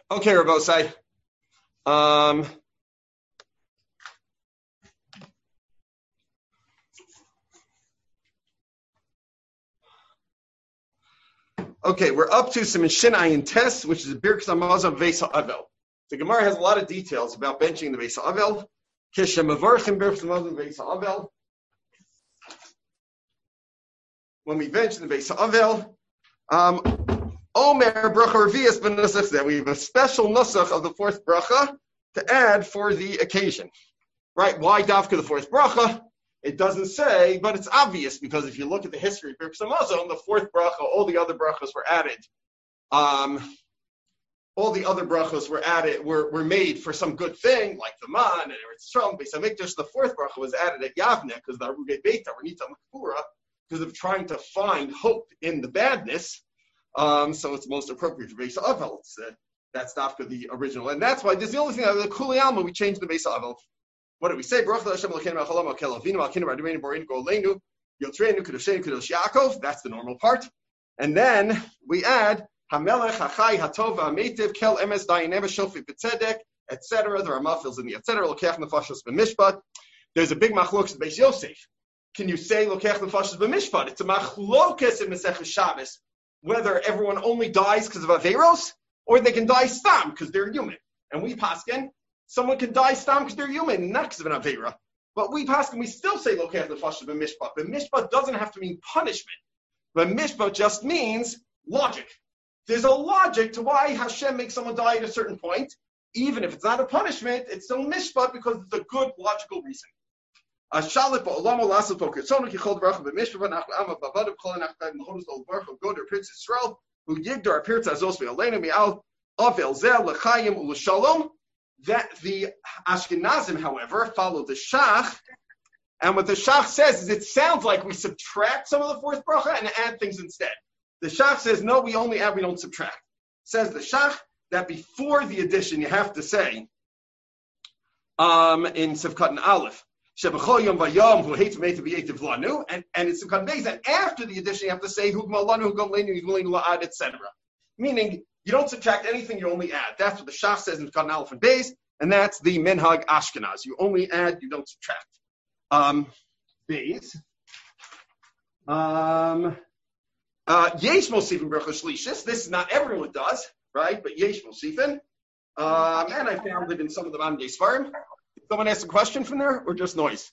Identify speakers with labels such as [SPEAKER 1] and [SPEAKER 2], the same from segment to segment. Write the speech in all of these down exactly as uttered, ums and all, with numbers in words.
[SPEAKER 1] Okay, Rabosai. Um, okay, we're up to some Shinai and Tess, which is a Birkas Hamazon Vesa Avel. The Gemara has a lot of details about benching the Vesa Avel. Kisha Mavarchim Birkas Hamazon Vesa Avel. When we bench the Vesa Avel, um, Omer Bracha Revius Ben Nusach, that we have a special Nusach of the fourth Bracha to add for the occasion. Right? Why Davka the fourth Bracha? It doesn't say, but it's obvious because if you look at the history of Birkas Hamazon, the fourth Bracha, all the other brachas were added. Um, all the other brachas were added, were, were made for some good thing, like the Man and Eretz Yisrael, Beis Hamikdash. The fourth bracha was added at Yavne because the Arugei Beita were Nita Makpura, because of trying to find hope in the badness. Um, so it's most appropriate for Beis Avel. Uh, that's not for the original. And that's why this is the only thing, the Kuli Alma, we changed the Beis Avel. What do we say? That's the normal part. And then we add Hamelech, Hachai, Hatova, Ametiv, Kel, Emes, Dayan, Emes, Shofi, Betzedek, et cetera. There are mafils in the et cetera. Lokech Nefashos b'mishpat. There's a big machlokes in Beis Yosef. Can you say Lokech Nefashos b'mishpat? It's a machlokes in Masechus Shabbos, whether everyone only dies because of Averos, or they can die stam because they're human. And we paskin, someone can die stam because they're human, not because of an Avera. But we paskin, we still say Lokech Nefashos b'mishpat. But mishpat doesn't have to mean punishment. But mishpat just means logic. There's a logic to why Hashem makes someone die at a certain point. Even if it's not a punishment, it's still mishpat because it's a good logical reason. That the Ashkenazim, however, follow the Shach, and what the Shach says is it sounds like we subtract some of the fourth bracha and add things instead. The Shach says, no, we only add, we don't subtract. Says the Shach that before the addition, you have to say, um, in Sivkat and Aleph, Shebechol Yom Vayom, who hates me to be Eitiv Lanu, and, and in Sivkat Beis, and after the addition, you have to say, Hu Gmal Lanu, Hu Gmal Lenu, Hu Gmal La'ad, et cetera. Meaning, you don't subtract anything, you only add. That's what the Shach says in Sivkat and Aleph and Beis, and that's the Minhag Ashkenaz. You only add, you don't subtract. Um, Beis. Um, Uh, Yesh Mosifin Bracha Shlishis. This is not everyone does, right? But Yesh Mosifin. Um, and I found it in some of the Mandei Sfarim. Someone ask a question from there, or just noise?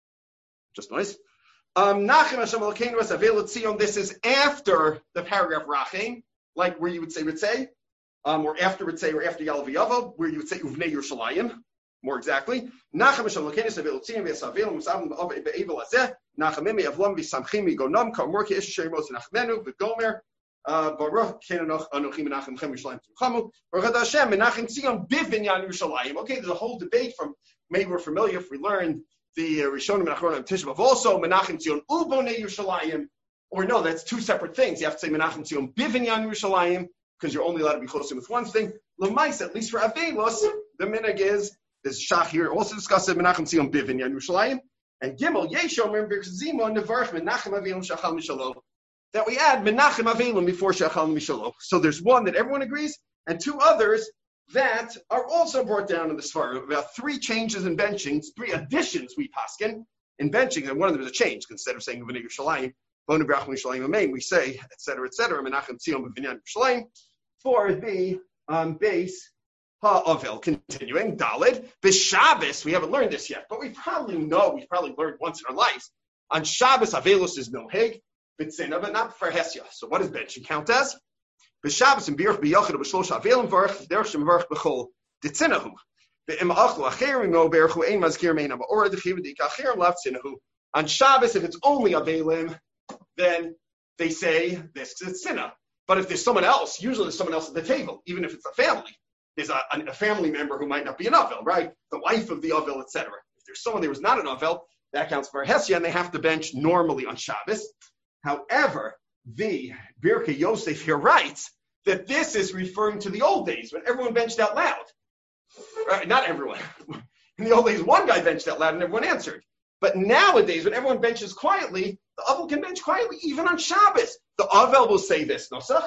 [SPEAKER 1] Just noise. Um, Nachem Hashem Elokeinu es Avei Tzion. This is after the paragraph Rachim, like where you would say Ritzei, um, or after Ritzei, or after Yalav Yavo, where you would say Uvnei Yerushalayim. More exactly. Nachem Hashem Elokeinu es Avei Tzion v'Yisavei L'Musavim Be'Evel Hazeh. Nachamimi Avlam v'Samchimi Gonam Kamor Ki Ish Shemos Nachmenu v'Gomer Baruch Kenanoch Anochim Menachem Chem Yerushalayim Tuchamu Baruch Hashem Menachem Tzion Bivnyan Yerushalayim. Okay, there's a whole debate from maybe we're familiar if we learned the uh, Rishonim and Achronim Tisha B'Av also Menachem Tzion Ubonei Yerushalayim, or no, that's two separate things. You have to say Menachem Tzion Bivnyan Yerushalayim because you're only allowed to be close with one thing. L'maisa, at least for Avelos, the minhag is this Shach here also discusses Menachem Tzion Bivnyan Yerushalayim. And Gimel Yeshomer Birkzimo Nevarch Menachem Avelum Shachal Mishalo. That we add Menachem Avelum before Shachal Mishalo. So there's one that everyone agrees, and two others that are also brought down in the Sfarim. About three changes in benching, three additions we paskin in benching, and one of them is a change. Instead of saying V'nei Yerushalayim, V'nei Brachim Yerushalayim Amen, we say et cetera, et cetera. Menachem Tzion B'Vinyan Yerushalayim for the um, base. Ha'avel, continuing, Dalid, B'Shabbos, we haven't learned this yet, but we probably know, we've probably learned once in our lives. On Shabbos, Avelos is no hig, B'Tzina, but not for Hesya. So what does benching count as? B'Shabbos and Birch B'Yochid B'Shlosh Avelim Varch, Derech Shem Varch B'Chol, D'Tzinahu. B'Im Achlu Acherim No Berchu Ein Mazkir Meina Ba'ora D'Chiv D'Ik Acherim Lav Tzinahu. On Shabbos, if it's only Avelim, then they say this is Tzina. But if there's someone else, usually there's someone else at the table, even if it's a family. There's a, a family member who might not be an Avel, right? The wife of the Avel, et cetera. If there's someone there who's not an Avel, that counts for a Hesya, and they have to bench normally on Shabbos. However, the Birkei Yosef here writes that this is referring to the old days when everyone benched out loud. Right? Not everyone. In the old days, one guy benched out loud and everyone answered. But nowadays, when everyone benches quietly, the Avel can bench quietly even on Shabbos. The Avel will say this, Nosach.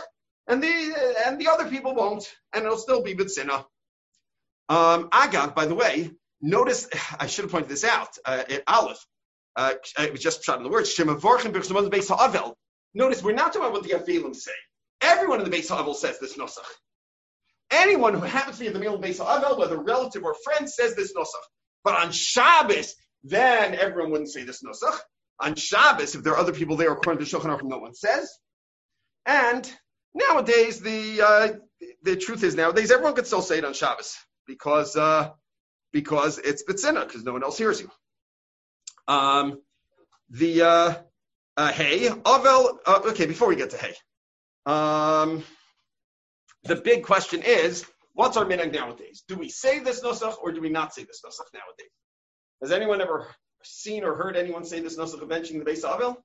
[SPEAKER 1] and the and the other people won't, and it'll still be B'tzina. Um, Agav, by the way, notice, I should have pointed this out, uh, at Aleph, uh, it was just shot in the words, Shemavorchim B'chshamon Beis Ha'avel. Notice, we're not talking about what the Avelim say. Everyone in the Beis Ha'avel says this Nosach. Anyone who happens to be in the middle of Beis Ha'avel, whether relative or friend, says this Nosach. But on Shabbos, then everyone wouldn't say this Nosach. On Shabbos, if there are other people there, according to Shulchan Aruch, no one says. And nowadays, the uh, the truth is nowadays, everyone could still say it on Shabbos because uh, because it's B'tzina, because no one else hears you. Um, the uh, uh, Hey, Avel, uh, okay, before we get to Hey, um, the big question is, what's our minhag nowadays? Do we say this Nosach or do we not say this Nosach nowadays? Has anyone ever seen or heard anyone say this Nosach of benching the Beis Ha'avel?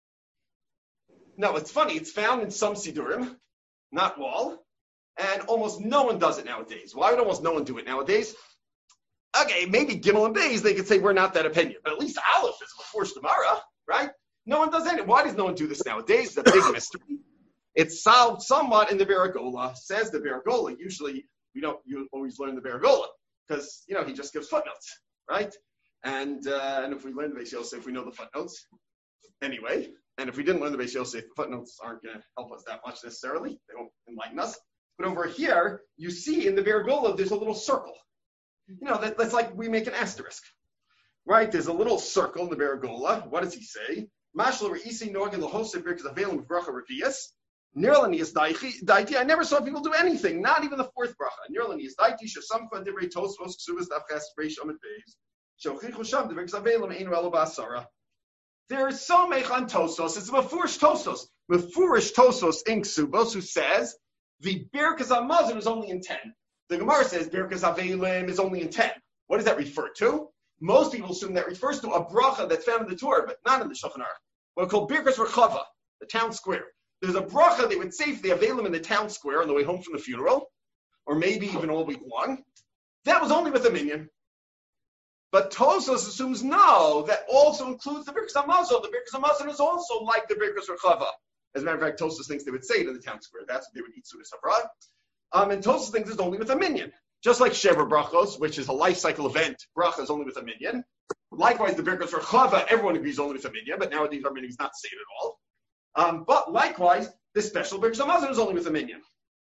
[SPEAKER 1] No, it's funny. It's found in some Sidurim, not all, and almost no one does it nowadays. Why would almost no one do it nowadays? Okay, maybe Gimel and Beis, they could say we're not that opinion, but at least Aleph is before Shtamara, right? No one does it. Why does no one do this nowadays? It's a big mystery. It's solved somewhat in the Beragola. Says the Beragola. Usually, we don't you always learn the Beragola because, you know, he just gives footnotes, right? And uh, and if we learn the Beis Yosef, we know the footnotes anyway. And if we didn't learn the Beis Yosef, the footnotes aren't going to help us that much necessarily. They won't enlighten us. But over here, you see in the Beragola, there's a little circle. You know, that, that's like we make an asterisk, right? There's a little circle in the Beragola. What does he say? Mashal re'isi noagin l'hosef birkas avelim v'bracha revius. Nirlani is daiti. I never saw people do anything, not even the fourth bracha. Nirlani is daiti. Shesamcha divrei tosvos ksuvas dafches reish amid beis. Shochichu sham divrei avelim ein relo ba'asara. There is so mechan tosos. It's a mefurish tosos. Mefurish tosos in Ksubos who says the birkas hamazon is only in ten. The Gemara says birkas avelim is only in ten. What does that refer to? Most people assume that refers to a bracha that's found in the Torah, but not in the Shulchan Aruch. What's called birkas rechava, the town square. There's a bracha they would say for the avelim in the town square on the way home from the funeral, or maybe even all week long. That was only with a minyan. But Tosos assumes no, that also includes the birkas hamazon. The birkas hamazon is also like the birkas rechava. As a matter of fact, Tosos thinks they would say it in the town square. That's what they would eat sudas abroad. Um, and Tosos thinks it's only with a minyan. Just like Shever Brachos, which is a life cycle event, bracha is only with a minyan. Likewise, the birkas rechava, everyone agrees only with a minyan, but nowadays our minyan is not saying it at all. Um, but likewise, this special birkas hamazon is only with a minyan.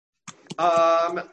[SPEAKER 1] Um,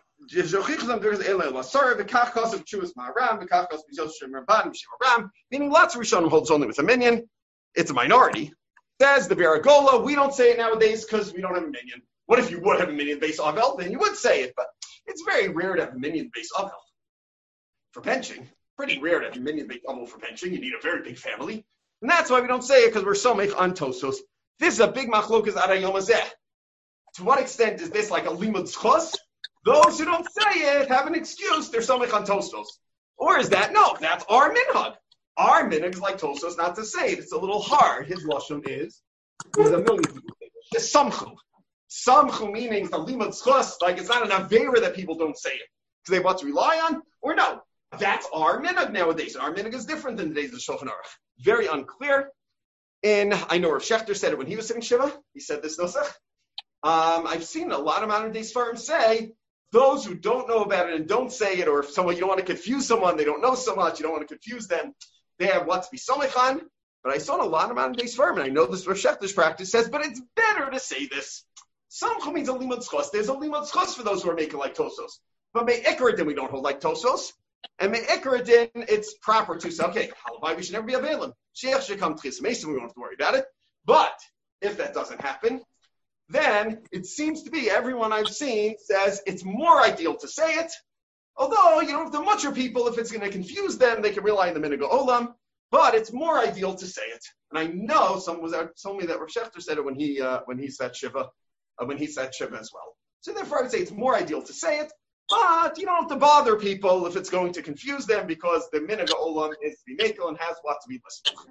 [SPEAKER 1] meaning lots of Rishonim holds only with a minyan. It's a minority. Says the Beragola, we don't say it nowadays because we don't have a minyan. What if you would have a minyan base Avel? Then you would say it, but it's very rare to have a minyan base Avel. For benching, pretty rare to have a minyan base Avel for benching. You need a very big family. And that's why we don't say it, because we're so mech on Tosos. This is a big machlokas ad hayom hazeh. To what extent is this like a limud zchus? Those who don't say it have an excuse. They're so mech on Tosos. Or is that, no, that's our minhag. Our minhag is like Tosos not to say it. It's a little hard. His lashon is, there's a million people say it. It's samchu. Samchu meaning the limud zchus, like it's not an avera that people don't say it. Because they want to rely on, or no. That's our minhag nowadays. Our minhag is different than the days of Shulchan Aruch. Very unclear. And I know Rav Shechter said it when he was sitting Shiva. He said this nosach. Um, I've seen a lot of modern day Sfarim say those who don't know about it and don't say it, or if someone you don't want to confuse someone, they don't know so much, you don't want to confuse them. They have what to be somechan. But I saw a lot of modern day Sfarim, and I know this Rav Shechter's practice says, but it's better to say this. Samchu means a limud zchus. There's a limud zchus for those who are making like Tosos. But may Ikaradin we don't hold like Tosos. And may Ikaradin, it's proper to say, okay, halavai, we should never be available. Sheikh should come to Mason, we don't have to worry about it. But if that doesn't happen, then it seems to be everyone I've seen says it's more ideal to say it. Although you don't have to mutcher people if it's going to confuse them, they can rely on the minhag olam. But it's more ideal to say it. And I know someone was out, told me that Rav Shechter said it when he uh, when he said Shiva, uh, when he said Shiva as well. So therefore, I would say it's more ideal to say it. But you don't have to bother people if it's going to confuse them, because the minhag olam is to be makel and has what to be listened.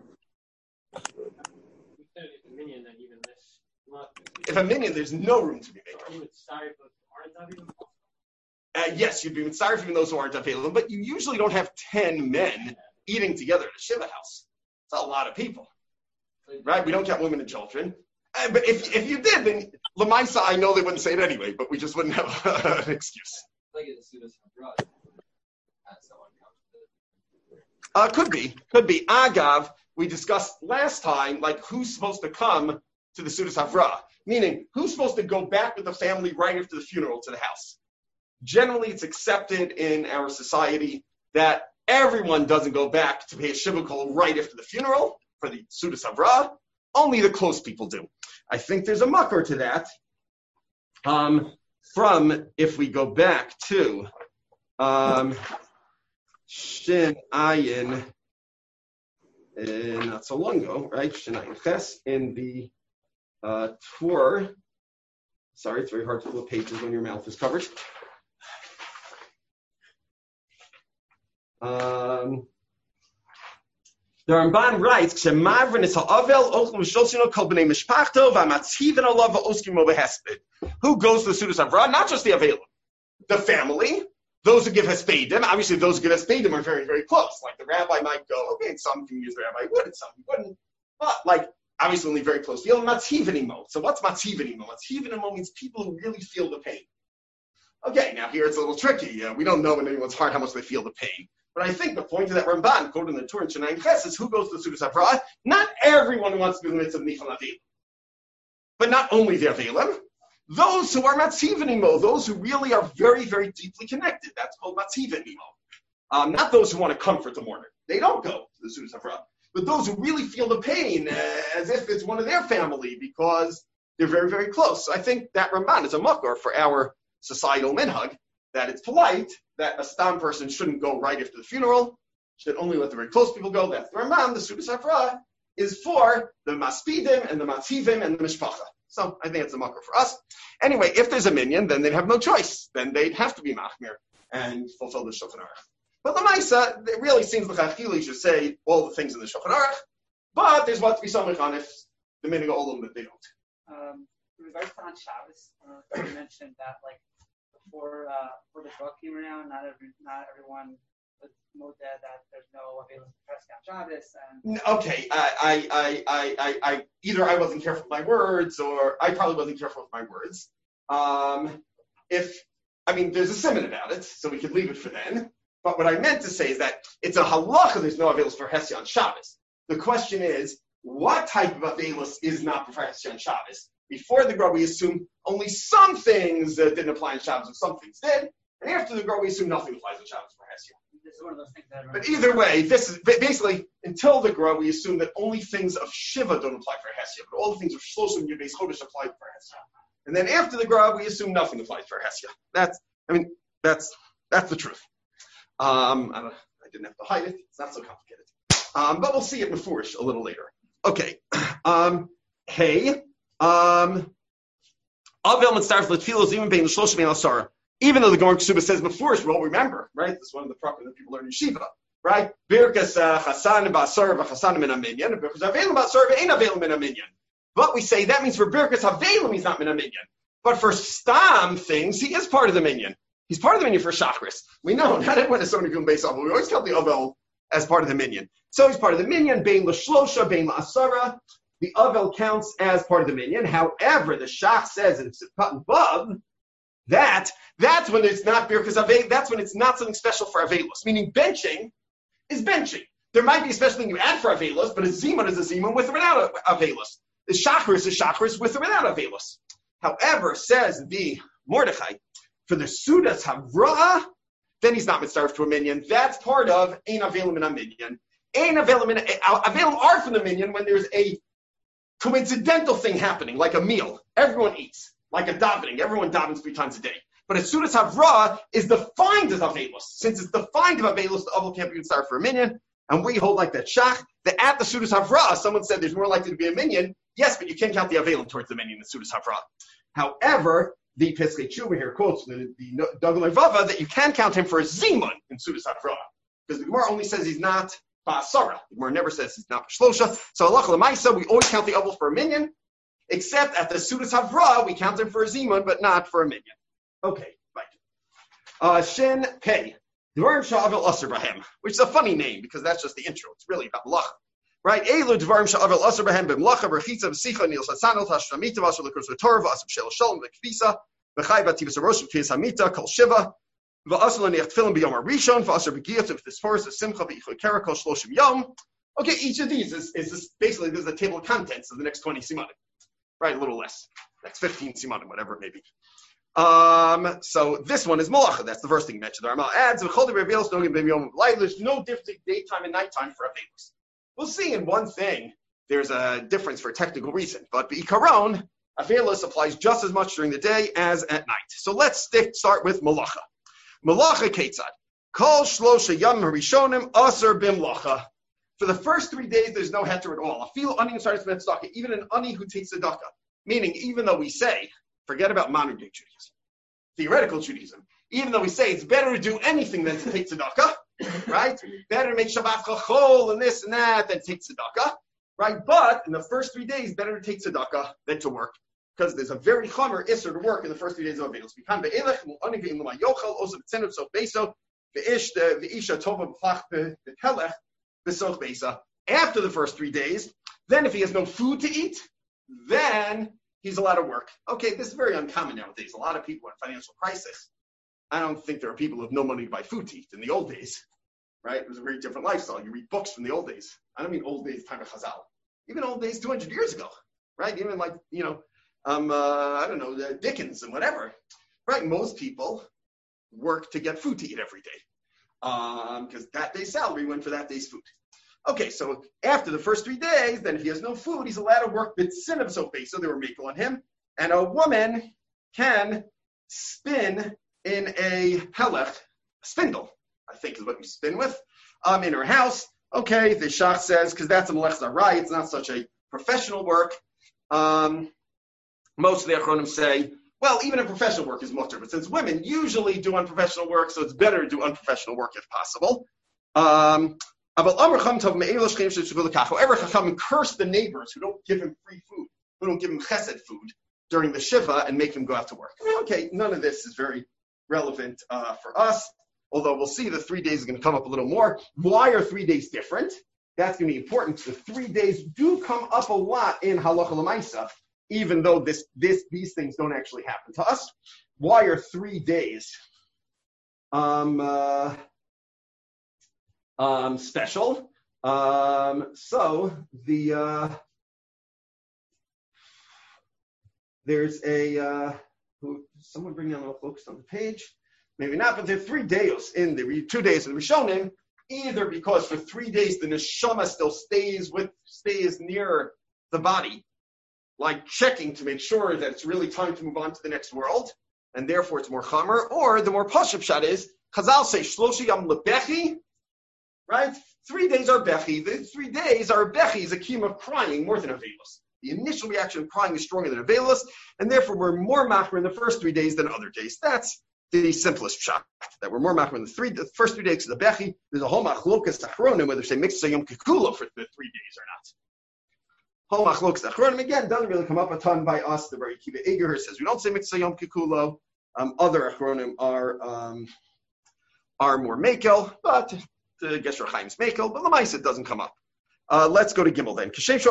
[SPEAKER 1] If a minyan, there's no room to be makel. Uh, yes, you'd be sorry for even those who aren't available, but you usually don't have ten men eating together in a shiva house. It's a lot of people, right? We don't count women and children. Uh, but if if you did, then Lamaisa, I know they wouldn't say it anyway, but we just wouldn't have an excuse. Uh, could be, could be. Agav, we discussed last time, like who's supposed to come to the Sudas Havra, meaning who's supposed to go back with the family right after the funeral to the house. Generally, it's accepted in our society that everyone doesn't go back to pay a shiva kol right after the funeral for the Sudas Havra. Only the close people do. I think there's a makor to that. Um, from, if we go back to um, Shin Ayin, uh, not so long ago, right? Shin Ayin Ches in the uh, tour. Sorry, it's very hard to flip pages when your mouth is covered. Um, the Ramban writes, "K'shemavrin is ha'avel ochel v'shosino kol b'nei mishpachto v'amatzivin olav v'oskimo behesped." Who goes to the Sudas Havra? Not just the Avelim, the family. Those who give hespedim, obviously those who give hespedim are very, very close. Like the rabbi might go, okay, in some communities the rabbi would, in some he wouldn't. But like obviously only very close. Feel matzivinimo. So what's matzivinimo? Matzivinimo means people who really feel the pain. Okay, now here it's a little tricky. Uh, we don't know in anyone's heart how much they feel the pain. But I think the point of that Ramban, quoted in the Torah in Shanaim Ches, is who goes to the Sudas Havra? Not everyone who wants to do the mitzvah of Nichal Avelim. But not only the Avelim, those who are Matzivinimo, those who really are very, very deeply connected. That's called Matzivinimo. Um, not those who want to comfort the mourner. They don't go to the Sudas Havra. But those who really feel the pain uh, as if it's one of their family because they're very, very close. So I think that Ramban is a makor for our societal minhag, that it's polite that a stam person shouldn't go right after the funeral, should only let the very close people go. That's the Ramban. The Sudas Havra is for the maspidim and the matzivim and the mishpacha. So I think it's a makor for us. Anyway, if there's a minyan, then they'd have no choice. Then they'd have to be machmir and fulfill the Shulchan Aruch. But the Maisa, it really seems like Achili should say all the things in the Shulchan Aruch, but there's what to be something on if the minhag olam that they don't.
[SPEAKER 2] Um, in regards to on Shabbos, uh, you mentioned that like before uh, before the drug came around, not every not everyone was moded that there's no available capacity on Shabbos. And
[SPEAKER 1] okay, I, I, I, I, I, either I wasn't careful with my words, or I probably wasn't careful with my words. Um, if I mean, there's a simon about it, so we could leave it for then. But what I meant to say is that it's a halacha. There's no availus for Hesya on Shabbos. The question is, what type of availus is not for Hesya on Shabbos? Before the Gra, we assume only some things uh, didn't apply on Shabbos, and some things did. And after the Gra, we assume nothing applies on Shabbos for Hesya.
[SPEAKER 2] This is one of those things that
[SPEAKER 1] but either way, this is basically until the Gra, we assume that only things of Shiva don't apply for Hesya, but all the things of Shloshim Yudbeis Chodesh apply for Hesya. And then after the Gra, we assume nothing applies for Hesya. That's, I mean, that's that's the truth. Um, I, don't, I didn't have to hide it. It's not so complicated. Um, but we'll see it in Mefurish a little later. Okay. Um, hey. Um, even though the Gemara Ksuba says Mefurish, we'll remember, right? This is one of the proper that people learn in Yeshiva, right? Birkas Chasan Basar v'Chasan min Aminyan, Birkas Avelim Basar v'Ein Avelim min Aminyan. But we say that means for Birkas Avelim he's not min Aminyan. But for Stam things, he is part of the minyan. He's part of the minyan for Shachris. We know, not everyone is somebody who based off. We always count the Avel as part of the minyan. So he's part of the minyan, Bein L'Shlosha, Bein L'Asara. The Avel counts as part of the minyan. However, the Shach says in Sippat Vav that that's when it's not Birkas Avel, that's when it's not something special for Avelos. Meaning benching is benching. There might be a special thing you add for Avelos, but a Zimun is a Zimun with or without Avelos. The Shachris is Shachris with or without Avelos. However, says the Mordechai, for the Sudas Havra, then he's not mitzaref to a minyan. That's part of Ein Avelim in a minyan. Ein Avelim in a, Avelim are from the minyan when there's a coincidental thing happening, like a meal. Everyone eats, like a davening. Everyone davens three times a day. But a Sudas Havra is defined as Avelos. Since it's defined as Avelos, the Avel can't be mitzaref for a minyan. And we hold like that Shach, that at the Sudas Havra, someone said there's more likely to be a minyan. Yes, but you can't count the Avelim towards the minyan in the Sudas Havra. However, the Piskei Tshuva here quotes the, the Dagan Vava that you can count him for a Zimun in Sudas Havra. Because the Gemara only says he's not Ba'asara. The Gemara never says he's not Shlosha. So Allah L'maisa, we always count the Avel for a minyan, except at the Sudas Havra, we count him for a Zimun, but not for a minyan. Okay, right. Uh, Shin Pei. Dvarim Sha'avel Asr Bahem, which is a funny name because that's just the intro. It's really about Malach. Right? Elu dvarim she'avel aser behem b'mlacha b'rechitza v'sicha nil sasanel tashlamita v'asher l'kurs v'torah v'asher shel shalom v'kvisa v'chai v'ativas arosh v'kvisa hamita kol shiva v'asher l'niach tefillin b'yom harishon v'asher b'giyot of this forest of simcha v'ichol kera kol shloshim yom. Okay, each of these is, is this, basically this is the table of contents of the next twenty simanim. Right, a little less. Next fifteen simanim, whatever it may be. Um, so this one is malacha. That's the first thing you mentioned. The Rama adds, there's no difference daytime and nighttime for avelos. We'll see in one thing there's a difference for a technical reason, but b'ikaron, avelos applies just as much during the day as at night. So let's stick, start with malacha. Malacha ketzad. Kol shlosha yam harishonim aser b'mlacha. For the first three days, there's no heter at all. I feel ani who starts with tzedakah, even an ani who takes tzedakah. Meaning, even though we say, forget about modern day Judaism, theoretical Judaism, even though we say it's better to do anything than to take tzedakah, right? Better to make Shabbat chachol and this and that than take tzedakah, right? But in the first three days, better to take tzedakah than to work, because there's a very chomer isser to work in the first three days of Avelos. After the first three days, then if he has no food to eat, then he's allowed to work. Okay, this is very uncommon nowadays. A lot of people in financial crisis. I don't think there are people who have no money to buy food to eat. In the old days, right? It was a very different lifestyle. You read books from the old days. I don't mean old days, time of Chazal. Even old days two hundred years ago, right? Even like, you know, um, uh, I don't know, Dickens and whatever, right? Most people work to get food to eat every day because um, that day's salary went for that day's food. Okay, so after the first three days, then if he has no food, he's allowed to work with sin of so so they were making on him. And a woman can spin in a helech, spindle, I think is what you spin with, um, in her house. Okay, the Shach says, because that's a melech zarai, it's not such a professional work. Um, most of the Achronim say, well, even a professional work is mutter, but since women usually do unprofessional work, so it's better to do unprofessional work if possible. Um, However, Chachamim curse the neighbors who don't give him free food, who don't give him chesed food during the Shiva and make him go out to work. Okay, none of this is very relevant uh, for us, although we'll see the three days is going to come up a little more. Why are three days different? That's going to be important. The three days do come up a lot in Halacha L'Maisa, even though this, this, these things don't actually happen to us. Why are three days um, uh, um, special? Um, so the uh, there's a uh, who, someone bring down a little focus on the page. Maybe not, but there are three days in the two days in the Rishonim. Either because for three days the neshama still stays with stays near the body, like checking to make sure that it's really time to move on to the next world, and therefore it's more chamer. Or the more pashut pshat is Chazal say shloshi yam lebechi, right? Three days are bechi. The three days are bechi is a kiyum of crying more than avelos. The initial reaction of crying is stronger than avelos, and therefore we're more machmer in the first three days than other days. That's the simplest shot, that we're more machmer in the three, the first three days of the bechi. There's a whole machlokas achronim whether they mix yom kikulo for the three days or not. Whole machlokas achronim again doesn't really come up a ton by us. The very Kiva Iger says we don't say mix yom kikulo. Um, other achronim are um, are more makel, but the Gesher Chaim's makel, but Lamaisa doesn't come up. Uh, let's go to Gimel then.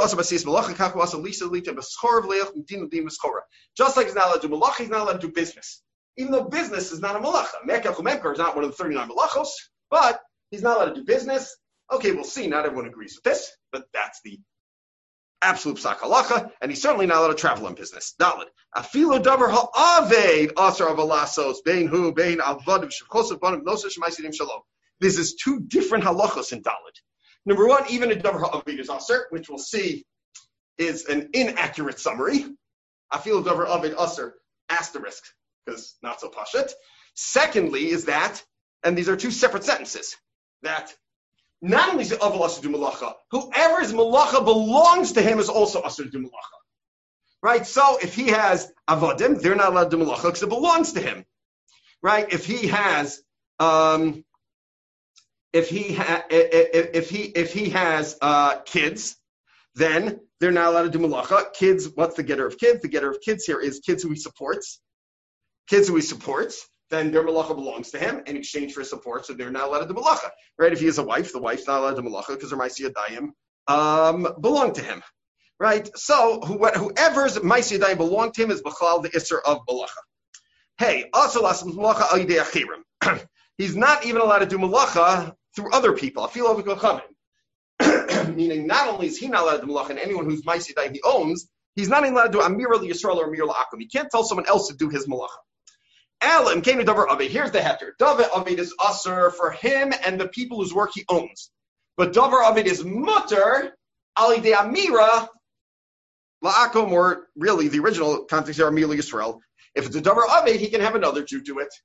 [SPEAKER 1] Just like he's not allowed to do malacha, he's not allowed to do business. Even though business is not a malacha. Mekach u'mekar is not one of the thirty-nine malachos, but he's not allowed to do business. Okay, we'll see. Not everyone agrees with this, but that's the absolute psak halacha, and he's certainly not allowed to travel on business. Daled. Afilu davar ha'aved asar avalasos bein hu bein alvadim shevchosav banim nosa shemaisidim shalom. This is two different halachos in Daled. Number one, even a davar ha'aved is asar, which we'll see is an inaccurate summary. Afilu davar ha'aved asar asterisk, because not so pashut. Secondly is that, and these are two separate sentences, that not only is it aval asur to do malacha, whoever's malacha belongs to him is also asur to do malacha. Right? So if he has avodim, they're not allowed to do malacha because it belongs to him. Right? If he has, um, if he ha- if, if he if he has uh, kids, then they're not allowed to do malacha. Kids, what's the getter of kids? The getter of kids here is kids who he supports. Kids who he supports, then their malacha belongs to him in exchange for his support, so they're not allowed to do malacha. Right? If he has a wife, the wife's not allowed to do malacha because her ma'aseh yadayim um, belong to him, right? So who, whoever's Ma'aseh Yadayim belong to him is B'chlal the Isser of Malacha. Hey, also Lasim Malacha Al Yidei Achirim. He's not even allowed to do Malacha through other people. I feel meaning not only is he not allowed to do Malacha, and anyone who's Ma'aseh Yadayim he owns, he's not even allowed to do Amir Yisrael or Amir La'akum. He can't tell someone else to do his Malacha. Elam came to Davar Avid. Here's the heter. Davar Avid is usher for him and the people whose work he owns. But Davar Avid is mutter ali de Amira La'akum, or really the original context here, Amir Yisrael. If it's a Davar Avid, he can have another Jew do it.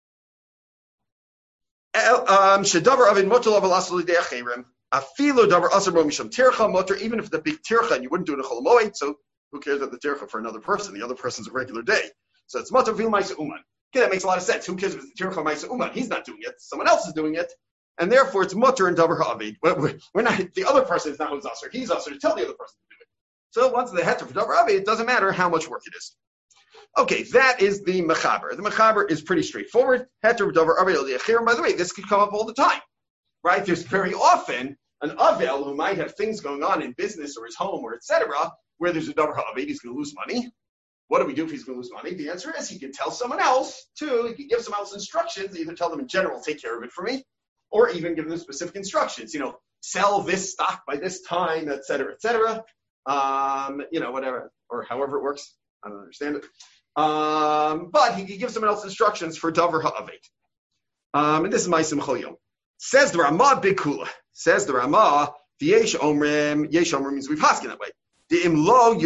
[SPEAKER 1] Um, Shedavar Avid mutter l'avalasli de achirim. Afilo Davar Aser Bo Misham Tircha mutter, even if the big Tircha, and you wouldn't do it in Chol Hamoed, so who cares about the Tircha for another person? The other person's a regular day. So it's mutter vil Ma'aseh Uman. Okay, that makes a lot of sense. Who cares if it's the Tircha Ma'aseh Uman? He's not doing it. Someone else is doing it. And therefore, it's mutter and davar ha'avid. We're not, the other person is not who's usher. He's usher to tell the other person to do it. So once the heter for davar ha'avid, it doesn't matter how much work it is. Okay, that is the mechaber. The mechaber is pretty straightforward. Heter for davar ha'avid. By the way, this could come up all the time, right? There's very often an avel who might have things going on in business or his home or et cetera, where there's a davar ha'avid, he's going to lose money. What do we do if he's going to lose money? The answer is he can tell someone else, too. He can give someone else instructions, either tell them in general, take care of it for me, or even give them specific instructions. You know, sell this stock by this time, et cetera, et cetera. Um, you know, whatever, or however it works. I don't understand it. Um, but he can give someone else instructions for davar ha'avid. Um, and this is Ma'aseh Cholyom. Says the Ramah Bikula. Says the Ramah, the Yesh Omrim, Yesh Omrim means we've haskin that way. This is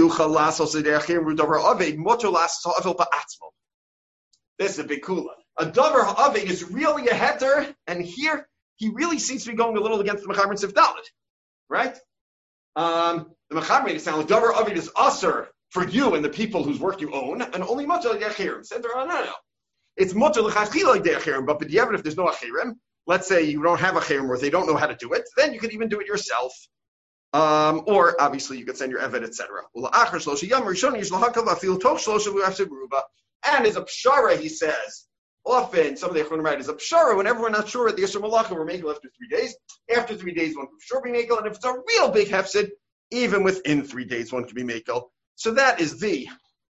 [SPEAKER 1] a big kula. A davar ha'avid is really a heter, and here he really seems to be going a little against the mechaber and Sif Dalet, right? Um, the mechaber made it sound like davar ha'avid is usher for you and the people whose work you own, and only mutter l'achirim. Said there, no, no, no. It's mutter l'chachila l'achirim, but b'diavad if there's no achirim, let's say you don't have achirim or they don't know how to do it, then you can even do it yourself. Um, or obviously you could send your evet, et cetera. And as a pshara, he says, often some of the Echronim write is a pshara whenever we're not sure at the Yisra Malachim we're making after three days. After three days, one can sure be makel, and if it's a real big hefsid, even within three days, one can be makel. So that is the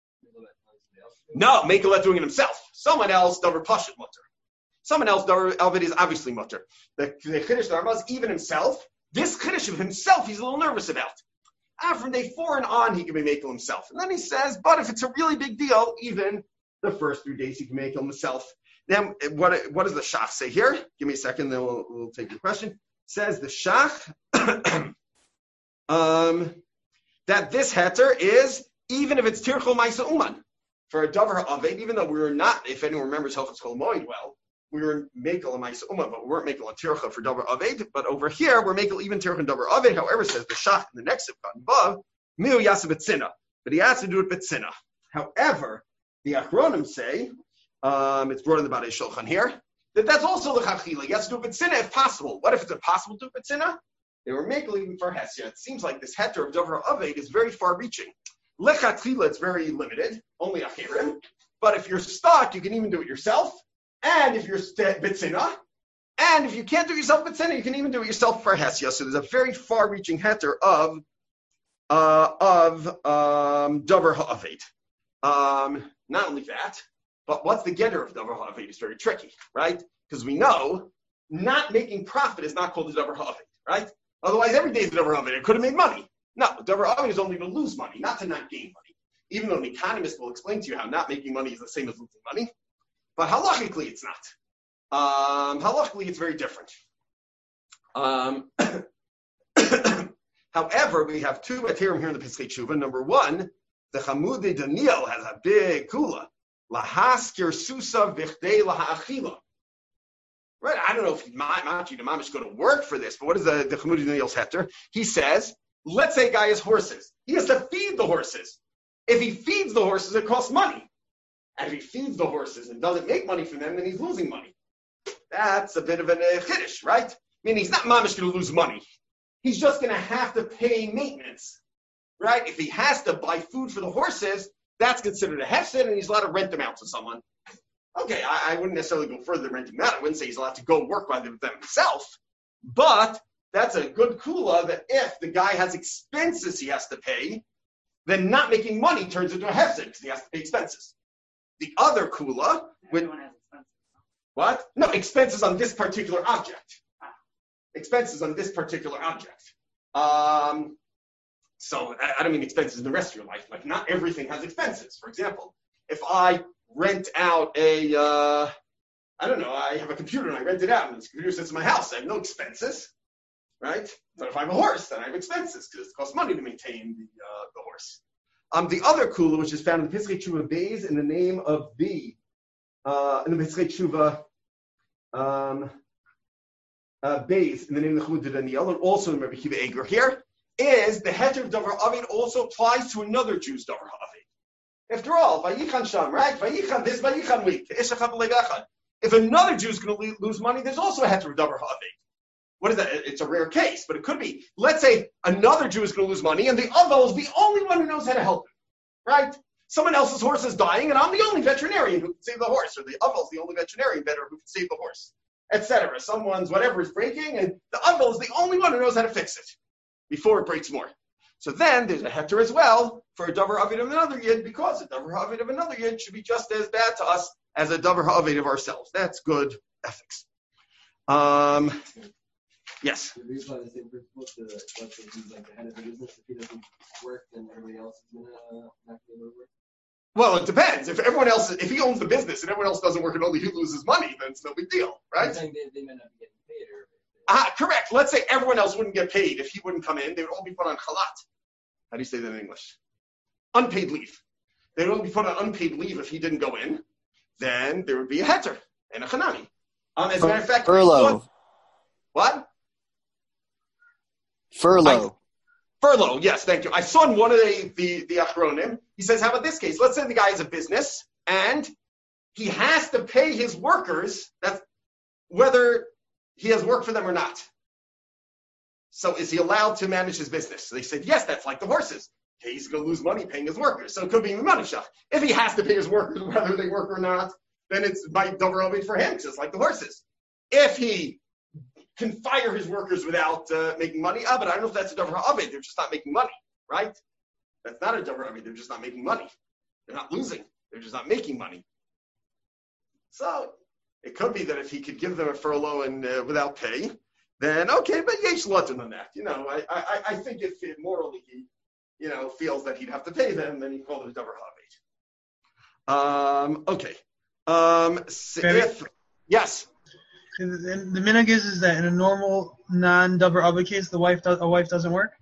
[SPEAKER 1] no makel doing it himself. Someone else davar pashut mutter. Someone else davar elvid is obviously mutter. The the chiddush darmaz even himself. This chiddush of himself, he's a little nervous about. Ah, from day four and on, he can be makel himself. And then he says, but if it's a really big deal, even the first three days he can makel himself. Then what, what does the Shach say here? Give me a second, then we'll, we'll take your question. Says the Shach um, that this heter is, even if it's tirchol ma'aseh uman, for a davar ha'avid, even though we were not, if anyone remembers Hilchos Kol Moed well, we were makel and ma'aseh uman, but we weren't makel on tircha for davar ha'avid. But over here, we're makel even tircha and davar ha'avid. However, says the Shach in the next sifkat above, miu yasa b'tzina, but he has to do it b'tzina. However, the Achronim say, um, it's brought in the Badei Shulchan here, that that's also the chachila. He has to do it b'tzina if possible. What if it's impossible to do it b'tzina? They were makel even for Hesya. It seems like this heter of davar ha'avid is very far-reaching. Lechatchila, it's very limited, only achirim. But if you're stuck, you can even do it yourself. And if you're bitzina, and if you can't do it yourself bitzina, you can even do it yourself for hesya. So there's a very far-reaching heter of uh, of um, davar ha'avid. Um, not only that, but what's the getter of davar ha'avid is very tricky, right? Because we know not making profit is not called a davar ha'avid, right? Otherwise, every day is a davar ha'avid. It could have made money. No, davar ha'avid is only to lose money, not to not gain money. Even though an economist will explain to you how not making money is the same as losing money. But halachically, it's not. Um, halachically, it's very different. Um, however, we have two atirim here in the Pesach Tshuva. Number one, the Chamudei Daniel has a big kula. Lahaskir susa vichdei laha'achila. Right? I don't know if Machi the Mamish go to work for this, but what is the, the Chamudei Daniel's heter? He says, let's say a guy has horses. He has to feed the horses. If he feeds the horses, it costs money. And if he feeds the horses and doesn't make money from them, then he's losing money. That's a bit of a chiddush, right? I mean, he's not mamish going to lose money. He's just going to have to pay maintenance, right? If he has to buy food for the horses, that's considered a hefsid, and he's allowed to rent them out to someone. Okay, I, I wouldn't necessarily go further than renting them out. I wouldn't say he's allowed to go work by them himself. But that's a good kula that if the guy has expenses he has to pay, then not making money turns into a hefsed because he has to pay expenses. The other kula, with,
[SPEAKER 2] Everyone has expenses.
[SPEAKER 1] what? No, expenses on this particular object. Expenses on this particular object. Um, so I, I don't mean expenses in the rest of your life. Like not everything has expenses. For example, if I rent out a, uh, I don't know, I have a computer and I rent it out and this computer sits in my house, I have no expenses, right? But if I have a horse, then I have expenses because it costs money to maintain the, uh, the horse. Um, the other kula, which is found in the Pesach Tshuva Beis in the name of the, uh, in the Pesach Tshuva, um, uh, Beis in the name of the Chumud Daniel, and also in Rabbi Kiva Eger here, is the heter of Davar Avid also applies to another Jew's Davar Avid. After all, Vayichan Sham, right? Vayichan this, Vayichan week. If another Jew is going to lose money, there's also a heter of Davar Avid. What is that? It's a rare case, but it could be. Let's say another Jew is going to lose money, and the Avel is the only one who knows how to help him, right? Someone else's horse is dying, and I'm the only veterinarian who can save the horse, or the Avel is the only veterinarian better who can save the horse, et cetera. Someone's whatever is breaking, and the Avel is the only one who knows how to fix it before it breaks more. So then there's a heter as well for a davar avid of another yid, because a davar avid of another yid should be just as bad to us as a davar avid of ourselves. That's good ethics. Um, yes.
[SPEAKER 3] Do we apply the same principle to, let's say he's like the head of the business? If he doesn't work, then everybody else is gonna uh, not be able to work.
[SPEAKER 1] Well, it depends. If everyone else, if he owns the business and everyone else doesn't work and only he loses money, then it's no big deal, right?
[SPEAKER 3] I'm saying they, they may not be getting paid, or.
[SPEAKER 1] Ah, correct. Let's say everyone else wouldn't get paid if he wouldn't come in. They would all be put on chalat. How do you say that in English? Unpaid leave. They would all be put on unpaid leave if he didn't go in. Then there would be a heter and a chanami. Um, as a matter of fact,
[SPEAKER 4] furlough.
[SPEAKER 1] What?
[SPEAKER 4] Furlough.
[SPEAKER 1] I, furlough. Yes, thank you. I saw in one of the the, the achronim. He says, "How about this case? Let's say the guy has a business and he has to pay his workers. That's whether he has work for them or not. So is he allowed to manage his business?" So they said, yes, that's like the horses. Okay, he's going to lose money paying his workers. So it could be Manashach. If he has to pay his workers, whether they work or not, then it's by davar avid for him, just like the horses. If he can fire his workers without uh, making money, ah, but I don't know if that's a davar avid. They're just not making money, right? That's not a davar avid. They're just not making money. They're not losing. They're just not making money. So it could be that if he could give them a furlough and uh, without pay, then okay, but yesh lotin on that. You know, I, I I think if it morally he, you know, feels that he'd have to pay them, then he'd call it a davar avid. Um, okay. Um, so if, yes.
[SPEAKER 5] And the minhag is, is that in a normal non-davar avid case, the wife does, a wife doesn't work?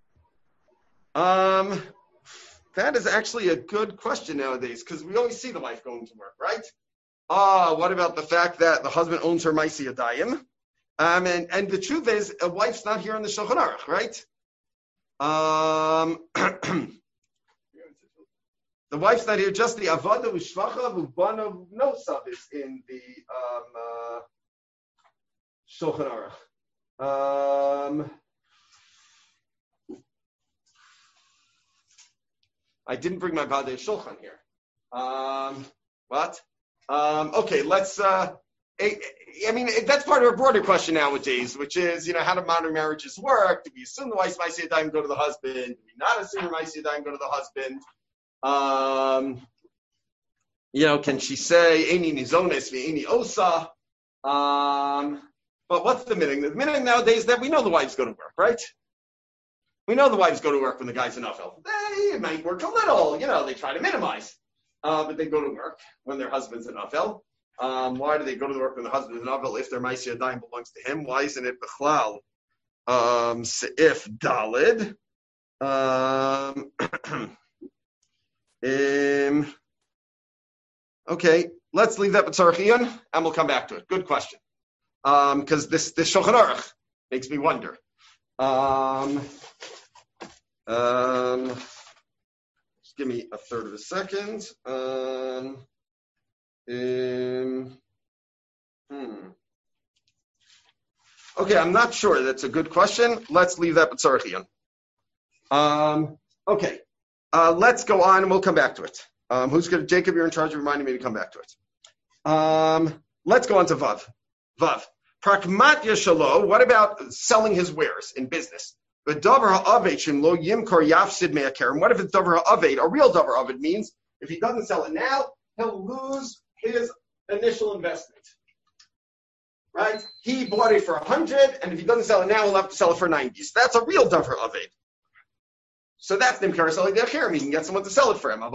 [SPEAKER 1] Um, that is actually a good question nowadays, because we always see the wife going to work, right? Ah, uh, what about the fact that the husband owns her Maisi Adayim? Um, and, and the truth is, a wife's not here in the Shulchan Aruch, right? Um, the wife's not here, just the Avada Ushvacha Vubana Nosav is in the um, uh, Shulchan Aruch. Um, I didn't bring my Vadei Shulchan here. Um, what? Um, okay, let's, uh, I, I mean, that's part of a broader question nowadays, which is, you know, how do modern marriages work? Do we assume the wife's Maisi Adayim go to the husband? Do we not assume her Maisi Adayim go to the husband? Um, you know, can she say, Eini nizones v'eini osa? Um, but what's the minhag? The minhag nowadays is that we know the wives go to work, right? We know the wives go to work when the guy's in Afel. They might work a little, you know, they try to minimize. Uh, but they go to work when their husband's in Afel. Um, why do they go to work when the husband is in Afel if their Maisi Adayim belongs to him? Why isn't it Bechlal? Um, if Dalid. Um, um, okay, let's leave that with Tzarchian and we'll come back to it. Good question. Because um, this, this Shulchan Aruch makes me wonder. Um, um, just give me a third of a second. Um, um, hmm. Okay, I'm not sure. That's a good question. Let's leave that with Tzarchian. Um, okay, uh, let's go on and we'll come back to it. Um, who's going to, Jacob, you're in charge of reminding me to come back to it. Um, let's go on to Vav. Vav. Prakmatya shalo, what about selling his wares in business? But davar ha'aved shimlo yimkor yafsid me'akerem. What if it's davar ha'aved? A real davar ha'aved means if he doesn't sell it now, he'll lose his initial investment. Right? He bought it for a hundred, and if he doesn't sell it now, he'll have to sell it for ninety. So that's a real davar ha'aved. So that's the Nimkar Sali De'achirim. He can get someone to sell it for him.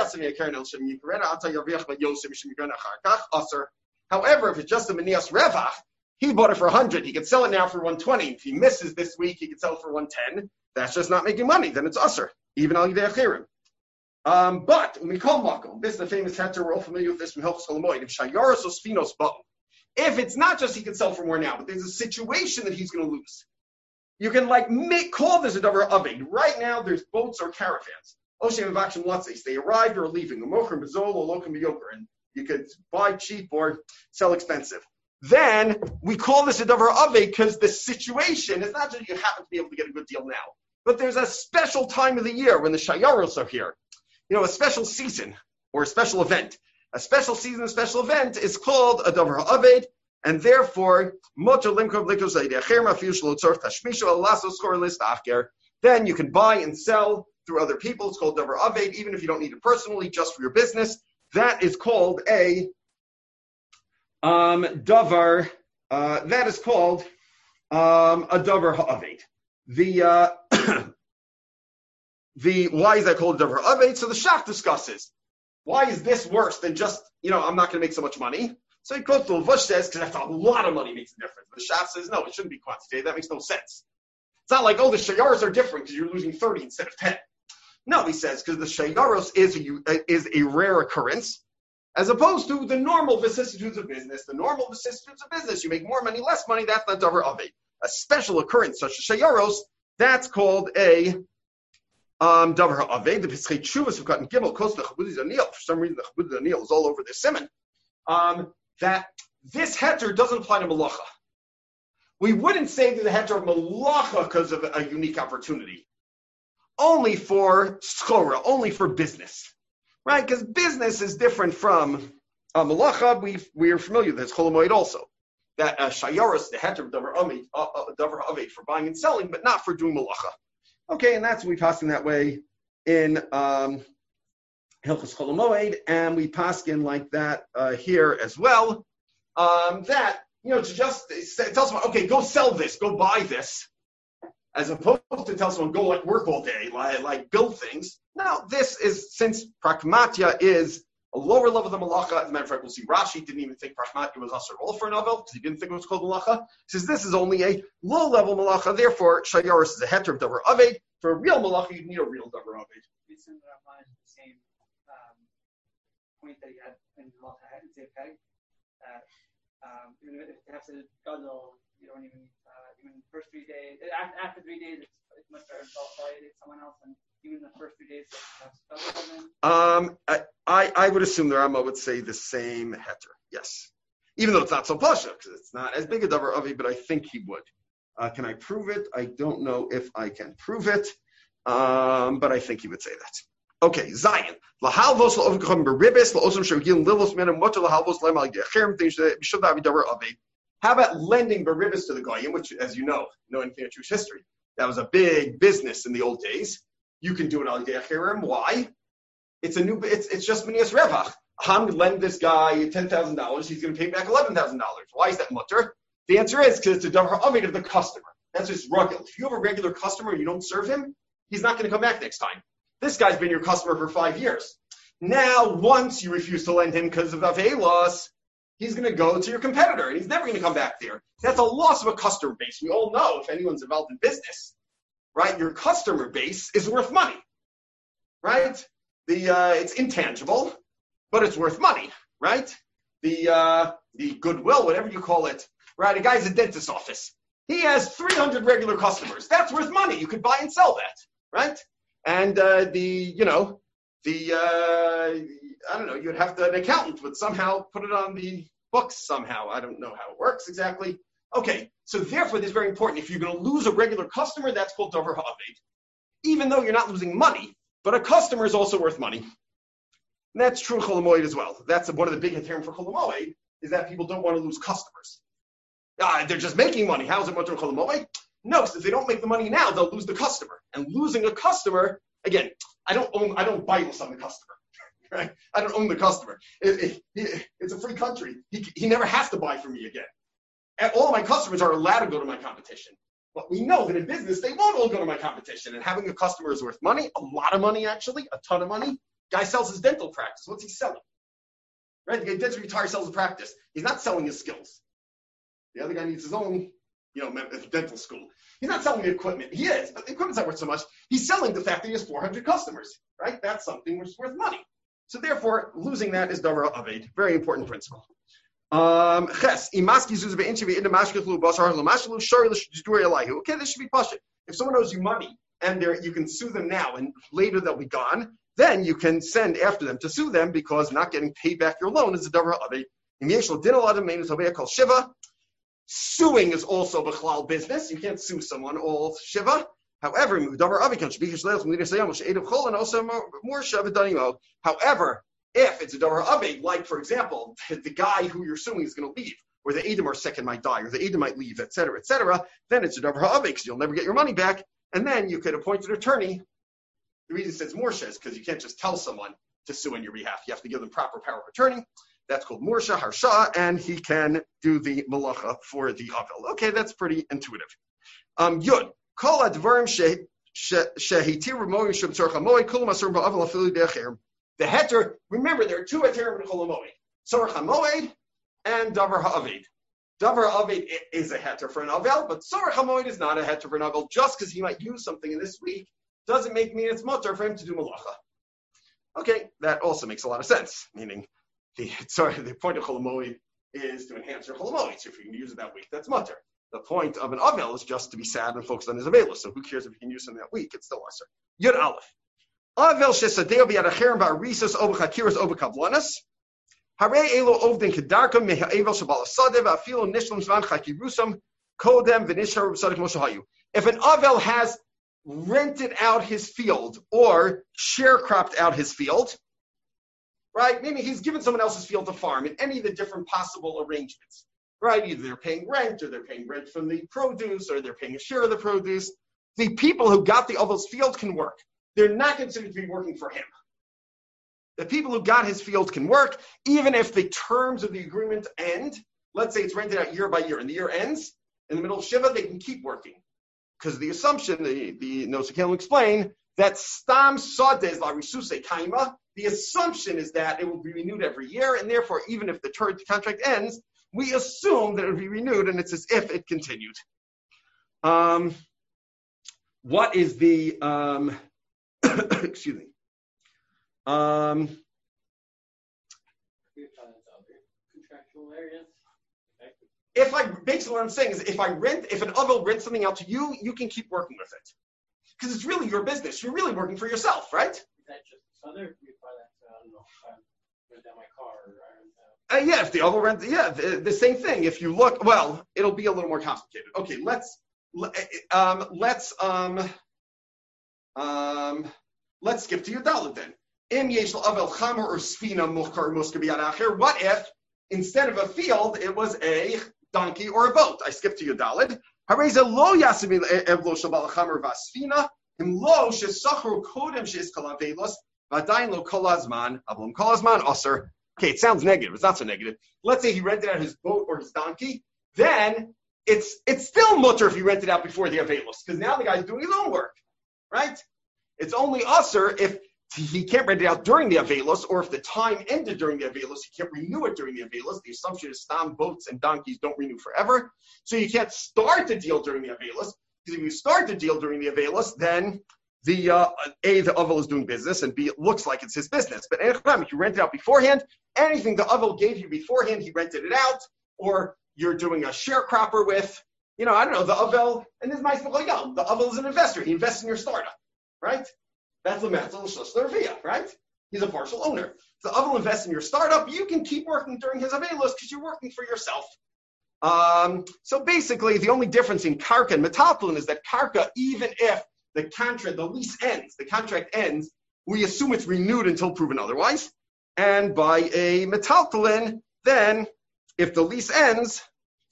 [SPEAKER 1] However, if it's just a Menias Revach, he bought it for one hundred. He could sell it now for one twenty. If he misses this week, he could sell it for one ten. That's just not making money. Then it's Usr, even Al De'achirim. Um, but when we call Makom, this is the famous heter, we're all familiar with this from Hilchos Cholamoid. If Shayaros Osfinos Ba'u, if it's not just he can sell for more now, but there's a situation that he's going to lose. You can like make call this a davar ha'aved. Right now, there's boats or caravans. They arrived or are leaving. And you could buy cheap or sell expensive. Then we call this a davar ha'aved because the situation is not just you happen to be able to get a good deal now, but there's a special time of the year when the shayaros are here. You know, a special season or a special event. A special season, a special event is called a davar ha'aved. And therefore, then you can buy and sell through other people. It's called davar ha'aved, even if you don't need it personally, just for your business. That is called a um, davar. Uh, that is called um, a davar ha'aved. The uh, the why is that called a davar ha'aved? So the Shach discusses why is this worse than just you know I'm not going to make so much money. So he quotes the Levush says, because that's a lot of money makes a difference. But the Shach says, no, it shouldn't be quantitative. That makes no sense. It's not like, oh, the Shayaros are different because you're losing thirty instead of ten. No, he says, because the Shayaros is a, is a rare occurrence, as opposed to the normal vicissitudes of business. The normal vicissitudes of business, you make more money, less money, that's not davar ha'aved. A special occurrence such as Shayaros, that's called a um, davar ha'aved. The Pischei Teshuvos have gotten Gimel, Kos the Chabudi Daniel. For some reason, the Chabudi Daniel is all over this simon. Um, that this heter doesn't apply to malacha. We wouldn't say that the heter of malacha because of a unique opportunity. Only for schora, only for business. Right? Because business is different from uh, malacha. We we are familiar with this, Cholamoid also. That uh, shayaros, the heter of davar ha'aved uh, uh, for buying and selling, but not for doing malacha. Okay, and that's what we pass in that way in um, Hilchos Cholamoid, and we paskin like that uh, here as well. Um, that you know, to just say, tell someone, okay, go sell this, go buy this, as opposed to tell someone go like work all day, like, like build things. Now, this is since pragmatia is a lower level than malacha. As a matter of fact, we'll see Rashi didn't even think pragmatia was asur all for a novel because he didn't think it was called malacha. He says this is only a low level malacha. Therefore, shayaros is a heter of davar ha'aved. For a real malacha, you need a real davar ha'aved.
[SPEAKER 2] Point that you had in Malta and say, okay, that um, even if it has to guzzle, you don't even, uh, even the first three days, after, after three days, it's, it's much better to validate someone else, and even the first three days, it's
[SPEAKER 1] um, I, I, I would assume the Rama would say the same heter, yes. Even though it's not so pasha, because it's not as big a davar ha'aved, but I think he would. Uh, can I prove it? I don't know if I can prove it, um, but I think he would say that. Okay, Zion. Lahalvos la'ovkacham beribis la'osam shogil lilos menem what lahalvos lemal gecherem things that should not be davar ha'aved. How about lending beribis to the goyim, which, as you know, know anything of Jewish history, that was a big business in the old days. You can do it al gecherem. Why? It's a new. It's it's just minias revach. I'm going to lend this guy ten thousand dollars. He's going to pay back eleven thousand dollars. Why is that mutter? The answer is because it's a davar ha'aved of the customer. That's just rugged. If you have a regular customer and you don't serve him, he's not going to come back next time. This guy's been your customer for five years. Now, once you refuse to lend him because of avelos, he's going to go to your competitor, and he's never going to come back there. That's a loss of a customer base. We all know, if anyone's involved in business, right, your customer base is worth money, right? The uh, it's intangible, but it's worth money, right? The uh, the goodwill, whatever you call it, right? A guy's a dentist's office. He has three hundred regular customers. That's worth money. You could buy and sell that, right? And uh, the, you know, the, uh, I don't know, you'd have to, an accountant would somehow put it on the books somehow. I don't know how it works exactly. Okay, so therefore this is very important. If you're going to lose a regular customer, that's called davar ha'aved. Even though you're not losing money, but a customer is also worth money. And that's true in Cholamoid as well. That's one of the big heterim for Cholamoid, is that people don't want to lose customers. Uh, they're just making money. How is it mutter chol hamoed? No, because if they don't make the money now, they'll lose the customer. And losing a customer, again, I don't own, I don't buy this on the customer, right? I don't own the customer. It, it, it's a free country. He, he never has to buy from me again. And all of my customers are allowed to go to my competition. But we know that in business, they won't all go to my competition. And having a customer is worth money, a lot of money, actually, a ton of money. Guy sells his dental practice. What's he selling? Right? The guy gets retired, sells a practice. He's not selling his skills. The other guy needs his own, you know, dental school. He's not selling the equipment. He is, but the equipment's not worth so much. He's selling the fact that he has four hundred customers, right? That's something which is worth money. So therefore, losing that is davar aved. Very important principle. Um, okay, this should be pashut. If someone owes you money and you can sue them now and later they'll be gone, then you can send after them to sue them because not getting paid back your loan is a davar aved. Suing is also b'chlal business. You can't sue someone all shiva. However, however, if it's a davar aved, like for example, the guy who you're suing is going to leave, or the Edom or second might die, or the Edom might leave, et cetera, et cetera, then it's a davar aved because you'll never get your money back. And then you could appoint an attorney. The reason it says morsha is because you can't just tell someone to sue on your behalf. You have to give them proper power of attorney. That's called Morsha Harsha, and he can do the malacha for the avel. Okay, that's pretty intuitive. Um, Yud. Kol advarim shehitir remoyim shem tzorach hamoed kulam asur ba'avel afilu de'acher. The heter. Remember, there are two heterim in chol hamoed: tzorach hamoed and davar ha'aved. Davar ha'aved is a heter for an avel, but tzorach hamoed is not a heter for an avel. Just because he might use something in this week doesn't make me it's mutter for him to do malacha. Okay, that also makes a lot of sense. Meaning. The, sorry, the point of chol hamoed is to enhance your chol hamoed. So if you can use it that week, that's mutter. The point of an avel is just to be sad and focused on his avelus. So who cares if you can use him that week? It's still lesser. Yud aleph. Avel shesadeo bi'adacherim ba'arisos obechakiros obekavlanas. Harei elo ovden kedarkam mehavel shabalasadev afilo nishlam zman chakirusam kodem v'nishar b'sadik moshahayu. If an avel has rented out his field or sharecropped out his field, right? Meaning he's given someone else's field to farm in any of the different possible arrangements, right? Either they're paying rent or they're paying rent from the produce or they're paying a share of the produce. The people who got the avel's field can work. They're not considered to be working for him. The people who got his field can work, even if the terms of the agreement end. Let's say it's rented out year by year and the year ends. In the middle of Shiva, they can keep working. Because the assumption, the, the Nosek will explain, that Stam Sadeh La Risuse Kaima, the assumption is that it will be renewed every year, and therefore, even if the ter- contract ends, we assume that it will be renewed, and it's as if it continued. Um, what is the, um, excuse me. Um,
[SPEAKER 3] contractual areas.
[SPEAKER 1] If I, basically what I'm saying is, if I rent, if an avel rents something out to you, you can keep working with it. Because it's really your business. You're really working for yourself, right?
[SPEAKER 3] Is that just other? You buy that, I don't know, if I rent out my car or I rent
[SPEAKER 1] out. Uh, yeah, if the avel rent, yeah, the, the same thing. If you look, well, it'll be a little more complicated. Okay, let's, um, let's, um, um, let's skip to your dalit then. Im yesh avel chamer or sfina muchkar muska biyad acher. What if instead of a field, it was a donkey or a boat? I skipped to your dalit. Hareza lo yasim evlo shabal chamer vasfina. Im lo shesachru kodem sheiskalavelos vadain lo kolazman ablum kolazman aser. Okay, it sounds negative. It's not so negative. Let's say he rented out his boat or his donkey. Then it's it's still mutter if he rented out before the avelos, because now the guy's doing his own work, right? It's only aser if he can't rent it out during the avelos, or if the time ended during the avelos, he can't renew it during the avelos. The assumption is stam boats and donkeys don't renew forever, so you can't start the deal during the avelos. Because if you start the deal during the avelos, then the uh, a the avel is doing business, and b it looks like it's his business. But anytime if you rent it out beforehand, anything the avel gave you beforehand, he rented it out, or you're doing a sharecropper with, you know, I don't know, the avel, and this might look like, oh, the avel is an investor. He invests in your startup, right? That's the method of right? He's a partial owner. So avel invests in your startup. You can keep working during his avelos because you're working for yourself. Um, so basically, the only difference in karka and metaltalin is that karka, even if the contract, the lease ends, the contract ends, we assume it's renewed until proven otherwise. And by a metaltalin, then if the lease ends,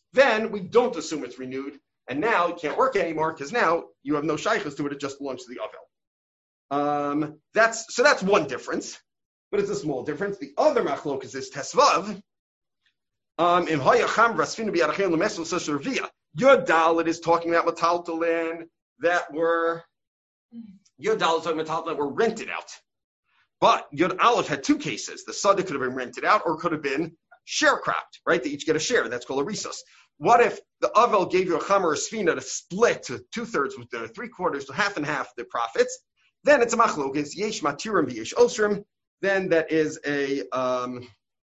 [SPEAKER 1] then we don't assume it's renewed, and now you can't work anymore because now you have no shaykhs to it, it just belongs to the Avel. Um, that's, so that's one difference, but it's a small difference. The other machlokas is Tesvav. Um, in Hoya Chambra, Sfina Biarachel Lemesel Seshervia. Yud Dalet is talking about metaltalin that were Yud Dalet is talking about metaltalin that were rented out. But Yud Aleph had two cases. The Sada could have been rented out or could have been sharecropped, right? They each get a share. That's called a risos. What if the Avel gave you a Chamar or Sfina to split to two thirds with the three quarters to half and half the profits? Then it's a machlokes, yesh matirim v'yesh osrim. Then that is a um,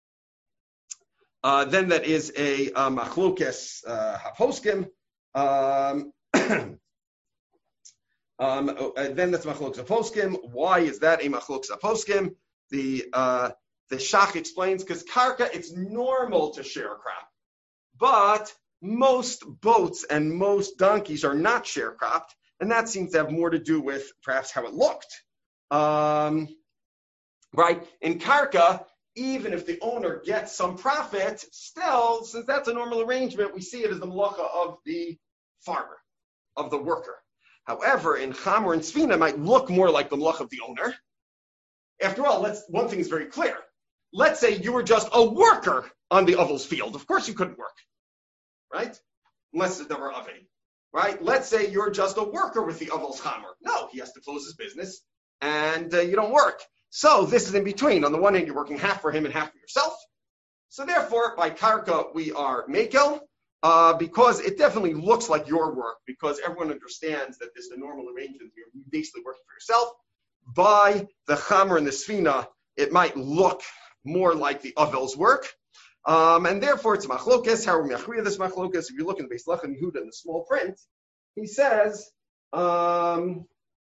[SPEAKER 1] uh, then that is a uh, machlokes uh, haposkim. Um, um, uh, then that's machlokes haposkim. Why is that a machlokes haposkim? The uh, the Shach explains because karka it's normal to sharecrop, but most boats and most donkeys are not sharecropped. And that seems to have more to do with perhaps how it looked. Um, right? In Karka, even if the owner gets some profit, still, since that's a normal arrangement, we see it as the malacha of the farmer, of the worker. However, in Chamor and Sfina, it might look more like the malacha of the owner. After all, let's, one thing is very clear. Let's say you were just a worker on the Avel's field. Of course you couldn't work, right? Unless it's never Avei. Right? Let's say you're just a worker with the Avel's Chamer. No, he has to close his business, and uh, you don't work. So this is in between. On the one hand, you're working half for him and half for yourself. So therefore, by Karka, we are Mekel, uh, because it definitely looks like your work, because everyone understands that this is a normal arrangement. You're basically working for yourself. By the Chamer and the Sfina, it might look more like the Avel's work. Um, and therefore, it's machlokes. How are we machriya this machlokes? If you look in the Beis Lechem Yehuda in the small print, he says um,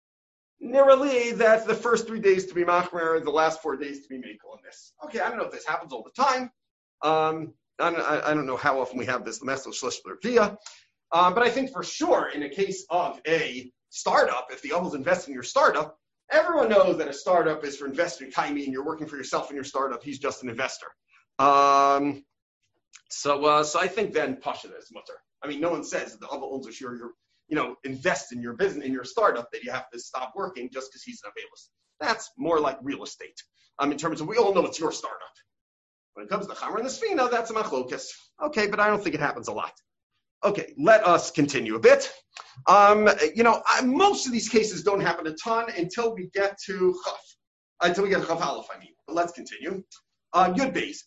[SPEAKER 1] nearly that the first three days to be machmer, the last four days to be mekel on this. Okay, I don't know if this happens all the time. Um, I, don't, I, I don't know how often we have this lemesel shlish l'rvia, um, but I think for sure in a case of a startup, if the Avel's investing in your startup, everyone knows that a startup is for investing kaimi, and you're working for yourself in your startup. He's just an investor. Um, so, uh, so I think then Pasha is mutter. I mean, no one says that the Avel owns a share, you're, you know, invest in your business, in your startup, that you have to stop working just because he's an Avelis. That's more like real estate. Um, in terms of, we all know it's your startup. When it comes to Chamar and the Sfina, that's a machlokas. Okay, but I don't think it happens a lot. Okay, let us continue a bit. Um, you know, I, most of these cases don't happen a ton until we get to Chaf, until we get to Chaf Aleph, I mean. But let's continue. Uh, Yud Beis.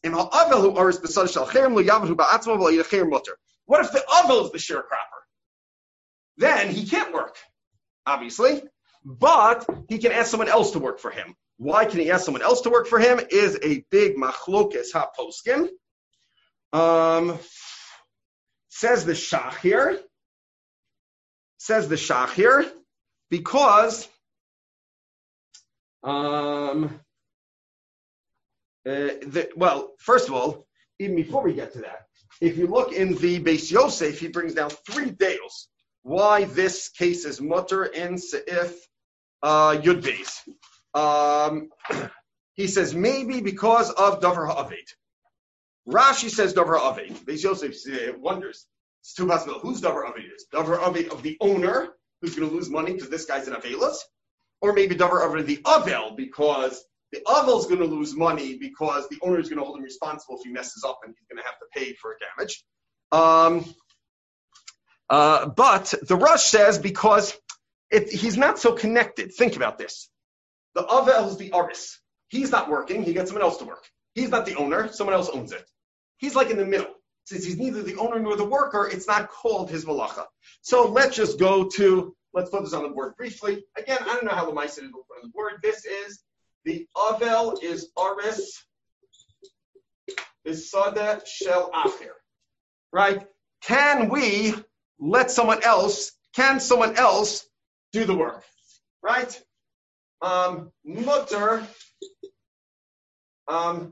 [SPEAKER 1] What if the Avel is the sharecropper? Then he can't work, obviously, but he can ask someone else to work for him. Why can he ask someone else to work for him? Is a big machlokes ha-poskim. Um, says the Shach here. Says the Shach here because. Um, Uh, the, well, first of all, even before we get to that, if you look in the Beis Yosef, he brings down three deals why this case is mutter in Seif uh, Yud Beis. Um, he says maybe because of Davar Ha'aved. Rashi says Davar Ha'aved. Beis Yosef uh, wonders. It's two possible. Who's Davar Ha'aved is? Davar Ha'aved of the owner, who's going to lose money because this guy's an Avelis, or maybe Davar Ha'aved of the Avel, because the Avel is going to lose money because the owner is going to hold him responsible if he messes up and he's going to have to pay for damage. Um, uh, but the Rush says because it, he's not so connected. Think about this. The Avel is the Aris. He's not working. He gets someone else to work. He's not the owner. Someone else owns it. He's like in the middle. Since he's neither the owner nor the worker, it's not called his malacha. So let's just go to, let's put this on the board briefly. Again, I don't know how the Maisa will put on the board. This is the Avel is Aris is Sada Shel Acher. Right? Can we let someone else, can someone else do the work? Right? Um, mutter, um,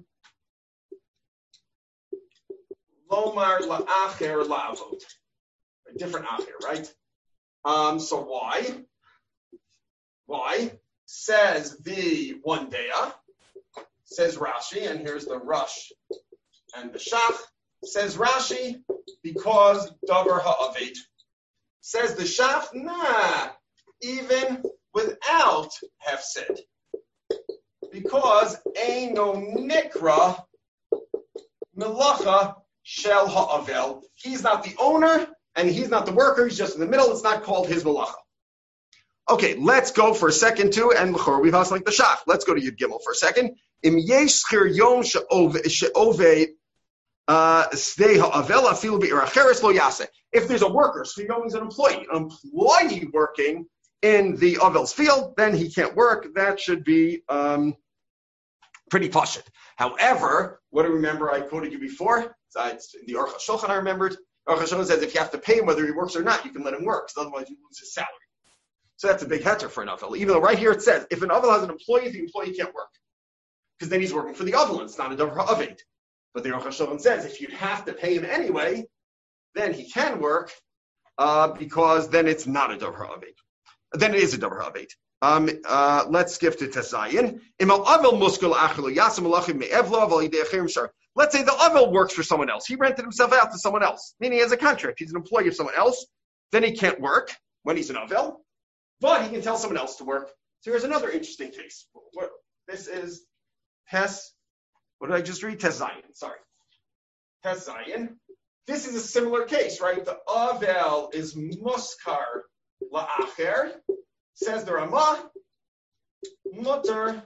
[SPEAKER 1] Lomar La'acher La'avot. A different Acher, right? Um, so why? Why? Says the one daya, says Rashi, and here's the Rush and the Shach. Says Rashi, because davar ha'aved. Says the Shach, nah, even without hefsid. Because eino nikra melacha shel ha'avel. He's not the owner and he's not the worker. He's just in the middle. It's not called his melacha. Okay, let's go for a second too. And l'chor we've asked like the Shach. Let's go to Yud Gimel for a second. Im yesh schir yom she'oved stay ha'avel afilu be'ir acheres lo yaseh. If there's a worker, so you know he's an employee, an employee working in the Avel's field, then he can't work. That should be um, pretty pashut. However, what do you remember I quoted you before? It's in the Aruch HaShulchan I remembered. Aruch HaShulchan says if you have to pay him whether he works or not, you can let him work, so otherwise you lose his salary. So that's a big heter for an Avel. Even though right here it says if an Avel has an employee, the employee can't work. Because then he's working for the Avel, and it's not a davar ha'aved. But the Aruch HaShulchan says if you have to pay him anyway, then he can work, uh, because then it's not a davar ha'aved. Then it is a davar ha'aved. Um, uh, let's skip to Tesayin. Let's say the Avel works for someone else. He rented himself out to someone else, meaning he has a contract. He's an employee of someone else. Then he can't work when he's an Avel, but he can tell someone else to work. So here's another interesting case. What, this is Tes, what did I just read? Tesayin, sorry. Tesayin. This is a similar case, right? The Avel is muskar la'acher, says the Ramah, mutter.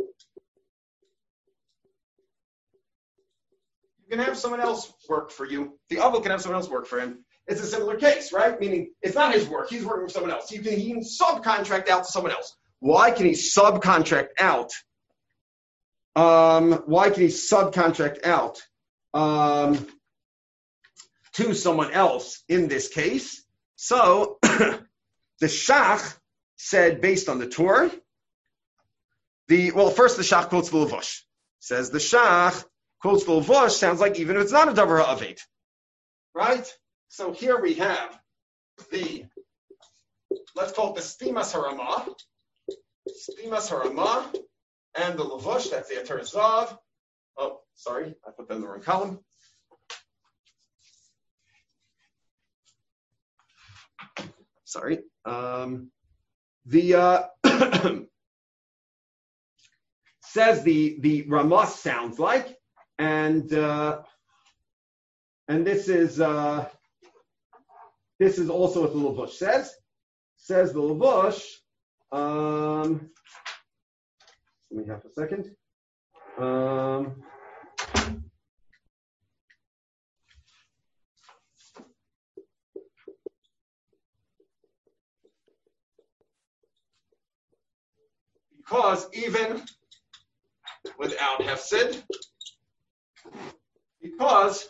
[SPEAKER 1] You can have someone else work for you. The Avel can have someone else work for him. It's a similar case, right? Meaning it's not his work. He's working for someone else. He can, he can subcontract out to someone else. Why can he subcontract out? Um, why can he subcontract out um, to someone else in this case? So the Shach said, based on the Torah, the well, first the Shach quotes the Levush. Says the Shach quotes the Levush, sounds like even if it's not a davar ha'aved, right? So here we have the, let's call it the Stimas Haramah, Stimas Haramah, and the Levush, that's the Ater Zav. Oh, sorry, I put that in the wrong column. Sorry. Um, the uh, says the the Ramah sounds like, and uh, and this is uh, this is also what the Levush says. Says the Levush. Um, let me have a second. Um, because even without hefsid, because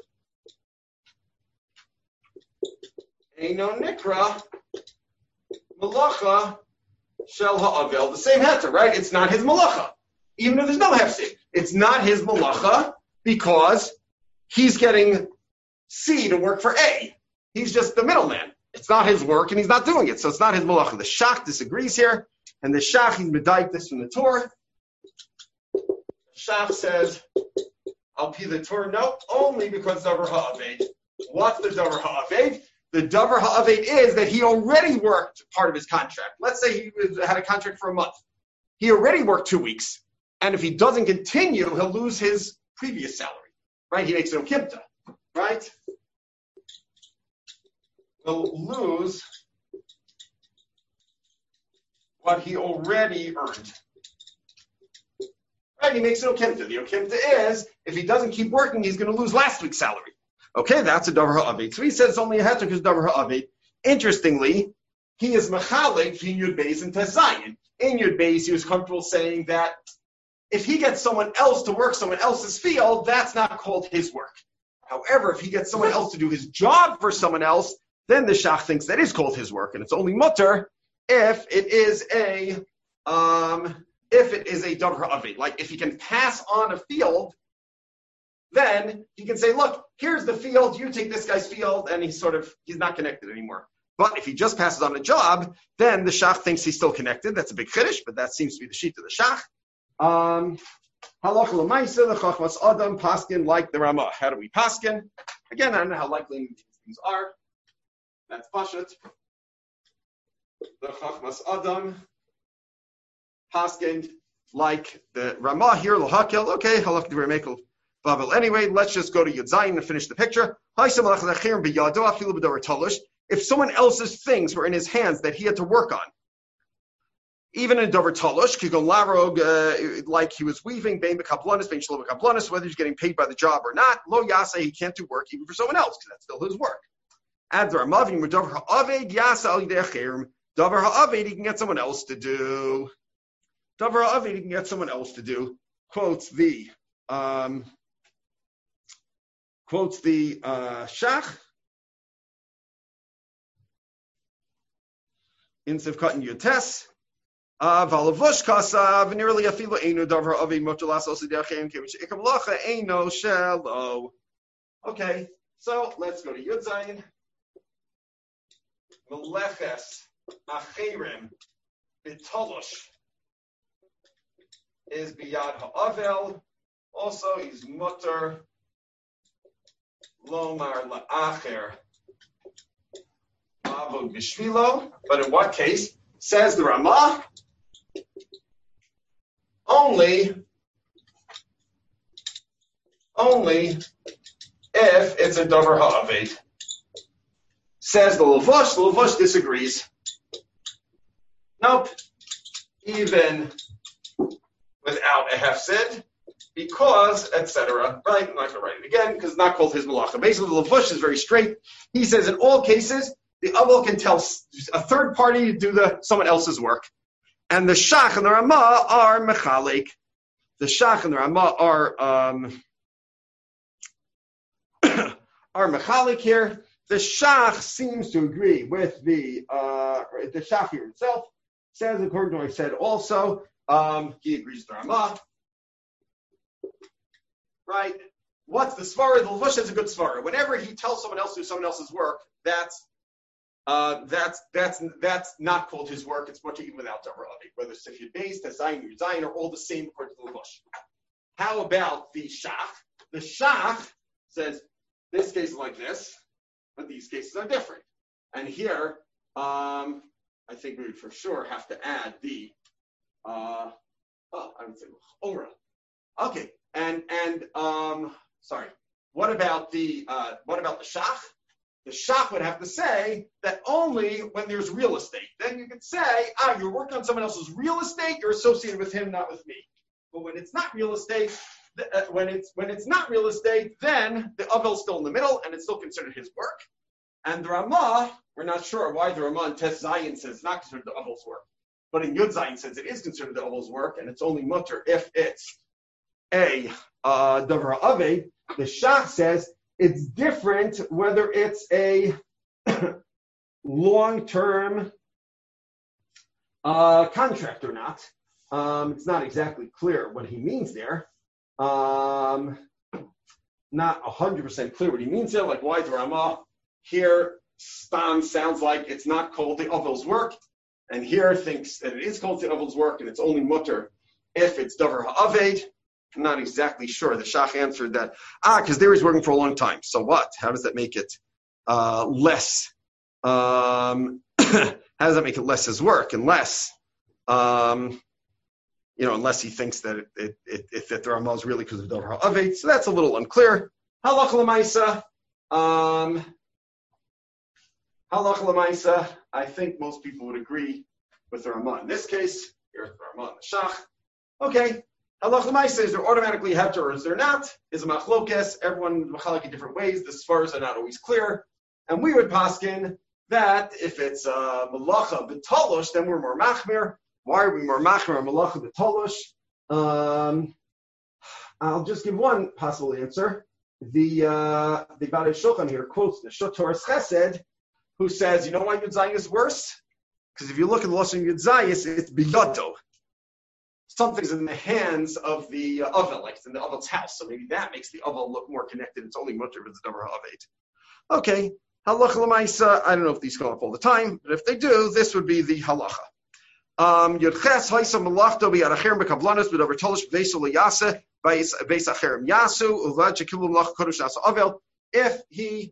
[SPEAKER 1] eino nikra malacha shel ha'avel, the same heter, right? It's not his malacha. Even if there's no hefsid, it's not his malacha because he's getting C to work for A. He's just the middleman. It's not his work and he's not doing it, so it's not his malacha. The Shach disagrees here, and the Shach, he's medayik this from the Torah. Shach says, I'll pee the Torah, no, only because davar ha'aved. What's the davar ha'aved? The davar ha'aved is that he already worked part of his contract. Let's say he had a contract for a month. He already worked two weeks. And if he doesn't continue, he'll lose his previous salary. Right? He makes no kimta. Right? He'll lose what he already earned. Right? He makes no kimta. The okimta is, if he doesn't keep working, he's going to lose last week's salary. Okay, that's a davar ha'aved. So he says it's only a heter because davar ha'aved. Interestingly, he is machalik in Yud Beis and Tesayin. In Yud Beis, he was comfortable saying that if he gets someone else to work someone else's field, that's not called his work. However, if he gets someone else to do his job for someone else, then the Shach thinks that is called his work, and it's only mutter if it is a um, if it is a davar ha'aved. Like if he can pass on a field, then he can say, look, here's the field, you take this guy's field, and he's sort of, he's not connected anymore. But if he just passes on a job, then the Shach thinks he's still connected. That's a big chiddush, but that seems to be the sheet of the Shach. Um, Halacha l'maisa, the Chachmas Adam, paskin like the Ramah. How do we paskin? Again, I don't know how likely things are. That's Pashat. The Chachmas Adam Haskind, like the Ramah here, Lahakel. Okay, Halak Mekel Babel. Anyway, let's just go to Yud Zayin and finish the picture. If someone else's things were in his hands that he had to work on, even in Dover Talosh, Kigon Larog, uh, like he was weaving, Bain Bekablanis, Bain Shalom Bekablanis, whether he's getting paid by the job or not, Lo Yasa, he can't do work even for someone else, because that's still his work. Adar Mavim, with Dover Ha'aved, Yasa Al Yidei Dover Ha'aved, he can get someone else to do. Dover Ha'aved, he can get someone else to do. Quotes the, um, quotes the uh, Shach, in Sivkat and Yotes. Uh, Valavush Kasav, nearly a filo Ainu Dover Avi Mochalas Osidachem Kimish Ikamlacha Aino Shallow. Okay, so let's go to Yud Zayin. Meleches Achirim Bitolosh is Biyad Ha'avel. Also, he's Mutter Lomar La'acher Avod Bishvilo. But in what case? Says the Ramah, only, only if it's a Dover Ha'aved. Says the Lavush, the Lavush disagrees. Nope, even without a hefsid, because, et cetera. Right? I'm not going to write it again because it's not called his malacha. Basically, the Lavush is very straight. He says in all cases, the Avel can tell a third party to do the someone else's work. And the Shach and the Ramah are Mechalik. The Shach and the Ramah are um, are Mechalik here. The Shach seems to agree with the uh, the Shach here himself. Says, according to what I said also, um, he agrees with the Ramah. Right? What's the Svara? The Lavush is a good Svara. Whenever he tells someone else to do someone else's work, that's Uh, that's that's that's not called his work. It's much even without Dover Avi. Whether it's if you're based, Zayin, or Zayin are all the same according to the Lavush. How about the Shach? The Shach says this case is like this, but these cases are different. And here, um, I think we would for sure have to add the uh, oh, I would say Omra. Okay, and and um, sorry. What about the uh, what about the Shach? The Shach would have to say that only when there's real estate. Then you could say, ah, you're working on someone else's real estate, you're associated with him, not with me. But when it's not real estate, uh, when it's when it's not real estate, then the Avel's still in the middle, and it's still considered his work. And the Ramah, we're not sure why the Ramah in Tes Zayin says it's not considered the Avel's work. But in Yud Zayin says it is considered the Avel's work, and it's only mutter if it's a uh, Dover Ave. The Shach says, it's different whether it's a long-term uh, contract or not. Um, it's not exactly clear what he means there. Um, not one hundred percent clear what he means there. Like, why the Ramah here Stam sounds like it's not called the Avel's work, and here thinks that it is called the Avel's work, and it's only mutter if it's Dover Ha'aved. I'm not exactly sure. The Shach answered that, ah, because there he's working for a long time. So what? How does that make it uh, less? Um, how does that make it less his work? Unless, um, you know, unless he thinks that it, it, it, it that the Ramah is really because of Dover Ha'aved. So that's a little unclear. Halach l'maisa. Um, Halach l'maisa. I think most people would agree with the Ramah in this case. Here's the Ramah and the Shach. Okay. Halach l'maisa, is there automatically hefter or is there not? Is a machlokes. Everyone machalek in different ways. The svars are not always clear. And we would paskin that if it's uh, malacha b'tolosh, then we're more machmir. Why are we more machmir malacha b'tolosh? Um, I'll just give one possible answer. The uh, the Baalei Shulchan here quotes the Shotor Chesed, who says, you know why Yud Zayin is worse? Because if you look at the Lashon Yud Zayin, it's biyodo. Something's in the hands of the uh, Avel, like it's in the Avel's house. So maybe that makes the Avel look more connected. It's only mutter if it's Dover Ha'aved. Okay, halacha l'maisa. I don't know if these come up all the time, but if they do, this would be the halacha. Um, Yudches ha'isa malachto b'yaracher b'kablanos b'dover tolish b'veisul l'yase b'veis acherim yasu uvad shekilu malach kodesh nasa Avel. If he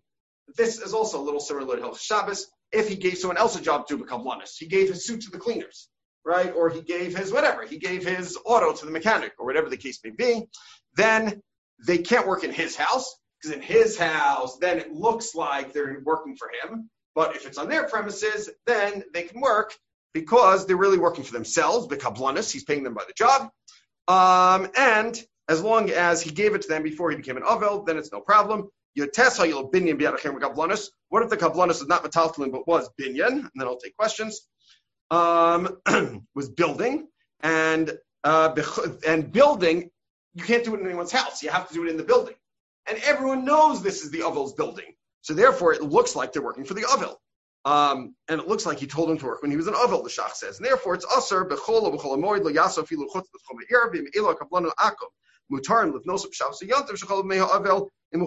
[SPEAKER 1] this is also a little similar to Hilchos Shabbos. If he gave someone else a job to become lunas, he gave his suit to the cleaners, right? Or he gave his whatever, he gave his auto to the mechanic, or whatever the case may be, then they can't work in his house, because in his house, then it looks like they're working for him. But if it's on their premises, then they can work because they're really working for themselves. Bekablanis, he's paying them by the job. Um, and as long as he gave it to them before he became an Avel, then it's no problem. What if the kablanis is not metaltalin but was binyan? And then I'll take questions. Um, was building and uh, and building. You can't do it in anyone's house. You have to do it in the building, and everyone knows this is the Avel's building. So therefore, it looks like they're working for the Avel, um, and it looks like he told him to work when he was an Avel. The Shach says, and therefore it's aser bechol bechol amoid lo yasof ilu chutz l'tchum ha'ir v'im elo kablanu akum mutarim l'vnosov shav seyantiv shechol meha Avel. The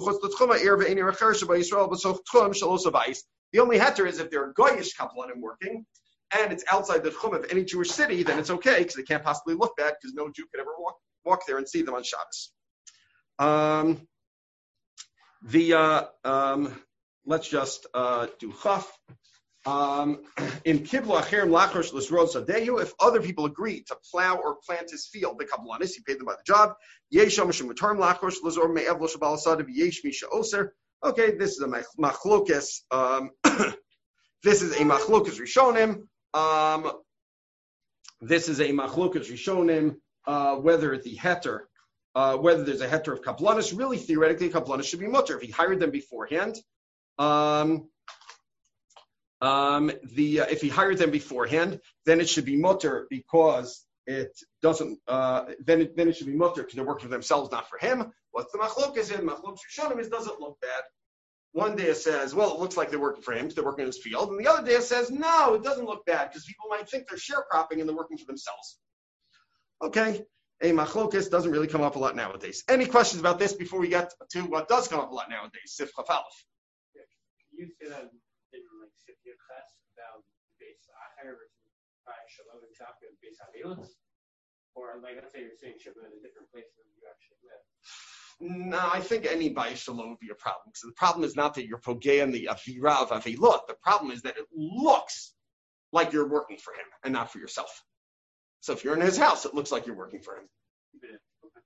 [SPEAKER 1] only heter is if they're goyish kaplanim working, and it's outside the tchum of any Jewish city, then it's okay because they can't possibly look bad because no Jew could ever walk, walk there and see them on Shabbos. Um, the uh, um, let's just uh, do chaf. Um, in kibla achirim lachrosh l'srod sadehu, if other people agree to plow or plant his field, the kablanis, he paid them by the job. Yesham shem mutarim lachrosh l'zor me'ev lo shabal asad v'yesh misha oser. Okay, this is a machlokes. Um, this is a machlokes rishonim. Um, this is a machlokes rishonim. Uh, whether the heter, uh, whether there's a heter of kablanis, really theoretically kablanis should be mutter if he hired them beforehand. Um, Um, the uh, if he hired them beforehand, then it should be mutter because it doesn't. Uh, then it then it should be mutter because they're working for themselves, not for him. What's the machlokes in machlokes rishonim is doesn't look bad. One day it says, well, it looks like they're working for him because they're working in his field, and the other day it says, no, it doesn't look bad because people might think they're sharecropping and they're working for themselves. Okay, a machlokes doesn't really come up a lot nowadays. Any questions about this before we get to what does come up a lot nowadays? Sif Chaf Aleph.
[SPEAKER 4] Yeah. Can you say that? In like Sifia class about base Acher versus by Shalom and Shaka and base Avilas? Or like let's say you're saying Shibboleth in a different place than you actually live.
[SPEAKER 1] No, I think any Bay Shalom would be a problem. So the problem is not that you're Pogea in the Avira of Avilut. The problem is that it looks like you're working for him and not for yourself. So if you're in his house, it looks like you're working for him.
[SPEAKER 4] Okay.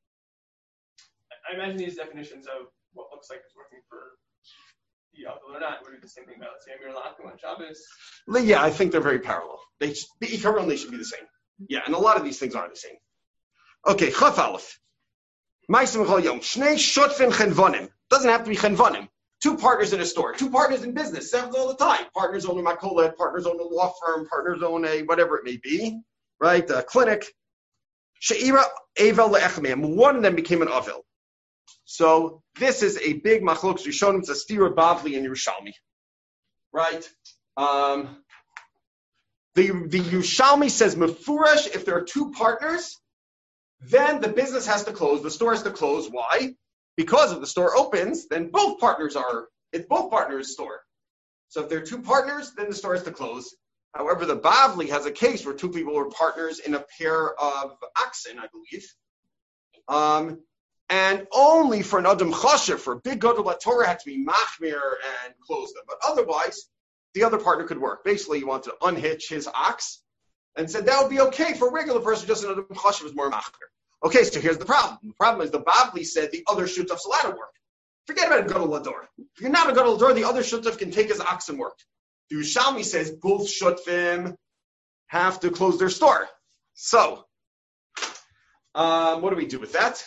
[SPEAKER 4] I imagine these definitions of what looks like it's working for the Avel or not would be the same thing about, let's say, Amir Lakum on Shabbos.
[SPEAKER 1] Yeah, I think they're very parallel. They should, the Ikaron, they should be the same. Yeah, and a lot of these things are the same. Okay, Chaf Aleph. Ma'asim Chol Yom. Shnei Shotfin Chenvonim. Doesn't have to be Chenvonim. Two partners in a store. Two partners in business. It happens all the time. Partners own a makolet, partners own a law firm, partners own a whatever it may be, right? A clinic. She'ira Avel le'echmeim. One of them became an Avel. So this is a big machlokes rishonim. It's a stira bavli in Yerushalmi, right? Um, the the Yerushalmi says mefurash if there are two partners, then the business has to close. The store has to close. Why? Because if the store opens, then both partners are it's both partners' store. So if there are two partners, then the store has to close. However, the bavli has a case where two people were partners in a pair of oxen, I believe. Um, And only for an Adam Chasher, for a big Gadol Torah, had to be machmir and close them. But otherwise, the other partner could work. Basically, he wanted to unhitch his ox and said that would be okay for a regular person, just an Adam Chasher was more machmir. Okay, so here's the problem. The problem is the Bavli said the other Shutaf's allowed to work. Forget about a Gadol Lador. If you're not a Gadol Lador, the other Shutaf can take his ox and work. The Yerushalmi says both Shutfim have to close their store. So, um, what do we do with that?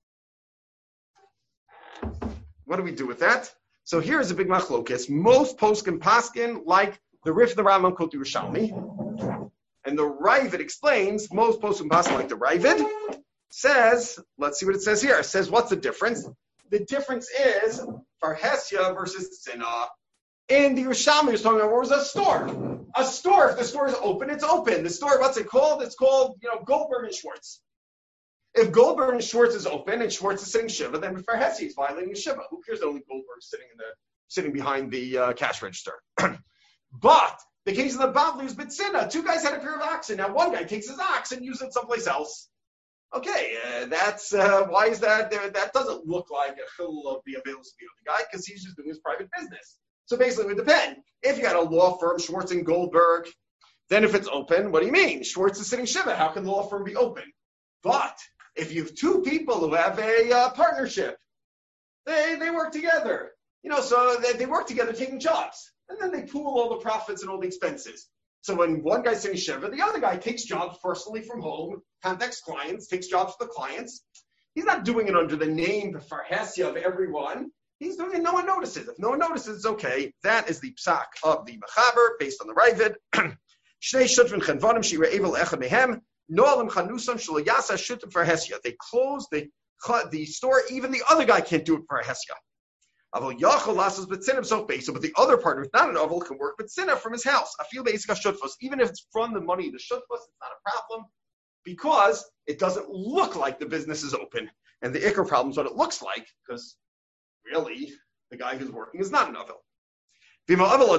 [SPEAKER 1] What do we do with that? So here's a big machlokes. Most poskim paskin like the Rif the Rambam quote the Yerushalmi, and the Ravid explains most poskim paskin like the Ravid says. Let's see what it says here. It says what's the difference? The difference is Farhesia versus Tzina. In the Yerushalmi, is talking about what was a store. A store. If the store is open, it's open. The store, what's it called? It's called you know Goldberg and Schwartz. If Goldberg and Schwartz is open and Schwartz is sitting Shiva, then for Hesi is violating the Shiva. Who cares that only Goldberg is sitting in the sitting behind the uh, cash register? But the case of the Bavli is Bitsina. Two guys had a pair of oxen. Now one guy takes his ox and uses it someplace else. Okay, uh, that's uh, why is that? There, that doesn't look like a chil of the available to the other guy because he's just doing his private business. So basically, it would depend. If you had a law firm, Schwartz and Goldberg, then if it's open, what do you mean? Schwartz is sitting Shiva. How can the law firm be open? But if you have two people who have a uh, partnership, they they work together. You know, so they, they work together taking jobs. And then they pool all the profits and all the expenses. So when one guy's sitting Shiva, the other guy takes jobs personally from home, contacts clients, takes jobs for the clients. He's not doing it under the name, the farhesya of everyone. He's doing it, no one notices. If no one notices, it's okay. That is the psak of the Mechaber, based on the Ravid. Shnei shutvin chenvanim shira evil echad mehem, noalim chanusam shelo yasa shutim farhesya. They close the, the store, even the other guy can't do it for farhesya. Aval yachol lasas b'tzinim sof beisa, but the other partner, who's not an aval, can work b'tzina from his house. I feel beisa shutfos, even if it's from the money of the shutfos, it's not a problem, because it doesn't look like the business is open. And the ikar problem is what it looks like, because really, the guy who's working is not an aval. However,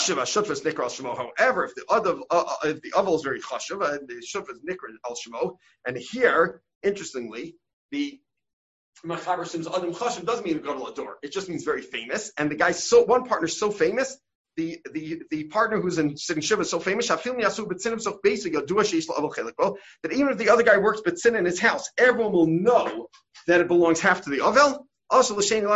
[SPEAKER 1] if the aval, uh, if the aval is very chashuv, and the shutf is nikra al shemo, and here, interestingly, the Mechaber assumes Adam Chashav doesn't mean Gadol Ador. It just means very famous. And the guy's so, one partner's so famous, the the the partner who's in sitting Shiva is so famous, that even if the other guy works B'tzin in his house, everyone will know that it belongs half to the Avel. Also,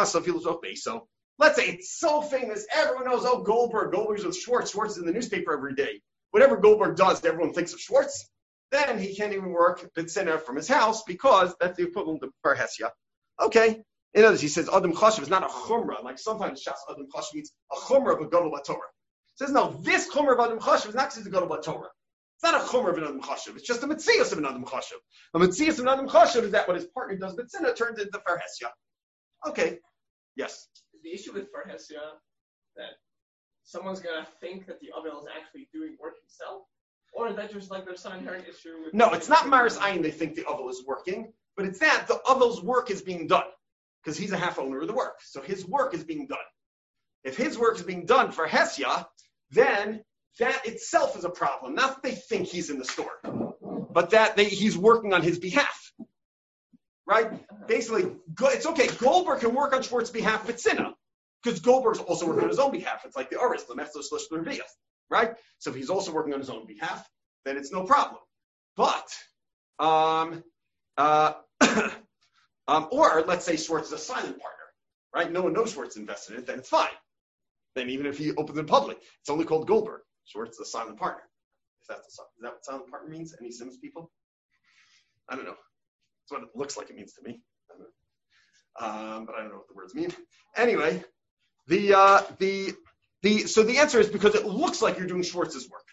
[SPEAKER 1] so let's say it's so famous, everyone knows, oh, Goldberg, Goldberg's with Schwartz, Schwartz is in the newspaper every day. Whatever Goldberg does, everyone thinks of Schwartz. Then he can't even work B'tzin from his house because that's the equivalent of Parhesya. Okay. In other words, he says Adam Chashav is not a chumrah. Like sometimes Shas Adam Chashav means a chumrah of a Gadol Torah. He says no, this chumrah of Adam Chashav is not because it's a Gadol Torah. It's not a chumrah of an Adam Chashav. It's just a mitzias of an Adam Chashav. A mitzias of an Adam Chashav is that what his partner does, but Tzina turns into Farhesya. Okay. Yes.
[SPEAKER 6] The issue with Farhesya that someone's gonna think that the Avel is actually doing work himself, or is that just like there's some inherent issue with?
[SPEAKER 1] No, it's not Maris Ayin. They think the Avel is working. But it's that the Avel's work is being done because he's a half owner of the work. So his work is being done. If his work is being done for Hesya, then that itself is a problem. Not that they think he's in the store, but that they, he's working on his behalf. Right? Basically, it's okay. Goldberg can work on Schwartz's behalf, but Tzina, because Goldberg's also working on his own behalf. It's like the Aris, the Mechzos slash the right? So if he's also working on his own behalf, then it's no problem. But, um, Uh, um, or let's say Schwartz is a silent partner, right? No one knows Schwartz invested in it, then it's fine. Then even if he opens in public, it's only called Goldberg. Schwartz is a silent partner. If that's a, is that what silent partner means? Any Sims people? I don't know. That's what it looks like it means to me. I don't know. Um, but I don't know what the words mean. Anyway, the uh, the the so the answer is because it looks like you're doing Schwartz's work.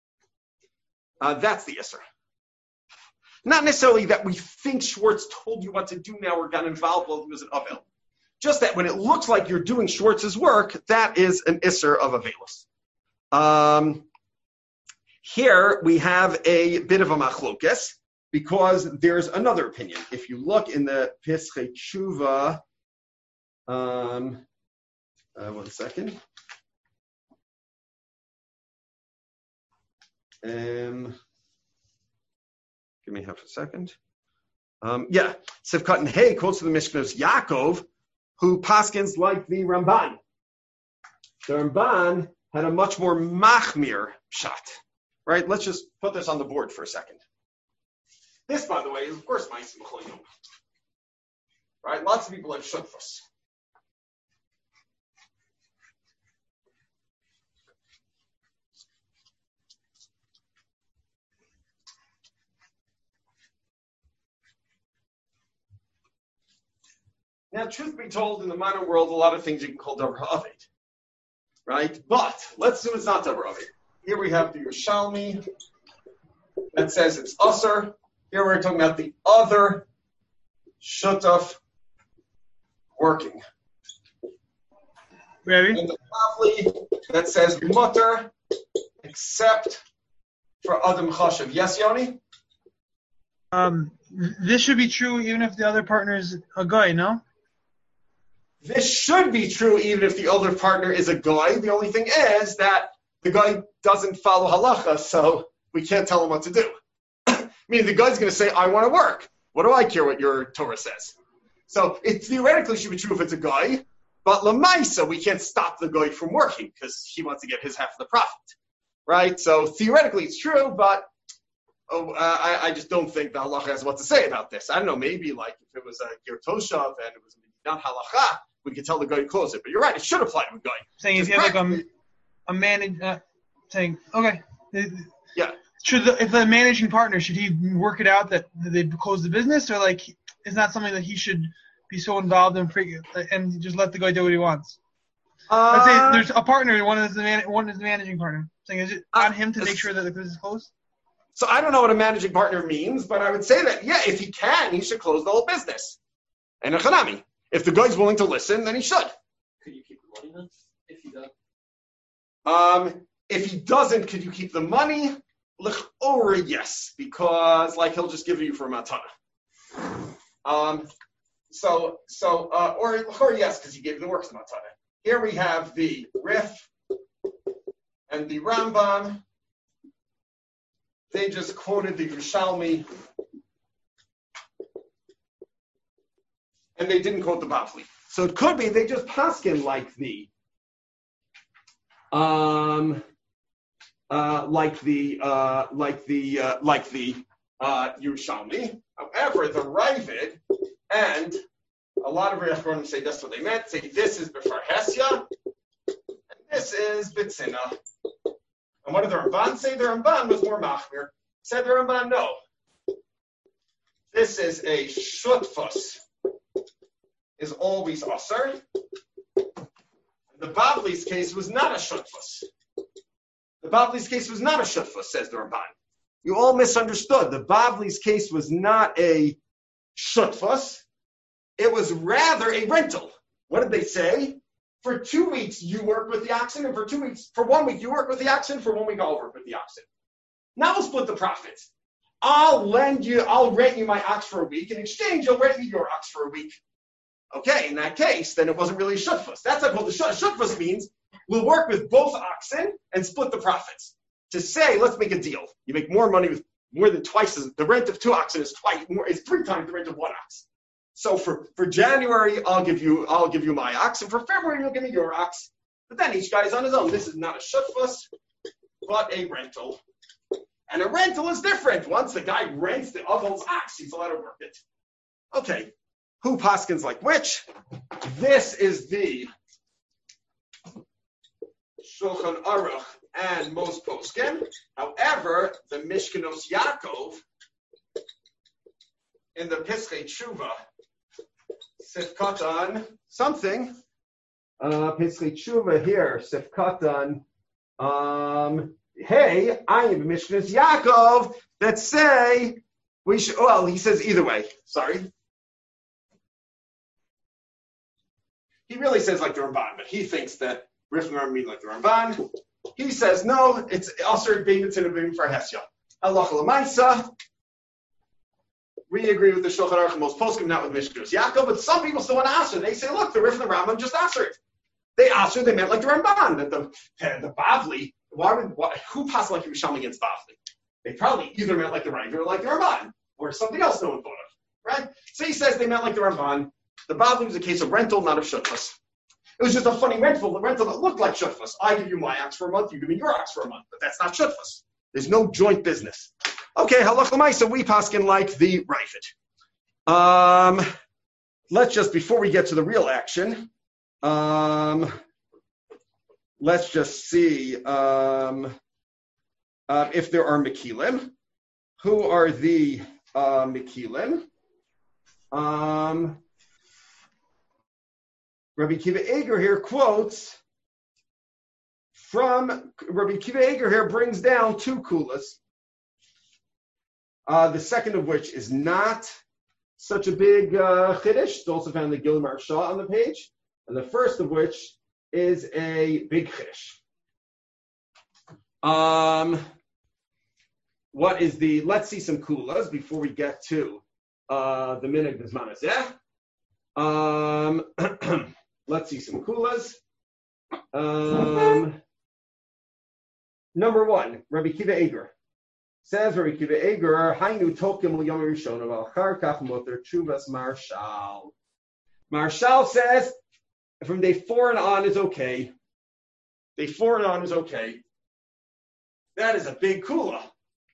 [SPEAKER 1] Uh, that's the answer. Not necessarily that we think Schwartz told you what to do now or got involved while he was an Avel. Just that when it looks like you're doing Schwartz's work, that is an Isser of Avelus. Um, here we have a bit of a machlokes because there's another opinion. If you look in the Pischei Tshuva, um, uh, one second. Um, Give me half a second. Um, yeah, Sivkat and Hay quotes to the Mishnah's Yaakov, who paskins like the Ramban. The Ramban had a much more machmir shot. Right? Let's just put this on the board for a second. This, by the way, is of course Ma'asim B'chol Yom. Right? Lots of people have shutfos. Now, truth be told, in the modern world, a lot of things you can call Davar Ha'avid, right? But let's assume it's not Davar Ha'avid. Here we have the Yerushalmi that says it's Usser. Here we're talking about the other Shutaf working.
[SPEAKER 5] Ready?
[SPEAKER 1] And the Pavli that says Mutter except for Adam Chashav. Yes, Yoni?
[SPEAKER 5] Um, this should be true even if the other partner is a guy, no?
[SPEAKER 1] This should be true even if the other partner is a guy. The only thing is that the guy doesn't follow halacha, so we can't tell him what to do. I mean, the guy's going to say, I want to work. What do I care what your Torah says? So it theoretically should be true if it's a guy, But Lamaisa, we can't stop the guy from working because he wants to get his half of the profit, right? So theoretically it's true, but oh, uh, I, I just don't think the halacha has what to say about this. I don't know, maybe like if it was a Ger Toshav and it was not halacha, we could tell the guy to close it. But you're right, it should apply to a guy.
[SPEAKER 5] Saying if you have like a, a manage, uh, saying, okay.
[SPEAKER 1] Yeah.
[SPEAKER 5] Should the, if the managing partner, should he work it out that they close the business, or like is not something that he should be so involved in and just let the guy do what he wants?
[SPEAKER 1] Uh,
[SPEAKER 5] Let's say there's a partner, one is the man, one is the managing partner. Saying, is it on him to
[SPEAKER 1] uh,
[SPEAKER 5] make sure that the business is closed?
[SPEAKER 1] So I don't know what a managing partner means, but I would say that yeah, if he can, he should close the whole business. And a chanami, if the guy's willing to listen, then he should.
[SPEAKER 3] Could you keep the money then? If he does.
[SPEAKER 1] Um, if he doesn't, could you keep the money? Or yes, because like he'll just give you for a matana. Um, so so uh, or or yes, because he gave the works to matana. Here we have the Rif and the Rambam. They just quoted the Yerushalmi, and they didn't quote the Bavli. So it could be they just paskin like the um. Uh, like the uh, like the uh, like the uh, Yerushalmi. However, the Ravid and a lot of Rishonim say that's what they meant. Say this is B'far Hesya, and this is B'tzina. And what did the Ramban say? The Ramban was more machmir. Said the Ramban, no. This is a shutfus. Is always asar. The Bavli's case was not a shutfus. The Bavli's case was not a shutfus, says the Ramban. You all misunderstood. The Bavli's case was not a shutfus. It was rather a rental. What did they say? For two weeks, you work with the oxen, and for two weeks, for one week, you work with the oxen, for one week, I'll work with the oxen. Now we'll split the profits. I'll lend you, I'll rent you my ox for a week. In exchange, you'll rent me your ox for a week. Okay, in that case, then it wasn't really a shutfus. That's not what the shutfus means. We'll work with both oxen and split the profits. To say, let's make a deal. You make more money with more than twice as the rent of two oxen is twice more is three times the rent of one ox. So for, for January, I'll give you I'll give you my ox, and for February, you'll give me your ox. But then each guy's on his own. This is not a shutfus, but a rental. And a rental is different. Once the guy rents the other's ox, he's allowed to work it. Okay, who paskins like which? This is the Shulchan Aruch and most poskim. However, the Mishkanos Yaakov in the Pischei Tshuva Sifkatan something. Uh, Pischei Tshuva here Sifkatan. Um, hey, I am Mishkanos Yaakov that say we should. Well, he says either way. Sorry. He really says like the Ramban, but he thinks that Rishon mean like the Ramban. He says no, it's Asher Davidson and Bim for Hesya. Halacha L'maisa. We agree with the Shulchan Aruch most poskim, not with Mishkanos Yaakov, but some people still want to answer. They say, look, the Rif and the Rambam just answered. They answered, they meant like the Ramban, that the the Bavli. Why would why, who passed like Yerushalmi against Bavli? They probably either meant like the Ravid or like the Ramban, or something else no one thought of, right? So he says they meant like the Ramban. The Bavli was a case of rental, not of shutfus. It was just a funny rental, the rental that looked like shutfus. I give you my ox for a month, you give me your ox for a month, but that's not shutfus. There's no joint business. Okay, halach l'maisa, we paskin like the Ravid. Um, let's just, before we get to the real action, um, let's just see um, uh, if there are Mekilim. Who are the uh, Mekilim? Um, Rabbi Kiva Eger here quotes from Rabbi Kiva Eger here brings down two kulas. Uh, the second of which is not such a big uh, chiddush. It's also found in the Gilmar Shah on the page. And the first of which is a big chiddush. Um, what is the, let's see some kulas before we get to uh, the minhag b'zman hazeh. Um, let's see some kulas. Um, number one, Rabbi Kiva Eger. Says Rabbi Kiva Eger, Hainu tokim l'yom rishon of al char kach moter tshuvas Marshal. Marshal says, And from day four and on is okay. Day four and on is okay. That is a big kula.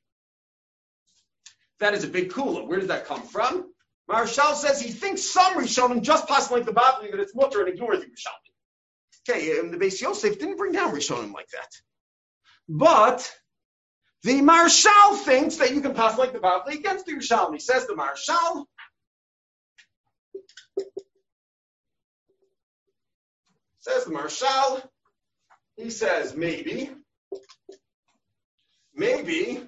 [SPEAKER 1] That is a big kula. Where does that come from? Marshal says he thinks some Rishonim just pass like the Babli that it's mutter and ignore the Rishonim. Okay, and the Beis Yosef didn't bring down Rishonim like that. But the Marshal thinks that you can pass like the Babli against the Rishonim. He says the Marshal says the Marshal he says maybe maybe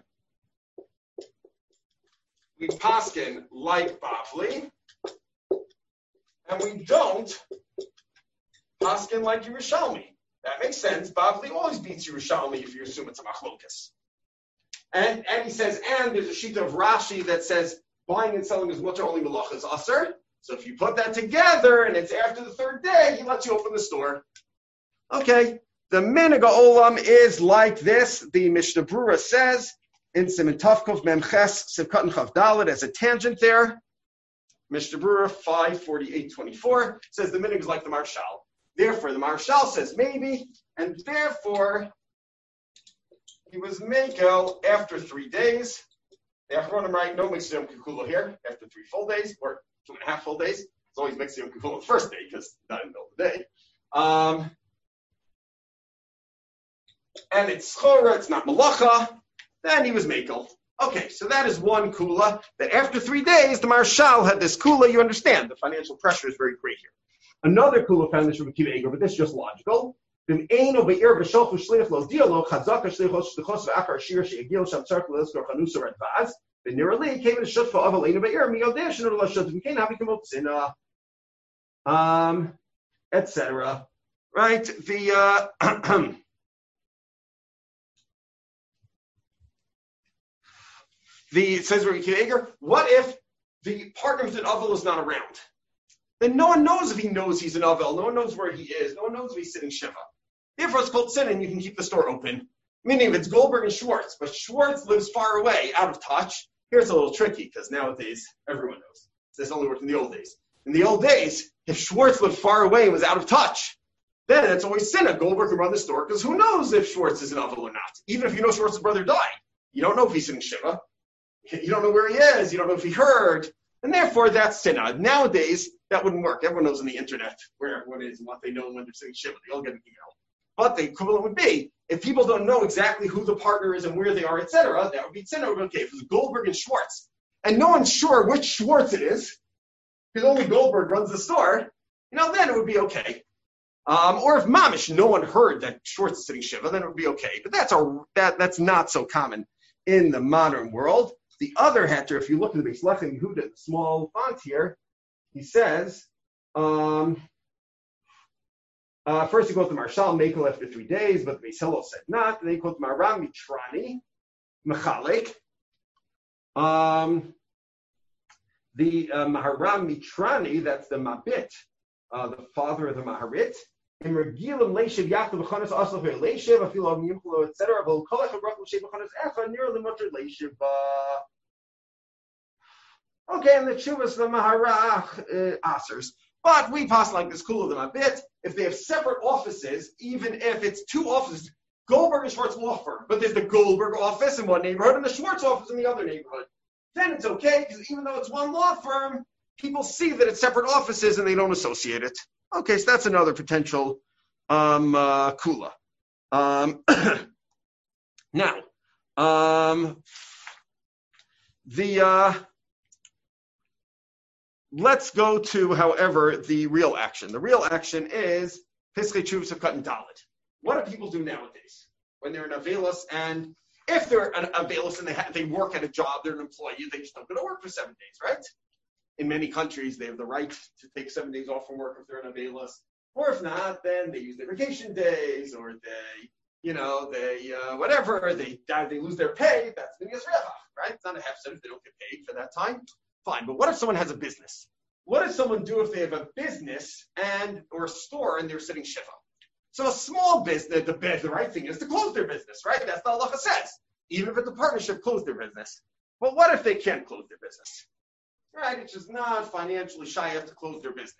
[SPEAKER 1] we paskin like Bavli, and we don't paskin like Yerushalmi. That makes sense. Bavli always beats Yerushalmi if you assume it's a machlokas. And and he says, and there's a sheet of Rashi that says buying and selling is mutter only malachas aser. So if you put that together and it's after the third day, he lets you open the store. Okay, the minhag olam is like this. The Mishnah Brura says in Siman Tavkov Memches Sivkat Chav Dalet as a tangent there. Mishnah Brura five forty-eight twenty-four says the minhag is like the Marshal. Therefore, the Marshal says maybe, and therefore he was mekel after three days. The Achronim write no mixed Yom Kikula here after three full days or two and a half full days. It's always mixed Yom Kikula the first day because not in the middle of the day. Um, and it's chora, it's not malacha. Then he was mekel. Okay, so that is one kula. That after three days, the Marshal had this kula. You understand the financial pressure is very great here. Another kula found this from Akiva Eger, but this is just logical. Then ein over ir b'shalchu shliach lo dialog chazaka shlichos shlichos v'achar shir she'egil sham tzark l'eskor chanusa radvaz. Then nearly came in shutfa of aleinu be'ir miyodeh shenur l'shut v'kein havi kamot zina, um, et cetera. Right? The uh, The, it says what if the partner of an Avel is not around? Then no one knows if he knows he's an Avel. No one knows where he is. No one knows if he's sitting Shiva. Therefore, it's called sin, and you can keep the store open. Meaning, if it's Goldberg and Schwartz, but Schwartz lives far away, out of touch, here's a little tricky, because nowadays, everyone knows. This only worked in the old days. In the old days, if Schwartz lived far away and was out of touch, then it's always sin. Goldberg can run the store, because who knows if Schwartz is an Avel or not? Even if you know Schwartz's brother died. You don't know if he's sitting Shiva. You don't know where he is. You don't know if he heard. And therefore, that's sinah. Nowadays, that wouldn't work. Everyone knows on the internet where everyone is and what they know when they're saying Shiva. They all get an email. But the equivalent would be, if people don't know exactly who the partner is and where they are, et cetera, that would be sinah. Okay, if it was Goldberg and Schwartz, and no one's sure which Schwartz it is, because only Goldberg runs the store, you know, then it would be okay. Um, or if Mamish, no one heard that Schwartz is sitting Shiva, then it would be okay. But that's a, that that's not so common in the modern world. The other heter, if you look at the Beis Lechem Yehuda, the small font here, he says, um, uh, first he quotes the Marshal, Mekel after three days, but the Beis Hillel said not. And then he quotes Maharam Mitrani, Mechalik. Um, the uh, Maharam Mitrani, that's the Mabit, uh, the father of the Maharit. In Regilim Leishiv Yaakov B'chanas Aslav Leishiv Afilo Yimchlo et cetera. But Kolach Abrach Leishiv B'chanas Echa near Limotr Leishiv. Okay, and the Chuvas the Maharach Asers. But we pass like this cool of them a bit. If they have separate offices, even if it's two offices, Goldberg and Schwartz law firm, but there's the Goldberg office in one neighborhood and the Schwartz office in the other neighborhood, then it's okay because even though it's one law firm, people see that it's separate offices and they don't associate it. Okay, so that's another potential um, uh, kula. Um, now, um, the uh, let's go to, however, the real action. The real action is Piskei Tshuvos of Katan Dalet. What do people do nowadays when they're an Avelis, and if they're an Avelis and they ha- they work at a job, they're an employee, they just don't go to work for seven days, right? In many countries, they have the right to take seven days off from work if they're an Avelis. Or if not, then they use their vacation days, or they, you know, they, uh, whatever, they they lose their pay. That's the Yisrael, right? It's not a hefset if they don't get paid for that time. Fine, but what if someone has a business? What does someone do if they have a business and or a store and they're sitting Shiva? So a small business, the, the right thing is to close their business, right? That's the halacha says. Even if the partnership closed their business. But what if they can't close their business? Right, it's just not financially shy enough to close their business.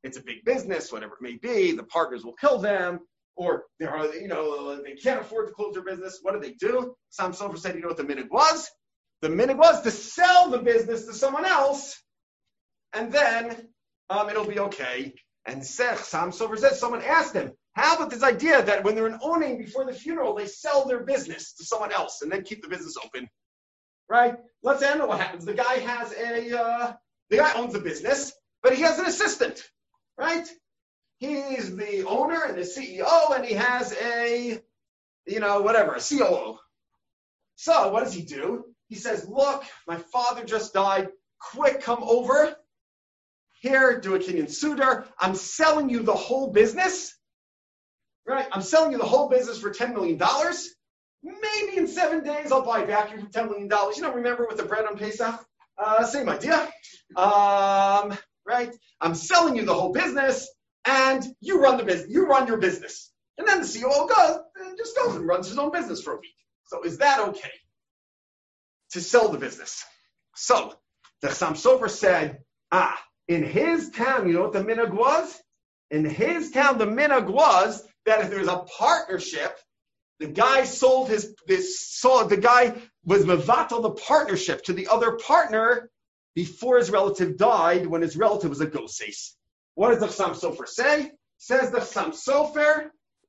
[SPEAKER 1] it's a big business, whatever it may be, the partners will kill them, or there are, you know, they can't afford to close their business. What do they do? Sam Sofer said, you know what the minhag was? The minhag was to sell the business to someone else, and then um, it'll be okay. And Sam Sofer said, someone asked him, how about this idea that when they're in owning before the funeral, they sell their business to someone else and then keep the business open, right? Let's handle what happens. The guy has a, uh, the guy owns the business, but he has an assistant, right? He's the owner and the C E O, and he has a, you know, whatever, a C O O. So what does he do? He says, look, my father just died. Quick, come over. Here, do a Kinyan Sudar. I'm selling you the whole business. Right? I'm selling you the whole business for ten million dollars. Maybe in seven days I'll buy back you for ten million dollars. You know, remember with the bread on Pesach? Uh, same idea. Um, right? I'm selling you the whole business, and you run the business. You run your business. And then the C O O goes, just goes and runs his own business for a week. So is that okay to sell the business? So the Chassam Sofer said, ah, in his town, you know what the minhag was? In his town, the minhag was that if there's a partnership, the guy sold his, this sold, the guy was mevatel the partnership to the other partner before his relative died, when his relative was a goseis. What does the Chassam Sofer say? Says the Chassam Sofer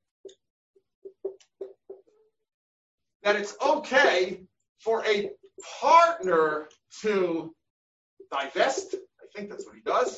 [SPEAKER 1] that it's okay for a partner to divest, I think that's what he does,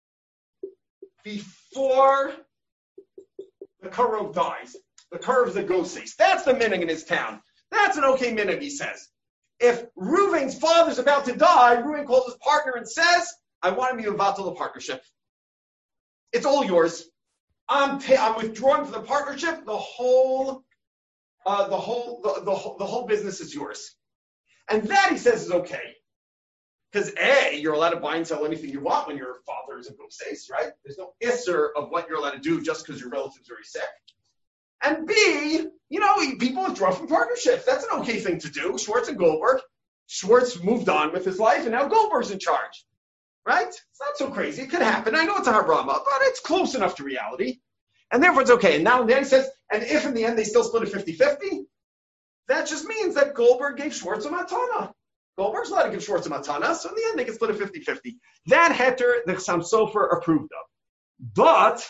[SPEAKER 1] before the Karov dies. The Karov is a goseis. That's the minhag in his town. That's an okay minhag, he says. If Reuven's father's about to die, Reuven calls his partner and says, I want to be involved in the partnership. It's all yours. I'm ta- I'm withdrawing from the partnership. The whole, uh, the whole, the, the whole, the whole business is yours. And that, he says, is okay. Because A, you're allowed to buy and sell anything you want when your father is a goseis, right? There's no isser of what you're allowed to do just because your relative's very sick. And B, you know, people withdraw from partnerships. That's an okay thing to do. Schwartz and Goldberg. Schwartz moved on with his life, and now Goldberg's in charge, right? It's not so crazy. It could happen. I know it's a harama, but it's close enough to reality. And therefore, it's okay. And now then he says, and if in the end they still split it fifty-fifty, that just means that Goldberg gave Schwartz a matana. Goldberg's allowed to give Schwartz a matana, so in the end they can split it fifty-fifty. That heter the Chassam Sofer approved of. But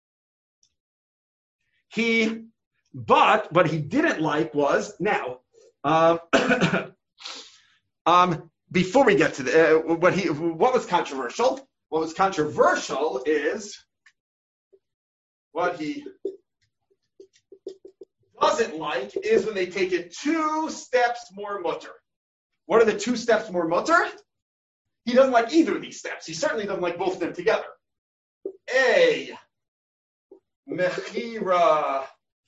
[SPEAKER 1] he, but what he didn't like was, now, um, um, before we get to the, uh, what he, what was controversial? What was controversial is what he doesn't like is when they take it two steps more mutter. What are the two steps more mutter? He doesn't like either of these steps. He certainly doesn't like both of them together. A, mechira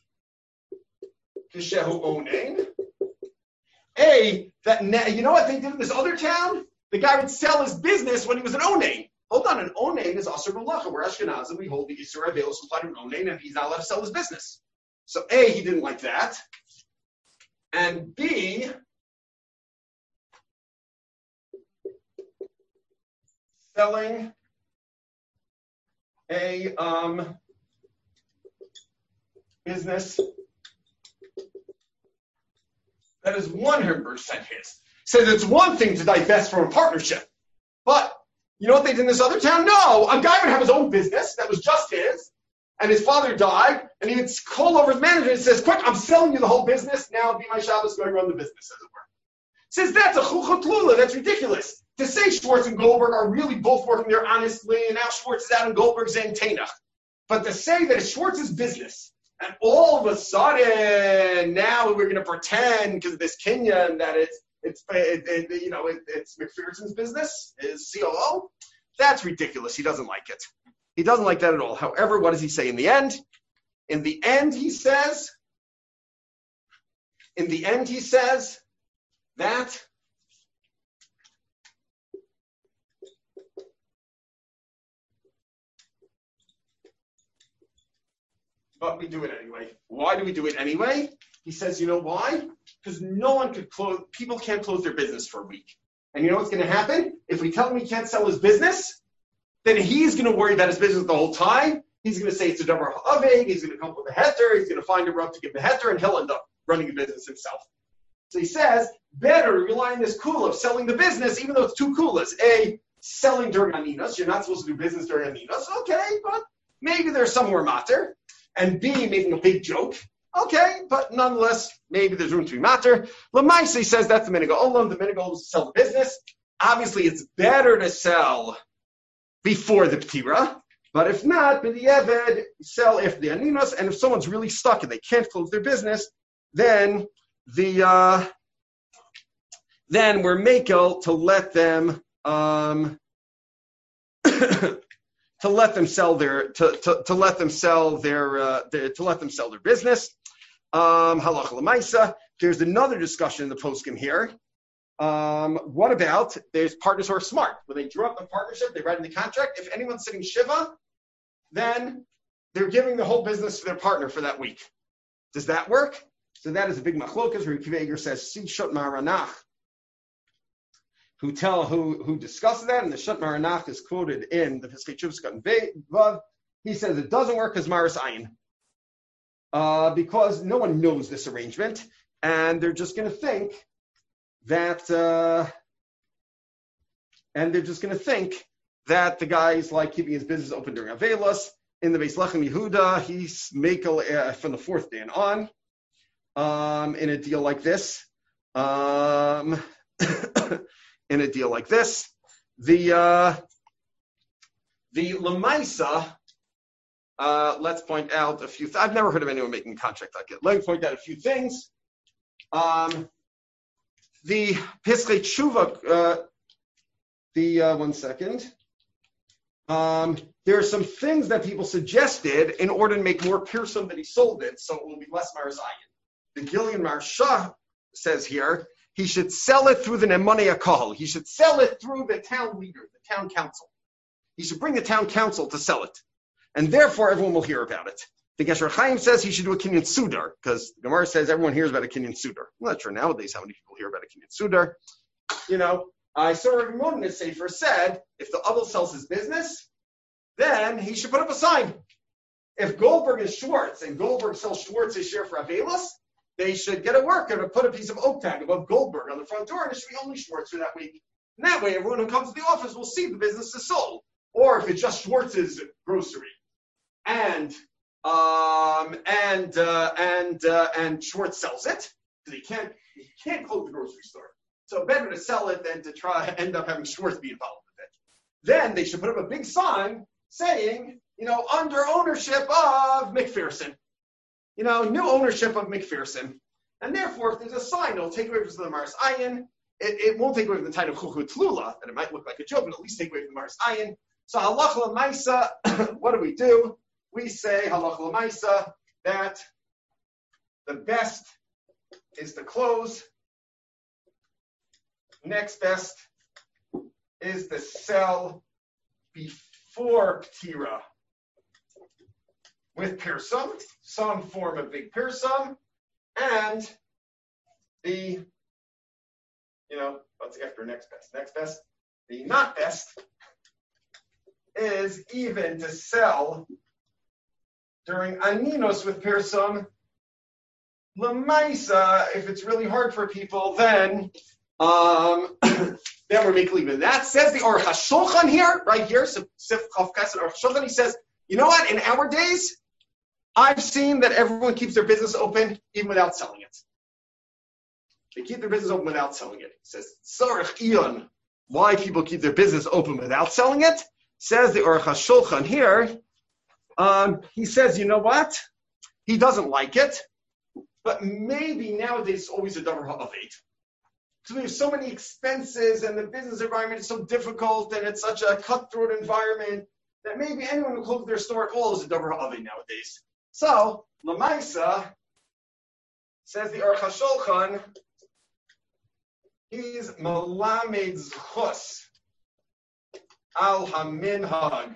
[SPEAKER 1] kishehu onein. A, that, you know what they did in this other town? The guy would sell his business when he was an onein. Hold on, an onein is asur b'melacha. We're Ashkenazim, we hold the Yisur Avelos applied to an onein, and he's not allowed to sell his business. So A, he didn't like that. And B, selling a um, business that is one hundred percent his. Says it's one thing to divest from a partnership, but you know what they did in this other town? No, a guy would have his own business that was just his, and his father died, and he would call over his manager and says, quick, I'm selling you the whole business, now be my Shabbos, go run the business, as it were. Says that's a chuchot lula, that's ridiculous. To say Schwartz and Goldberg are really both working there honestly, and now Schwartz is out and Goldberg's in Tanach. But to say that it's Schwartz's business, and all of a sudden, now we're going to pretend, because of this Kenyan, that it's, it's it, it, you know, it, it's McPherson's business, is C O O, that's ridiculous. He doesn't like it. He doesn't like that at all. However, what does he say in the end? In the end, he says, in the end, he says that but we do it anyway. Why do we do it anyway? He says, you know why? Because no one could close, people can't close their business for a week. And you know what's going to happen? If we tell him he can't sell his business, then he's going to worry about his business the whole time. He's going to say it's a davar ha'aved. He's going to come up with a heter. He's going to find a rub to give the heter, and he'll end up running a business himself. So he says, better rely on this kula of selling the business, even though it's two kulas. A, selling during aninas. You're not supposed to do business during aninas. Okay, but maybe there's somewhere matter. And B, making a big joke. Okay, but nonetheless, maybe there's room to be matter. Lamaisa says that's the minigal olam. The minigal is to sell the business. Obviously, it's better to sell before the ptira. But if not, b'di'eved, sell after the aninos. And if someone's really stuck and they can't close their business, then the uh, then we're makel to let them um, to let them sell their to, to, to let them sell their, uh, their to let them sell their business. Um, halacha l'maisa. There's another discussion in the poskim here. Um, what about there's partners who are smart? When they draw up the partnership, they write in the contract. If anyone's sitting shiva, then they're giving the whole business to their partner for that week. Does that work? So that is a big machlokas. Rabbi Akiva Eiger says, "Si shot maranach." Who tell who who discusses that, and the shot maranach is quoted in the Piskei Chuvskat Vav. He says it doesn't work as maris ayin, uh, because no one knows this arrangement, and they're just going to think that, uh, and they're just going to think that the guy's like keeping his business open during Avelos. In the Beis Lechem Yehuda, he's makel uh, from the fourth day and on. Um, in a deal like this, um, in a deal like this, the uh, the Lamaisa. Uh, let's point out a few. Th- I've never heard of anyone making a contract like it. Let me point out a few things. Um, the Piskei Tshuva. Uh, the uh, one second. Um, there are some things that people suggested in order to make more Pearson that he sold it, so it will be less Maris Ayin. The Gillian Marsha says here, he should sell it through the Nemonei Kahal. He should sell it through the town leader, the town council. He should bring the town council to sell it. And therefore, everyone will hear about it. The Gesher Chaim says he should do a Kinyan Sudar, because the Gemara says everyone hears about a Kinyan Sudar. I'm not sure nowadays how many people hear about a Kinyan Sudar. You know, I saw Rabbi Monin Sefer said, if the Abel sells his business, then he should put up a sign. If Goldberg is Schwartz, and Goldberg sells Schwartz's share for Avelis, they should get a worker to put a piece of oak tag above Goldberg on the front door, and it should be only Schwartz for that week. And that way, everyone who comes to the office will see the business is sold. Or if it's just Schwartz's grocery, and um, and uh, and uh, and Schwartz sells it, because he can't he can't close the grocery store. So better to sell it than to try to end up having Schwartz be involved with it. Then they should put up a big sign saying, you know, under ownership of McPherson. You know, new ownership of McPherson. And therefore, if there's a sign, it'll take away from the Maris Ayin. It, it won't take away from the title of Chuchu Tlula, and it might look like a joke, but at least take away from the Maris Ayin. So halacha l'maisa, what do we do? We say halacha l'maisa that the best is to close. Next best is to sell before Ptira with Pirsum, some form of big Pirsum, and the, you know, what's after next best? Next best, the not best is even to sell during Aninos with Pirsum. Lamaisa, if it's really hard for people, then um, then we're making even that. Says the Aruch HaShulchan here, right here, Sif Chavkas and Aruch HaShulchan, he says, you know what, in our days, I've seen that everyone keeps their business open even without selling it. They keep their business open without selling it. He says, Tzarech Iyon, why people keep their business open without selling it? Says the Aruch HaShulchan here, um, he says, you know what? He doesn't like it, but maybe nowadays it's always a davar ha'aved. So we have so many expenses and the business environment is so difficult and it's such a cutthroat environment that maybe anyone who closes their store at all is a davar ha'aved nowadays. So, Lamaisa, says the Aruch HaShulchan, he's Melamed Zchus al HaMinhag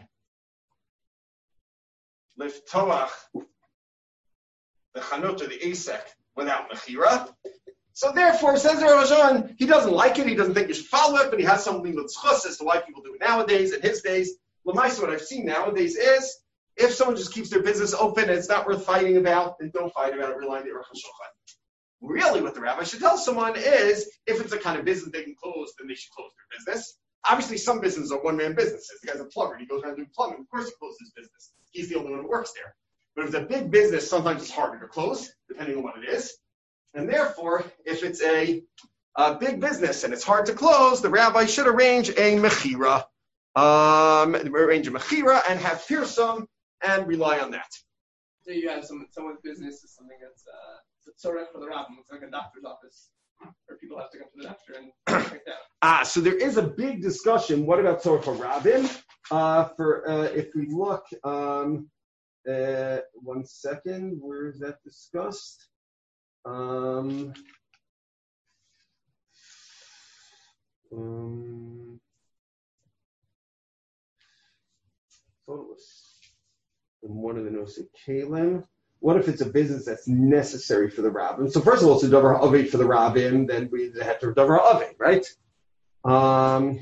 [SPEAKER 1] Liftoach the Chanut or the Asek without Mechira. So therefore, says the Aruch HaShulchan, he doesn't like it, he doesn't think you should follow it, but he has something with Zchus as to why people do it nowadays, in his days. Lamaisa, what I've seen nowadays is if someone just keeps their business open and it's not worth fighting about, then don't fight about it, rely on the Aruch HaShulchan. Really, what the rabbi should tell someone is if it's a kind of business they can close, then they should close their business. Obviously, some businesses are one-man businesses. The guy's a plumber. He goes around doing plumbing. Of course he closes his business. He's the only one who works there. But if it's a big business, sometimes it's harder to close, depending on what it is. And therefore, if it's a, a big business and it's hard to close, the rabbi should arrange a mechira, um, arrange a mechira and have pirsum and rely on that.
[SPEAKER 6] So you have some someone's business is something that's uh, it's a tzorech for the rabbin. It's like a doctor's office where people have to come to the doctor and things like that.
[SPEAKER 1] Ah, so there is a big discussion. What about tzorech for rabbin? Uh, for uh, if we look, um, uh, one second, where is that discussed? Um, um, thought it was in one of the notes of Kalim. What if it's a business that's necessary for the rabbin? So first of all, it's a davar ha'aved for the rabbin, then we have to davar ha'aved, right? Um,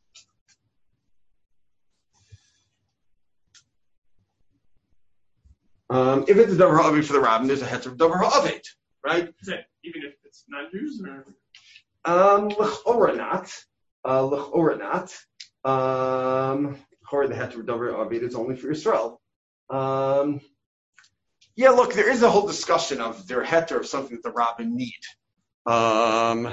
[SPEAKER 1] um, if it's a davar ha'aved for the rabbin, there's a heter of davar ha'aved, right?
[SPEAKER 6] Is it even if it's non-Jews or?
[SPEAKER 1] Um, l'chora not, uh, l'chora not. Um, l'chora the heter of davar ha'aved is only for Yisrael. Um, yeah, look, there is a whole discussion of their heter of something that the rabbin need. Um,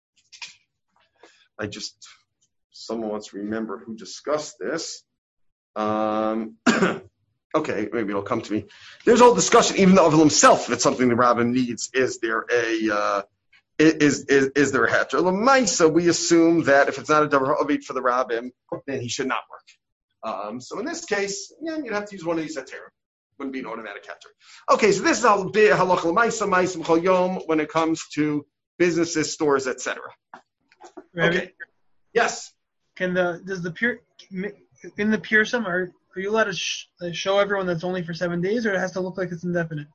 [SPEAKER 1] I just, someone wants to remember who discussed this. Um, okay, maybe it'll come to me. There's a whole discussion, even the Ovel himself, if it's something the rabbin needs, is there a, uh, is, is, is there a heter? L'maisa, we assume that if it's not a davar ha'aved for the rabbin, then he should not work. Um, so in this case, yeah, you'd have to use one of these heterim. Wouldn't be an automatic heter. Okay, so this is halacha l'maisa, ma'isa b'chol yom when it comes to businesses, stores, et cetera. Okay. Yes.
[SPEAKER 5] Can the does the pure in the pirsum are are you allowed to sh- show everyone that's only for seven days, or it has to look like it's indefinite?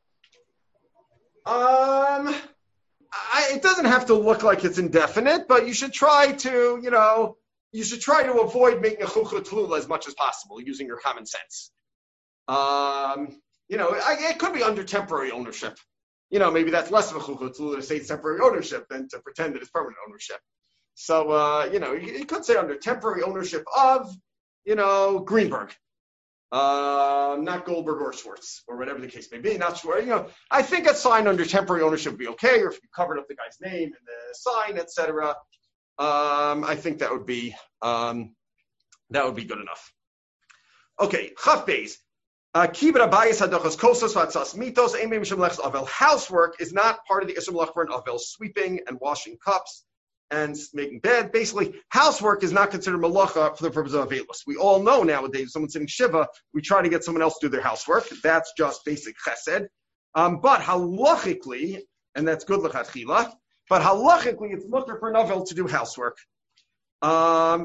[SPEAKER 1] Um, I, it doesn't have to look like it's indefinite, but you should try to, you know. You should try to avoid making a chuchra tlula as much as possible using your common sense. Um, you know, I, it could be under temporary ownership. You know, maybe that's less of a chuchra tlula to say it's temporary ownership than to pretend that it's permanent ownership. So, uh, you know, you, you could say under temporary ownership of, you know, Greenberg, uh, not Goldberg or Schwartz, or whatever the case may be. Not sure. You know, I think a sign under temporary ownership would be okay, or if you covered up the guy's name and the sign, et cetera. Um, I think that would be um, that would be good enough. Okay, Chaf Beis. Kibra bayis hadochos kosos vatzas mitos eimim shem lechs avel. Housework is not part of the isum lech for an avel. Sweeping and washing cups and making bed. Basically, housework is not considered malacha for the purpose of avelus. We all know nowadays, if someone's sitting shiva, we try to get someone else to do their housework. That's just basic chesed. Um, but halachically, and that's good lechatchila. But halachically, it's mutter for an avel to do housework. Um,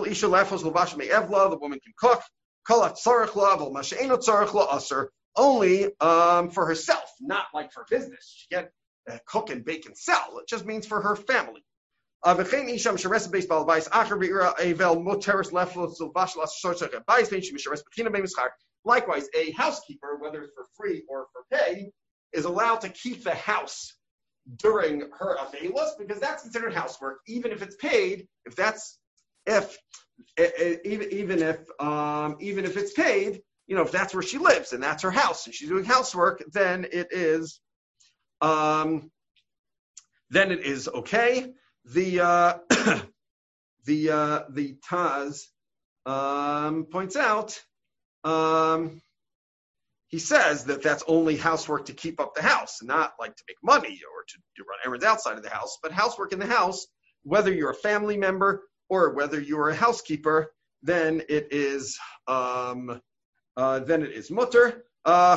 [SPEAKER 1] the woman can cook. Only um, for herself, not like for business. She can't uh, cook and bake and sell. It just means for her family. Likewise, a housekeeper, whether it's for free or for pay, is allowed to keep the house during her avelos, because that's considered housework, even if it's paid. If that's if even even if um, even if it's paid, you know, if that's where she lives and that's her house and she's doing housework, then it is um, then it is okay. The uh, the uh, the Taz um, points out. Um, He says that that's only housework to keep up the house, not like to make money or to, to run errands outside of the house, but housework in the house, whether you're a family member or whether you're a housekeeper, then it is um, uh, then it is mutter. Uh,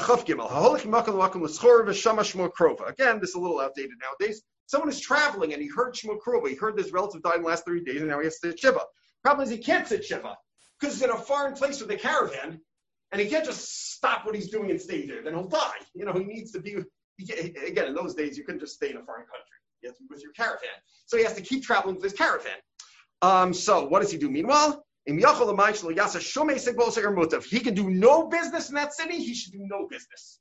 [SPEAKER 1] Again, this is a little outdated nowadays. Someone is traveling and he heard Shmuel Krova. He heard this relative died in the last thirty days, and now he has to sit shiva. Problem is he can't sit shiva because he's in a foreign place with a caravan. And he can't just stop what he's doing and stay there. Then he'll die. You know, he needs to be, he, again, in those days, you couldn't just stay in a foreign country. You have to be with your caravan. So he has to keep traveling with his caravan. Um, so what does he do? Meanwhile, If he can do no business in that city, he should do no business.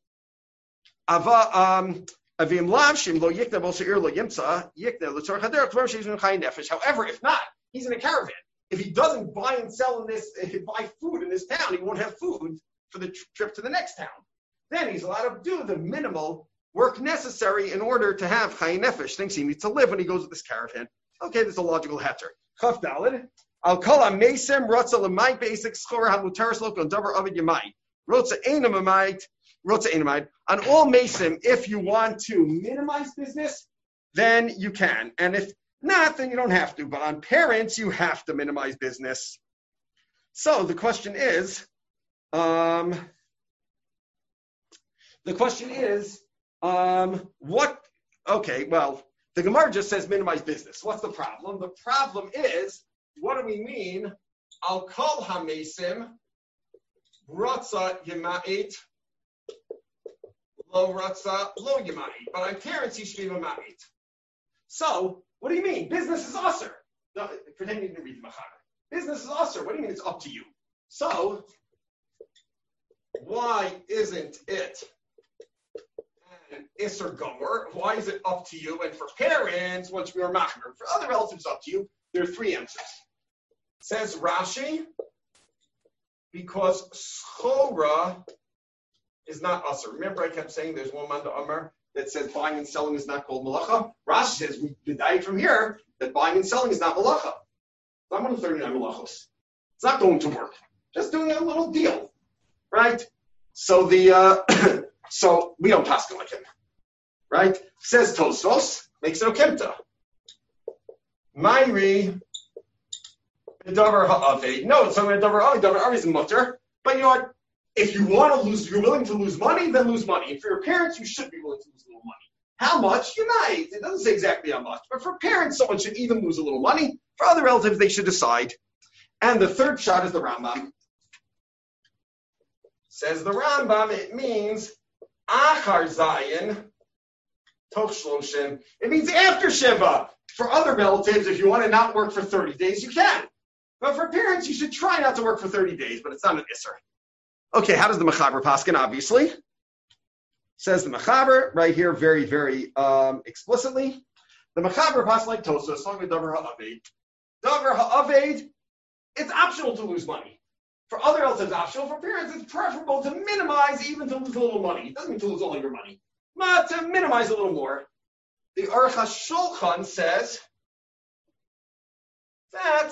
[SPEAKER 1] Um, However, if not, he's in a caravan. If he doesn't buy and sell in this, if he buy food in this town, he won't have food for the trip to the next town. Then he's allowed to do the minimal work necessary in order to have chayin nefesh, things he needs to live when he goes with this caravan. Okay, there's a logical heter. Chaf daled. Al kol ha-meisem rotza l'mayit basic schor ha-mutaris lo kon davar avid yamai. Rotza einam amayit, rotza einam amayit. On all mesim, if you want to minimize business, then you can. And if not, then you don't have to. But on parents, you have to minimize business. So the question is, um, the question is, um, what, okay, well, the Gemara just says minimize business. What's the problem? The problem is, what do we mean? Al kol ha-mesim ratza yema'it lo ratza lo yema'it. But on parents, he should be yema'it. So, what do you mean? Business is usher. No, pretend you didn't read the Machaber. Business is usher. What do you mean it's up to you? So, why isn't it an Isser Gomer? Why is it up to you? And for parents, once we are Machaber, for other relatives, up to you. There are three answers. Says Rashi, because Schora is not usher. Remember, I kept saying there's one Manda Amar that says buying and selling is not called malacha. Rashi says we deduce from here that buying and selling is not malacha. It's not one of thirty-nine malachos. It's not going to work. Just doing a little deal, right? So the uh, so we don't pass like him, right? Says Tosfos, makes it okemta. Myri davar ha'aved. No, it's not davar ha'aved. Davar ha'aved is mutter. But you know what? If you want to lose, you're willing to lose money, then lose money. And for your parents, you should be willing to lose a little money. How much? You might. It doesn't say exactly how much. But for parents, someone should even lose a little money. For other relatives, they should decide. And the third shot is the Rambam. Says the Rambam, it means achar zayin toch shloshim. It means after Shiva. For other relatives, if you want to not work for thirty days, you can. But for parents, you should try not to work for thirty days, but it's not an isser. Okay, how does the Mechaber paskin? Obviously, says the Mechaber right here, very, very um, explicitly. The Mechaber paskin like Tosfos, talking about davar ha'aved. Davar ha'aved, it's optional to lose money. For other relatives, it's optional. For parents, it's preferable to minimize, even to lose a little money. It doesn't mean to lose all your money, but to minimize a little more. The Aruch HaShulchan says that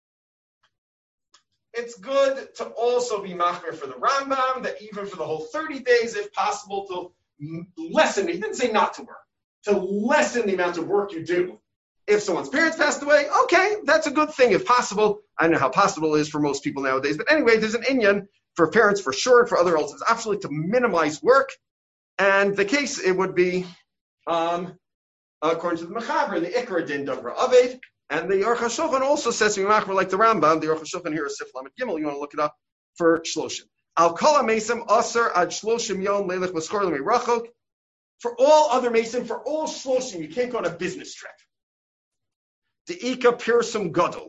[SPEAKER 1] it's good to also be machmir for the Rambam, that even for the whole thirty days, if possible, to lessen, he didn't say not to work, to lessen the amount of work you do. If someone's parents passed away, okay, that's a good thing if possible. I don't know how possible it is for most people nowadays, but anyway, there's an inyan for parents for sure, for other relatives, absolutely to minimize work. And the case, it would be, um, according to the Mechaber, the Ikra din davar ha'aved. And the Aruch HaShulchan also says, like the Rambam, the Aruch HaShulchan here is Sif Lamed Gimel, you want to look it up for Shloshim. Al kol ha-mesim aser ad shloshim yom leilech b'schor l'mei rachok. For all other mesim, for all Shloshim, you can't go on a business trip. De'ika pirsum gadol.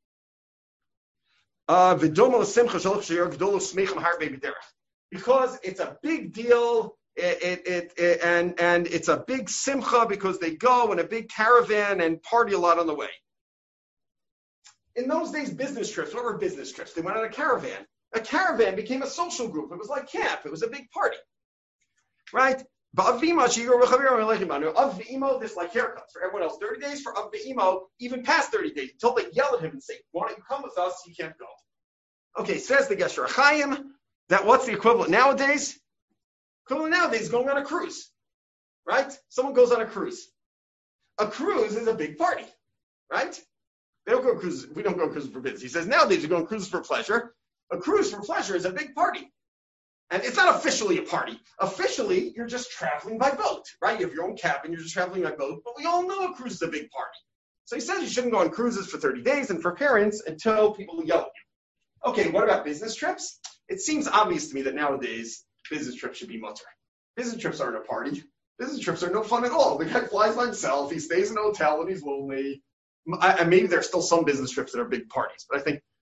[SPEAKER 1] V'doma l'simcha shalach sheyar gdol l'smeichem harbe b'derech. Because it's a big deal. It, it, it, it, and, and it's a big simcha because they go in a big caravan and party a lot on the way. In those days, business trips, what were business trips? They went on a caravan. A caravan became a social group. It was like camp. It was a big party. Right? Avimo, this like haircuts. For everyone else, thirty days. For Avimo, even past thirty days, until they yell at him and say, why don't you come with us? He can't go. Okay, says the Gesher Chaim, that what's the equivalent nowadays? Equivalent nowadays is going on a cruise. Right? Someone goes on a cruise. A cruise is a big party. Right? They don't go cruises. We don't go cruises for business. He says nowadays you're going cruises for pleasure. A cruise for pleasure is a big party. And it's not officially a party. Officially, you're just traveling by boat, right? You have your own cabin, you're just traveling by boat, but we all know a cruise is a big party. So he says you shouldn't go on cruises for thirty days and for parents until people yell at you. Okay, what about business trips? It seems obvious to me that nowadays business trips should be mutter. Business trips aren't a party. Business trips are no fun at all. The guy flies by himself, he stays in a hotel and he's lonely. I, maybe there's still some business trips that are big parties, but I think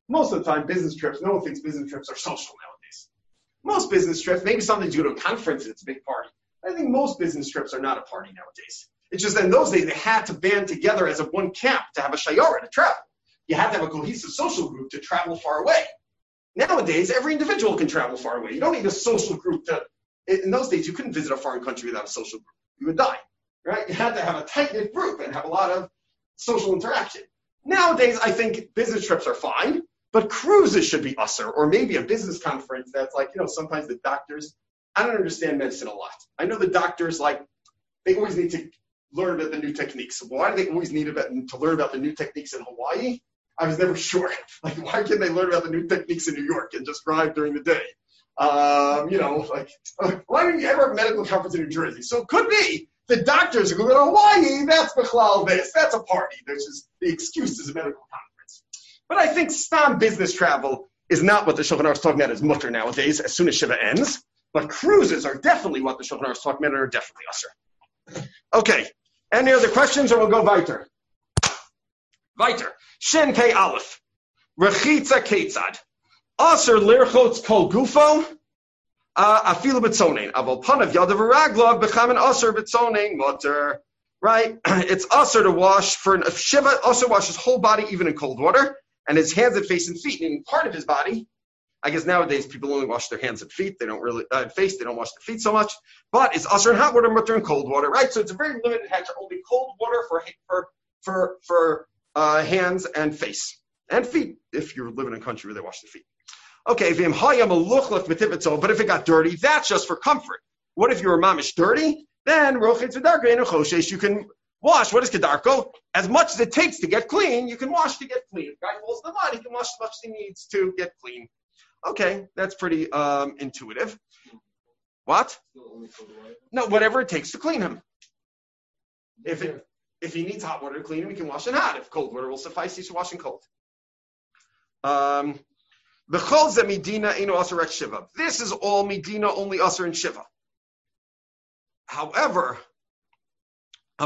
[SPEAKER 1] most of the time, business trips, no one thinks business trips are social nowadays. Most business trips, maybe sometimes you go to a conference and it's a big party. I think most business trips are not a party nowadays. It's just that in those days, they had to band together as a one camp to have a shayara to travel. You had to have a cohesive social group to travel far away. Nowadays, every individual can travel far away. You don't need a social group to, in those days, you couldn't visit a foreign country without a social group. You would die, right? You had to have a tight-knit group and have a lot of social interaction. Nowadays, I think business trips are fine, but cruises should be usher, or maybe a business conference that's like, you know, sometimes the doctors, I don't understand medicine a lot. I know the doctors, like, they always need to learn about the new techniques. Why do they always need about, to learn about the new techniques in Hawaii? I was never sure. Like, why can't they learn about the new techniques in New York and just drive during the day? Um, you know, like, why didn't you ever have a medical conference in New Jersey? So it could be the doctors are going to Hawaii. That's Bechlal this. That's a party. There's just the excuse is a medical conference. But I think stam business travel is not what the Shulchan Aruch is talking about as mutter nowadays, as soon as Shiva ends. But cruises are definitely what the Shulchan Aruch is talking about and are definitely usher. Okay. Any other questions, or we'll go weiter? Weiter. Shin Pei Aleph. Rechitza Ketzad. Aser lirchotz kol gufo. Afilu betzonein. Aval panav yadav v'raglav b'chamen aser betzonein mutter. Right? It's aser to wash for an, if Shiva also washes whole body even in cold water, and his hands and face and feet, meaning part of his body. I guess nowadays people only wash their hands and feet. They don't really, uh, face, they don't wash their feet so much. But it's aser in hot water, mutter in cold water, right? So it's a very limited hatcher, only cold water for, for, for, for, uh, hands and face. And feet, if you're living in a country where they wash their feet. Okay, but if it got dirty, that's just for comfort. What if you were mamish dirty? Then you can wash. What is kedarko? As much as it takes to get clean, you can wash to get clean. If the guy falls in the mud, he can wash as much as he needs to get clean. Okay, that's pretty um, intuitive. What? No, whatever it takes to clean him. If it, if he needs hot water to clean him, he can wash in hot. If cold water will suffice, he should wash in cold. Um, this is all Medina, only Aser and Shiva. However, the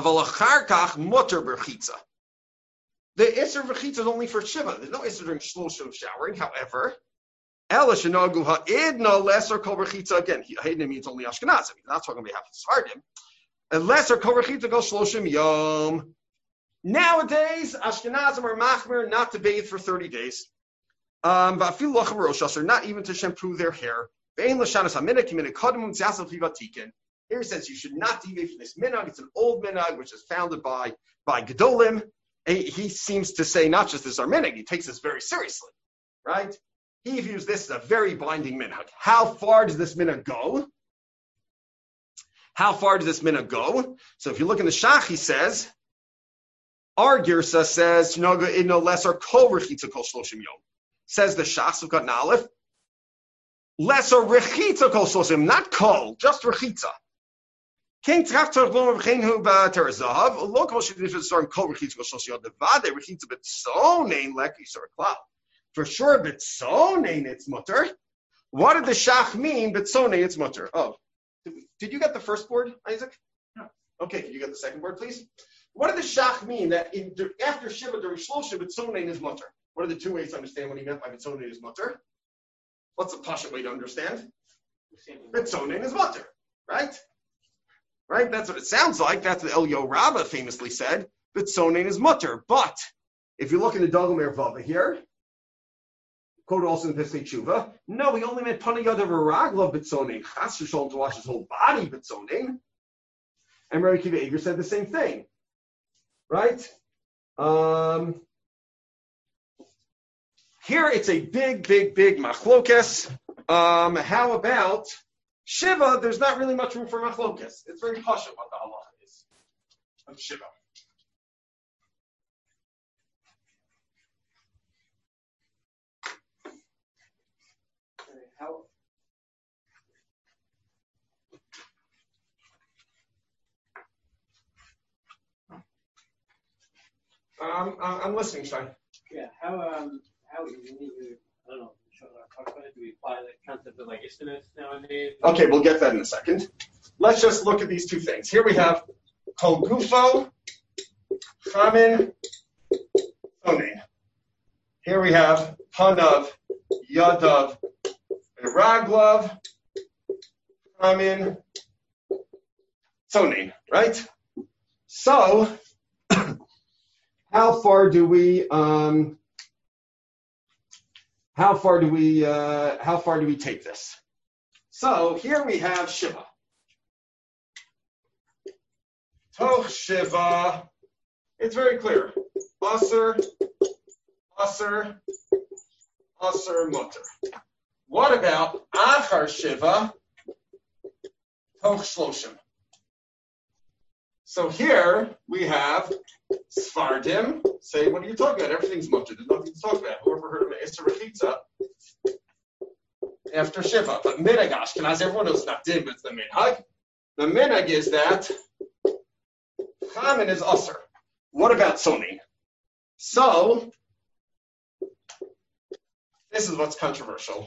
[SPEAKER 1] Isser V'chitza is only for Shiva. There's no Isser during Shloshim showering. However, Ela Shenagu Ha'idna Lesser Kol V'chitza, again, Ha'idna means only Ashkenazim. He's not talking about half the Sephardim. And Lesser Kol V'chitza goes Shloshim Yom. Nowadays, Ashkenazim are machmir not to bathe for thirty days. Um, not even to shampoo their hair. Here it says you should not deviate from this minhag. It's an old minhag which is founded by by Gedolim. He seems to say not just this is our minhag, he takes this very seriously, right? He views this as a very binding minhag. How far does this minhag go? How far does this minhag go? So if you look in the Shach, he says, our Girsa says, Naga idno lesser kol rechitza kol shloshim yom. Says the Shach, so got an aleph. Lesser rechitza kol shloshim, not kol, just rechitza. King Trachtor Blom Bchenhu ba Terazav, local should be starting kol rechitza kol shloshim yom. The vade rechitza betzonein lek yisar klal. For sure, betzonein it's mutter. What did the Shach mean? Betzonein it's mutter. Oh, did, we, did you get the first word, Isaac? No. Okay, can you get the second word, please? What did the Shach mean that in, after Shiva during Shloshim, betzonein is mutter? What are the two ways to understand what he meant by betzonein is mutter? What's the pashut way to understand? Betzonein is mutter, right? Right? That's what it sounds like. That's what Elio Rabba famously said. Betzonein is mutter. But if you look in the Dagomer Vava here, quoted also in Pesach Tshuva, no, he only meant panayad of a raglav betzonein. Chas v'sholom to wash his whole body betzonein. And Rabbi Akiva Eiger said the same thing. Right? Um, here it's a big, big, big machlokes. Um, how about Shiva? There's not really much room for machlokes. It's very pasha what the halacha is of Shiva.
[SPEAKER 2] How?
[SPEAKER 1] Um, I'm listening, Shai.
[SPEAKER 4] Yeah, how um how easy I don't know, talk about it, do we apply the concept of like istinus nowadays?
[SPEAKER 1] Okay, we'll get that in a second. Let's just look at these two things. Here we have kol gufo, chamin, tonein. Here we have Panav, Yadav, Raglav, Amin, Tzonin, right? So, how far do we, um, how far do we, uh, how far do we take this? So here we have Shiva. Toch Shiva. It's very clear. Aser, Aser, Aser Mutter. What about Achar Shiva? Toch Shloshim. So here we have Sfardim. Say, what are you talking about? Everything's mutter. There's nothing to talk about. Whoever heard of an Isser Rechitza after Shiva? But Minhag Ashkenaz, everyone knows not did, but it's the Minhag. The Minhag is that Chamin is Usser. What about Soni? So, this is what's controversial.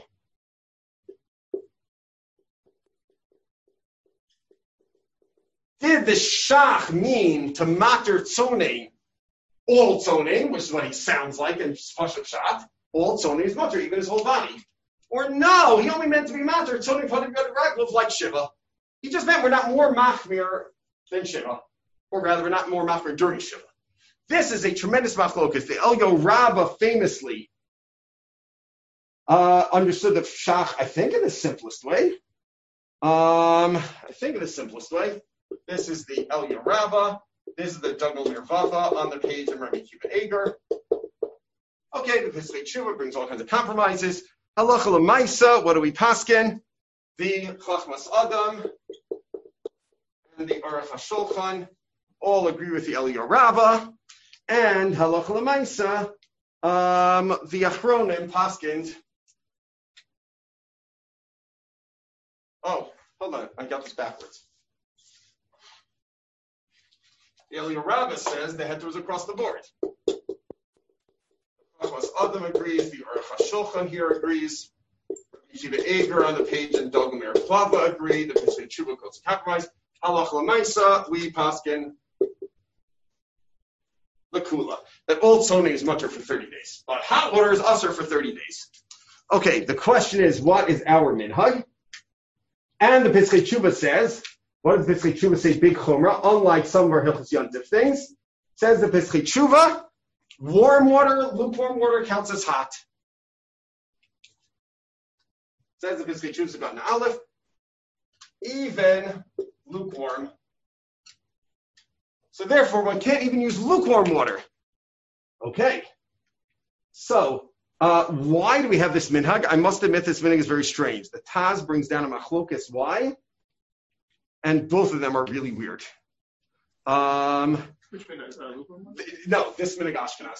[SPEAKER 1] Did the Shach mean to matter Tzoning, all Tzoning, which is what he sounds like in Pashut Shat, all Tzoning is matter, even his whole body? Or no, he only meant to be matter Tzoning Panim Yad Raglav like Shiva. He just meant we're not more machmir than Shiva, or rather we're not more machmir during Shiva. This is a tremendous machlokas. The Elyo Rabbah famously uh, understood the Shach, I think, in the simplest way. Um, I think in the simplest way. This is the Elya Rabbah. This is the Duggal Mirvava on the page of Rabbi Akiva Eger. Okay, the Pesach Tshuva brings all kinds of compromises. Halacha l'maisa, what do we paskin? The Chachmas Adam and the Aruch HaShulchan all agree with the Elya Rabbah. And Halacha l'maisa, um, the Achronim paskins. Oh, hold on, I got this backwards. The Elya Rabbah says the heter was across the board. Chachmas Adam agrees, the Aruch HaShulchan here agrees, Yeshiva Eger on the page and Dogum Mirvava agree, the Pesach Tshuva goes to compromise. Halacha l'maisa, we paskin Lakula, that old Tzoning is mutter for thirty days, but hot water is usher for thirty days. Okay, the question is, what is our minhag? And the Pesach Tshuva says, what does the Pesach Tshuva say? Big chumrah, unlike some of our Hilchos Yontif things, says the Pesach Tshuva, warm water, lukewarm water counts as hot. Says the Pesach Tshuva about an aleph, even lukewarm. So therefore, one can't even use lukewarm water. Okay. So, uh, why do we have this minhag? I must admit this minhag is very strange. The Taz brings down a machlokas why, and both of them are really weird. Um,
[SPEAKER 6] Which minhag is that? Lukewarm water?
[SPEAKER 1] no, this minhag Ashkenaz.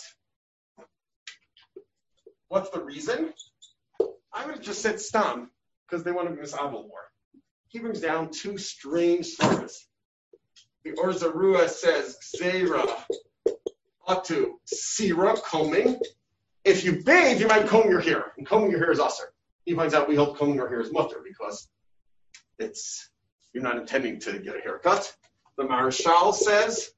[SPEAKER 1] What's the reason? I would have just said stam, because they want to be misabel more. He brings down two strange svaras. The Or Zarua says, Zera, Atu, Sira, combing. If you bathe, you might comb your hair. And combing your hair is usher. He finds out we hold combing our hair is mutter because it's you're not intending to get a haircut. The Marashal says,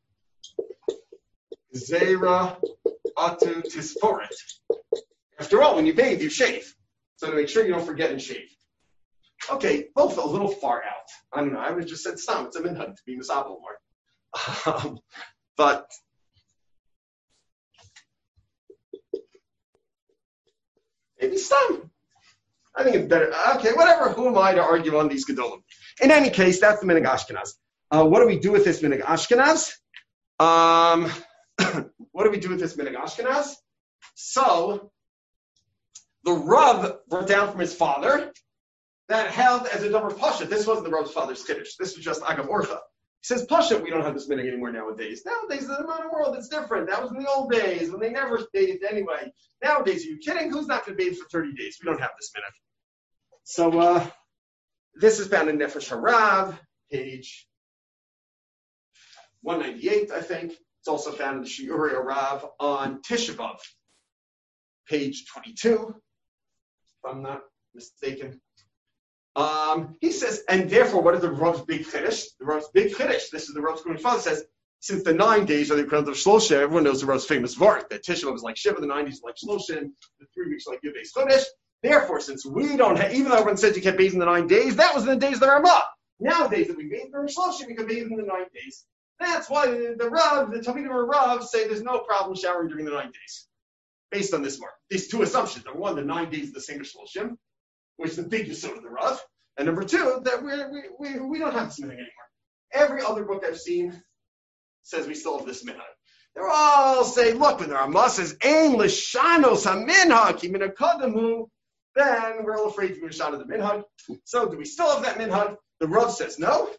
[SPEAKER 1] Zera, Atu, Tisporet. After all, when you bathe, you shave. So to make sure you don't forget and shave. Okay, both a little far out. I don't know. I would have just said stam. It's a minhag to be misabel more. Um, but maybe stam. I think it's better. Okay, whatever. Who am I to argue on these gedolim? In any case, that's the minhag Ashkenaz. Uh, what do we do with this minhag Ashkenaz? Um, what do we do with this minhag Ashkenaz? So the Rav brought down from his father that held as a double pasha. This wasn't the Rav's father's kiddush. This was just agav orcha. He says pasha. We don't have this minhag anymore nowadays. Nowadays in the modern world, it's different. That was in the old days when they never bathed anyway. Nowadays, are you kidding? Who's not going to bathe for thirty days? We don't have this minhag. So uh, this is found in Nefesh Harav, page one ninety-eight, I think. It's also found in the Shiurei Harav on Tisha B'Av, page twenty-two, if I'm not mistaken. Um, he says, and therefore, what is the Rav's big chiddush? The Rav's big chiddush, this is the Rav's grandfather says, since the nine days are the equivalent of Shlosha, everyone knows the most famous Vart, that Tisha B'Av is like Shiva, the nine days like Shlosha, the three weeks like Yud Chodesh. Therefore, since we don't have, even though everyone said you can't bathe in the nine days, that was in the days of the Ramah. Nowadays, if we bathe during Shlosha, we can bathe in the nine days. That's why the, the Rav, the Talmidim or Rav say there's no problem showering during the nine days. Based on this mark. These two assumptions. Number one, the nine days is the same as Shloshim, which is the big Yesod of the Rav. And number two, that we're, we we we don't have this minhag anymore. Every other book I've seen says we still have this minhag. They're all saying, look, when the Ramah says, Ein l'shanos ha-minhag, ki min ha-kadamu, then we're all afraid to be l'shan of the minhag. So do we still have that minhag? The Rav says no.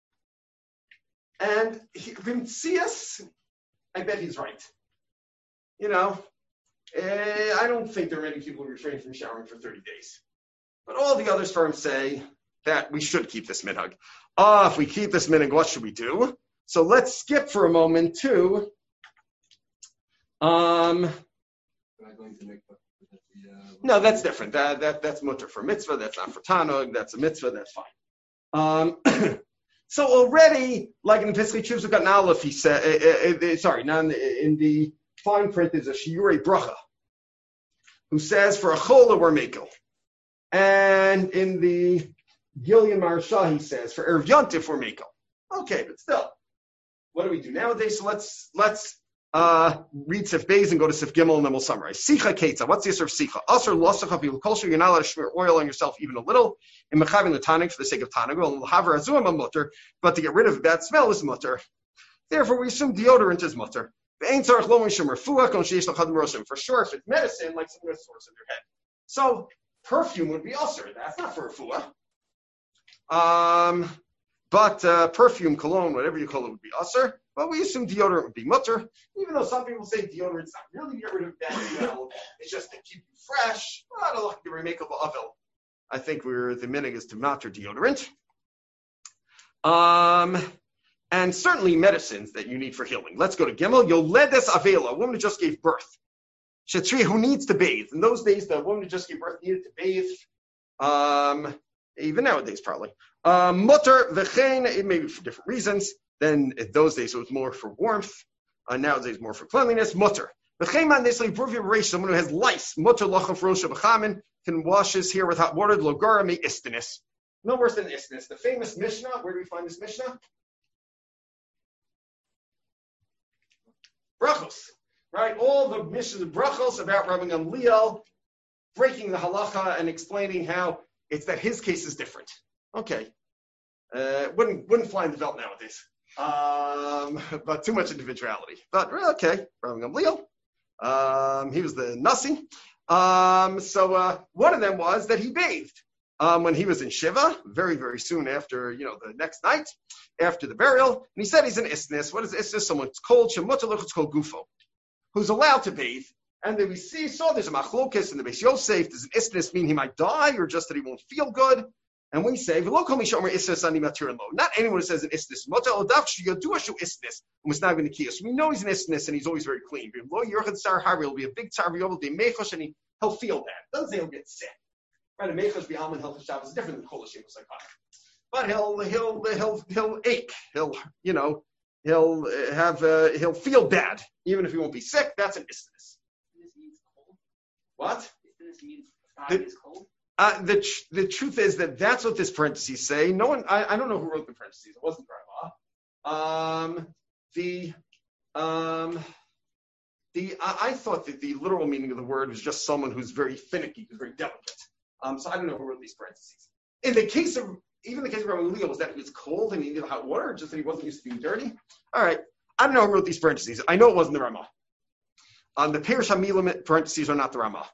[SPEAKER 1] And Rimtzias, I bet he's right. You know, eh, I don't think there are many people who refrain from showering for thirty days. But all the other firms say that we should keep this minhag. Ah, uh, if we keep this minhag, what should we do? So let's skip for a moment to um. No, that's different. That that that's mutter for mitzvah. That's not for tanug. That's a mitzvah. That's fine. Um. So already, like in the Pesach Chuvs, we've got an aleph. He said, uh, uh, uh, sorry, now in the, in the fine print there's a shiurei bracha who says for a chola we're mekel, and in the Gilyon Maharsha he says for erev yontif we're mekel. Okay, but still, what do we do nowadays? So let's let's uh, read Sif Beis and go to Sif Gimel, and then we'll summarize. Sicha Ketza. What's the answer of Sicha? Asr losacha bil kolsher. You're not allowed to smear oil on yourself even a little. In mechavin the tonic for the sake of tonic. Well, haver azuam a mutter, but to get rid of bad smell is mutter. Therefore, we assume deodorant is mutter. For sure, if it's medicine, like someone has sores in their head. So perfume would be usher. That's not for refuah. Um, but uh, perfume, cologne, whatever you call it, would be usher. But we assume deodorant would be mutter, even though some people say deodorant's not really to get rid of bad smell. It's just to keep you fresh. I don't like the remakable avil. I think we're the minhag is to mutter deodorant. Um, and certainly medicines that you need for healing. Let's go to Gimel. Yoledes Avela, a woman who just gave birth. Shetri, who needs to bathe. In those days, the woman who just gave birth needed to bathe. Um, even nowadays, probably. Um, mutter v'chein, it may be for different reasons. Then in those days it was more for warmth. Uh, nowadays more for cleanliness. Mutter. Someone who has lice, mutter lochav rosha b'chamin, can wash his hair with hot water. Logara me istinis. No worse than istinis. The famous Mishnah. Where do we find this Mishnah? Brachos. Right. All the Mishnahs of brachos about Rabbi Gamliel breaking the halacha and explaining how it's that his case is different. Okay. Uh, wouldn't wouldn't fly in the belt nowadays. Um, but too much individuality. But okay, Rabbi Gamliel. Um, he was the Nasi. Um, so uh, one of them was that he bathed um, when he was in Shiva, very, very soon after, you know, the next night, after the burial. And he said he's an isnis. What is isnis? Someone's called Shemutaluch, it's called Gufo, who's allowed to bathe. And then we see, saw there's a machlokes in the Beis Yosef. Does an isnis mean he might die or just that he won't feel good? And we say, not anyone who says an isnis. We know he's an isnis and he's always very clean. He'll be a big tzar, and he'll feel bad. Doesn't say he'll get sick. Right? A mechosh b'alman hilchos Shabbos is different than kol hashem psychotic. But he'll he'll he'll he'll ache. He'll you know he'll have uh, he'll feel bad even if he won't be sick. That's an isnis.
[SPEAKER 2] This means cold.
[SPEAKER 1] What?
[SPEAKER 2] This means body is cold.
[SPEAKER 1] Uh, the tr- the truth is that that's what this parentheses say. No one, I, I don't know who wrote the parentheses. It wasn't Rama. Um, the um, the I, I thought that the literal meaning of the word was just someone who's very finicky, who's very delicate. Um, so I don't know who wrote these parentheses. In the case of even the case of Rabbi Leo, was that he was cold and he needed hot water, or just that he wasn't used to being dirty? All right, I don't know who wrote these parentheses. I know it wasn't the Rama. Um, the Perush HaMilah parentheses are not the Rama.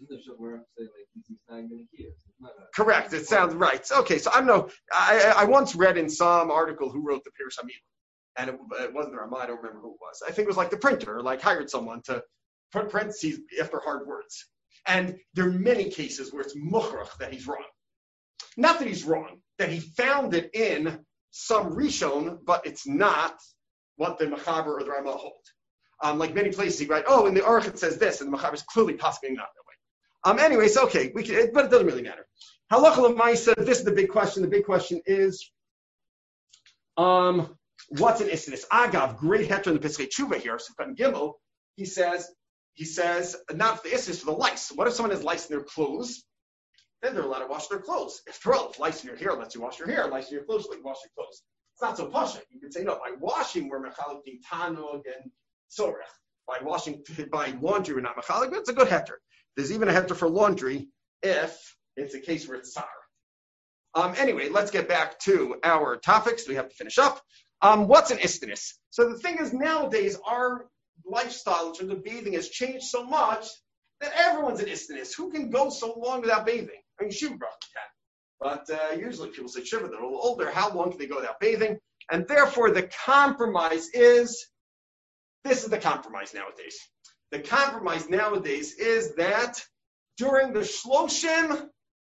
[SPEAKER 1] Correct. It sounds right. Okay, so I don't know. I, I once read in some article who wrote the Perush HaMilah, and it, it wasn't the Rama. I don't remember who it was. I think it was like the printer, like hired someone to put parentheses after hard words. And there are many cases where it's mukhrach that he's wrong. Not that he's wrong, that he found it in some Rishon, but it's not what the Mechaber or the Rama hold. Um, like many places, he write, oh, in the Aruch it says this, and the Mechaber is clearly possibly not that way. Um, anyways, okay, we can, but it doesn't really matter. Halacha l'maisa, this is the big question. The big question is, um, what's an istinus? Agav, great heter in the Pesach Tshuva here, Sifan Gimel. He says, he says, not for the istinus, for the lice. What if someone has lice in their clothes? Then they're allowed to wash their clothes. After all, if lice in your hair lets you wash your hair, lice in your clothes let you wash your clothes. It's not so pasha. You can say, no, by washing, we're mechalik tanog and sorech. By washing, by laundry, we're not mechalik, but it's a good heter. There's even a heter for laundry if it's a case where it's sour. Um, anyway, let's get back to our topics. We have to finish up. Um, what's an istinus? So the thing is, nowadays, our lifestyle in terms of bathing has changed so much that everyone's an istinus. Who can go so long without bathing? I mean, Shiva Bracha can. But uh, usually people say Shiva, they're a little older. How long can they go without bathing? And therefore, the compromise is, this is the compromise nowadays. The compromise nowadays is that during the Shloshim,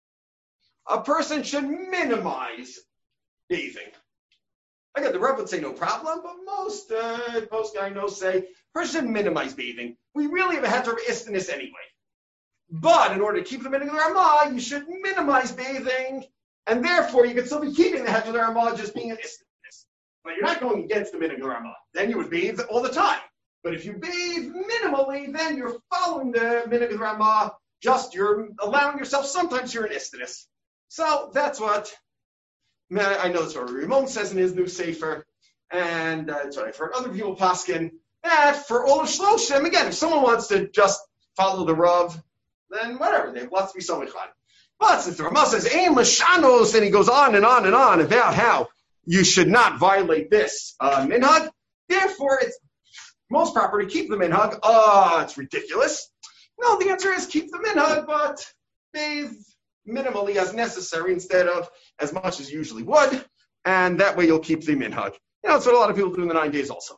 [SPEAKER 1] a person should minimize bathing. Again, the Rebbe would say no problem, but most uh, most guy knows say person should minimize bathing. We really have a heter of istinus anyway. But in order to keep the minhag of the Ramah, you should minimize bathing, and therefore you could still be keeping the heter of the Ramah just being an istinus. But you're not going against the minhag of the Ramah. Then you would bathe all the time. But if you bathe minimally, then you're following the minhag of the Ramah. Just you're allowing yourself. Sometimes you're an istinus. So that's what I know. That's what Ramon says in his new sefer, and uh, that's what I've heard other people paskin. That for all of Shloshim, again, if someone wants to just follow the Rav, then whatever, they have lots to be so much fun. But since the Ramah says, Ein Lashanos, and he goes on and on and on about how you should not violate this uh, minhag, therefore it's most proper to keep the minhag. Oh, it's ridiculous. No, the answer is keep the minhag, but bathe minimally as necessary instead of as much as you usually would, and that way you'll keep the minhag. You know, that's what a lot of people do in the nine days also.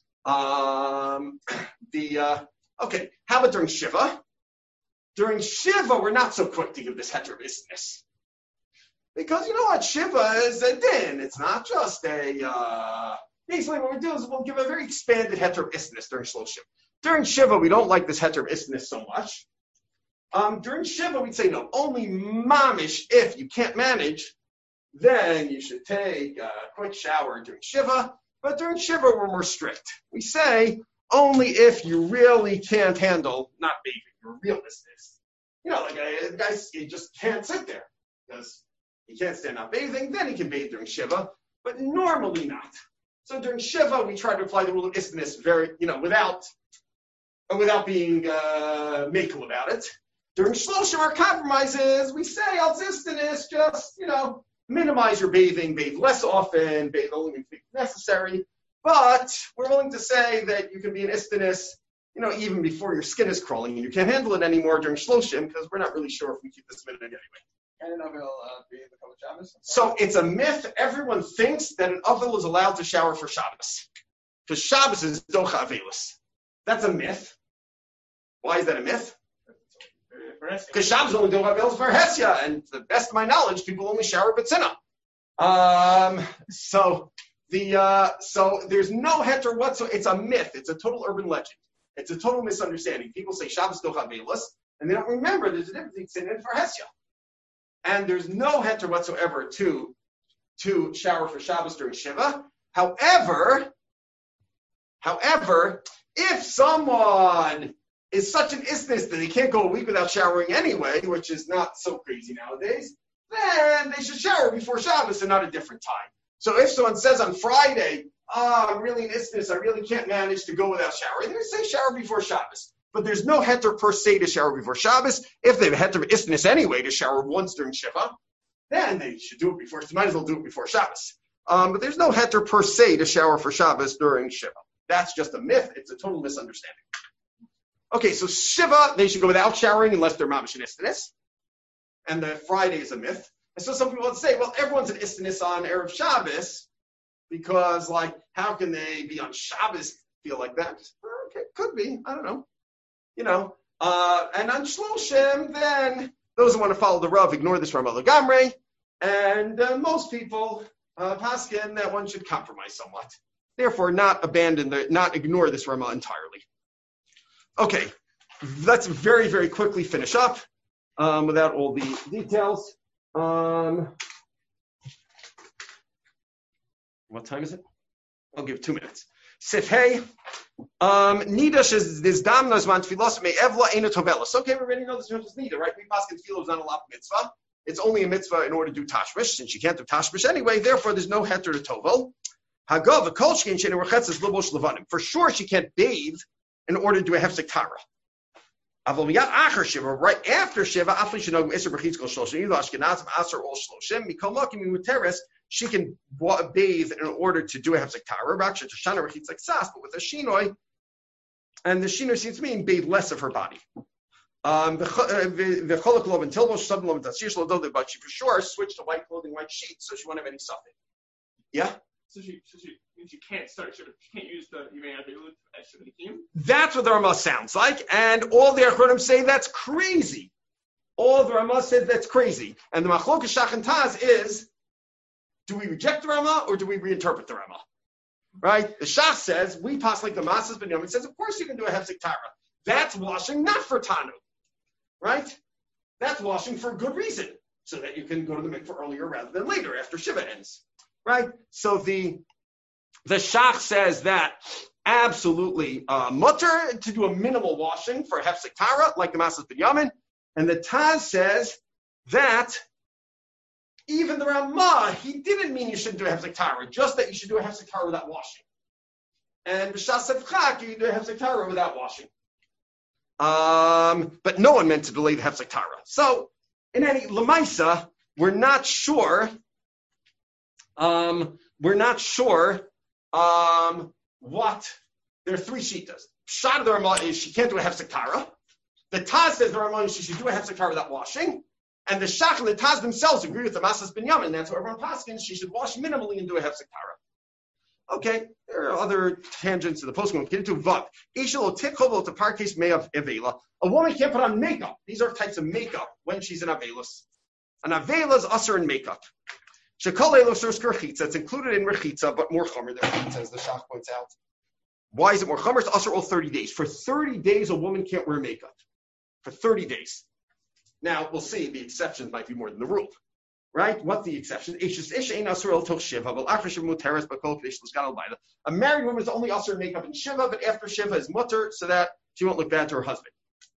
[SPEAKER 1] Um, the uh, okay, how about during Shiva? During Shiva, we're not so quick to give this heter of istinus. Because you know what? Shiva is a din. It's not just a... Uh, basically, what we do is we'll give a very expanded heter of istinus during Shloshim. During Shiva, we don't like this heter of istinus so much. Um, during Shiva, we'd say, no, only mamish, if you can't manage, then you should take a quick shower during Shiva. But during Shiva, we're more strict. We say, only if you really can't handle not bathing. You're real istinus. You know, like a, the guy, he just can't sit there because he can't stand not bathing. Then he can bathe during Shiva, but normally not. So during Shiva, we try to apply the rule of istinus very, you know, without, without being uh, makel about it. During Shloshim, our compromise is we say, al istinus, just, you know, minimize your bathing, bathe less often, bathe only when necessary. But we're willing to say that you can be an istinus, you know, even before your skin is crawling and you can't handle it anymore during Shloshim because we're not really sure if we keep this minute anyway.
[SPEAKER 3] Can an Avil uh, be in the Kol Shabbos?
[SPEAKER 1] So it's a myth. Everyone thinks that an Avil is allowed to shower for Shabbos. Because Shabbos is Docha Avelus. That's a myth. Why is that a myth? Because Shabbos only Docha Avelus for Hesya. And to the best of my knowledge, people only shower B'tzina. Um, so the uh, so there's no heter whatsoever. It's a myth. It's a total urban legend. It's a total misunderstanding. People say Shabbos Docha Avelus, and they don't remember there's a difference between Tzina and for Hesya. And there's no heter whatsoever to, to shower for Shabbos during Shiva. However, however, if someone is such an istinus that he can't go a week without showering anyway, which is not so crazy nowadays, then they should shower before Shabbos and not a different time. So if someone says on Friday, oh, I'm really an istinus, I really can't manage to go without showering, they say shower before Shabbos. But there's no heter per se to shower before Shabbos. If they have a heter of istinus anyway to shower once during Shiva, then they should do it before, they might as well do it before Shabbos. Um, but there's no heter per se to shower for Shabbos during Shiva. That's just a myth. It's a total misunderstanding. Okay, so Shiva, they should go without showering unless they're mamish and istinus. And the Friday is a myth. And so some people would say, well, everyone's an istinus on Erev Shabbos because, like, how can they be on Shabbos feel like that? Okay, could be. I don't know. You know, uh, and on Shloshim, then those who want to follow the Rav ignore this Ramah Lagamre, and uh, most people uh, paskin that one should compromise somewhat. Therefore, not abandon the, not ignore this Ramah entirely. Okay, let's very, very quickly finish up um, without all the details. Um, what time is it? I'll give two minutes. Sif hey, um, nidash is this damnas man tfilos me evla ena tovelas. Okay, we already know this is nida, right? We pass can feel is not a lot mitzvah. It's only a mitzvah in order to do tashmish, since she can't do tashmish anyway. Therefore, there's no heter to tovel. Hagav a kolshkin shein rechetzes libosh levanim. For sure, she can't bathe in order to do a hefsek tara. Aval miyad acher shiva, right after shiva, afli shenogim iser b'chitzkol shloshim, either ashkenazim aser ol shloshim, mikol makim muteres. She can bathe in order to do a hefsek tara. Raksha tashana rechitz like sas, but with a shinoi, and the shinoi seems to mean bathe less of her body. Um, the cholak lov and tilbosh sudden lov and tatzir shlo, but she for sure switched to white clothing, white sheets, so she won't have any suffix. Yeah.
[SPEAKER 6] So she, so she, she can't start. She can't use the Yimei Avelut as Sheminikim.
[SPEAKER 1] That's what the Ramah sounds like, and all the Achronim say that's crazy. All the Ramah said that's crazy, and the Machlokas Shach and Taz is: do we reject the Ramah or do we reinterpret the Ramah? Right? The Shach says we pass like the Masas Ben Yom. Says of course you can do a hefsek tara. That's washing not for Tanu, right? That's washing for good reason, so that you can go to the mikveh earlier rather than later after Shiva ends. Right, so the the Shach says that absolutely uh, mutter to do a minimal washing for hefsek tara, like the Masas Binyamin, and the Taz says that even the Ramah, he didn't mean you shouldn't do a hefsek tara, just that you should do a hefsek tara without washing. And b'shas sevchak, you can do a hefsek tara without washing. Um, but no one meant to delay the hefsek tara. So in any lemaisa, we're not sure. Um, we're not sure um, what. There are three shitas. Pshat of the Ramah is she can't do a hefsek tara. The Taz says the Ramah is she should do a hefsek tara without washing. And the Shach and the Taz themselves agree with the Masas Binyamin. That's what everyone paskins. She should wash minimally and do a hefsek tara. Okay, there are other tangents to the post. We'll get into Vav. A woman can't put on makeup. These are types of makeup when she's in Avelos. An Avelos usher in makeup. It's included in Rechitza, but more chomer than Rechitza, as the Shach points out. Why is it more chomer? It's usher all thirty days. For thirty days, a woman can't wear makeup. For thirty days. Now, we'll see, the exceptions might be more than the rule. Right? What's the exception? A married woman is only usher in makeup in Shiva, but after Shiva is mutter, so that she won't look bad to her husband.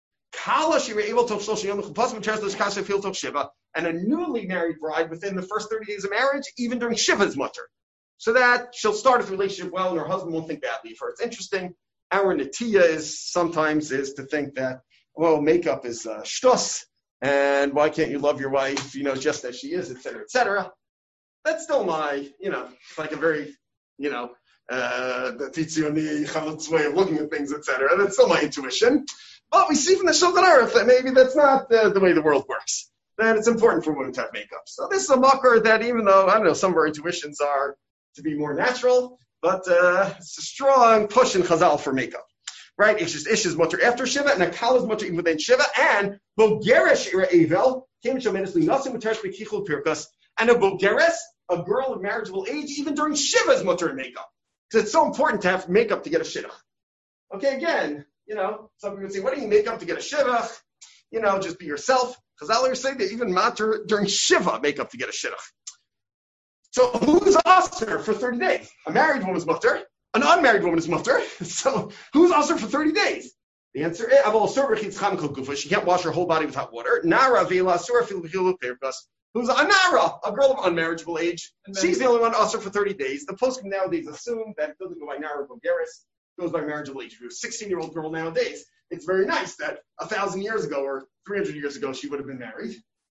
[SPEAKER 1] And a newly married bride within the first thirty days of marriage, even during Shiva, is mutter. So that she'll start a relationship well and her husband won't think badly of her. It's interesting. Our natiya is sometimes is to think that, well, makeup is uh, shtus, and why can't you love your wife, you know, just as she is, et cetera, et cetera. That's still my, you know, like a very, you know, uh, the tzioni chavetz way of looking at things, et cetera. That's still my intuition. But we see from the Shulchan Aruch that maybe that's not uh, the way the world works. That it's important for women to have makeup. So this is a makar that even though, I don't know, some of our intuitions are to be more natural, but uh, it's a strong push in Chazal for makeup. Right? It's just Ish is mutter after Shiva, and Akal is mutter even within Shiva, and Bogeresh Ira Avel, came to Shomenisli Nasim Muteresh Bekichul Pirkas, and a Bogeres, a girl of marriageable age, even during Shiva is mutter in makeup. Because it's so important to have makeup to get a shidduch. Okay, again, you know, some people would say, what do you make up to get a shidduch? You know, just be yourself. Because I'll say that even matter during Shiva make up to get a shidduch. So who's asr for thirty days? A married woman's mutter. An unmarried woman is mutter. So who's asr for thirty days? The answer is, she can't wash her whole body without water. Nara vela asur fil b'chilu perkas. Who's a nara, a girl of unmarriageable age. She's the only one asr for thirty days. The poskim nowadays assume that it doesn't go by nara bogeres, it goes by marriageable age. If you're a sixteen-year-old girl nowadays, it's very nice that a thousand years ago or three hundred years ago she would have been married.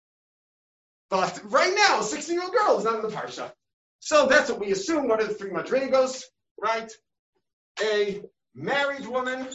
[SPEAKER 1] But right now, a sixteen-year-old girl is not in the parsha. So that's what we assume. What are the three madrigos? Right? A married woman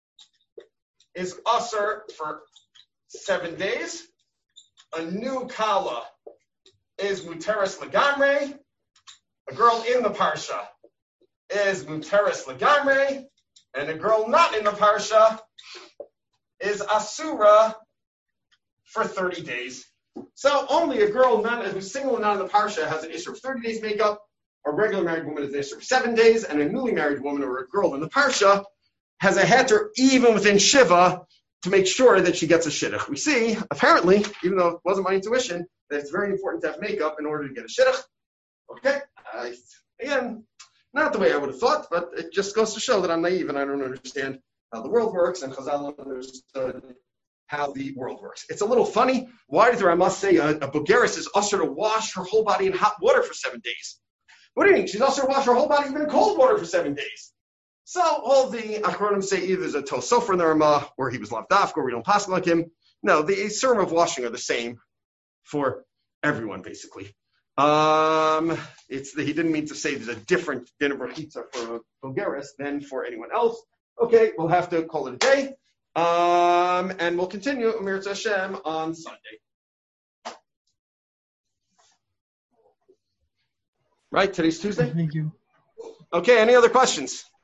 [SPEAKER 1] is usher for seven days. A new kala is muteris legamre. A girl in the parsha is muteris legamre. And a girl not in the parsha is asura for thirty days. So only a girl not, who's single and not in the parsha has an issue of thirty days makeup. A regular married woman is an issue of seven days, and a newly married woman or a girl in the parsha has a heter even within Shiva to make sure that she gets a shidduch. We see, apparently, even though it wasn't my intuition, that it's very important to have makeup in order to get a shidduch. Okay, uh, again, Not the way I would have thought, but it just goes to show that I'm naive and I don't understand how the world works, and Chazal understood how the world works. It's a little funny. Why does the Ramah say a, a Bulgaris is usher to wash her whole body in hot water for seven days? What do you mean? She's usher to wash her whole body even in cold water for seven days. So all the Achronim say either there's a Tosofar in the Ramah, or he was Lavdafka, or we don't pass like him. No, the Isurim of washing are the same for everyone, basically. Um, it's the, he didn't mean to say there's a different din of Rechitza for Bulgaris than for anyone else. Okay, we'll have to call it a day. Um, and we'll continue Amir Hashem on Sunday. Right, today's Tuesday?
[SPEAKER 5] Thank you.
[SPEAKER 1] Okay, any other questions?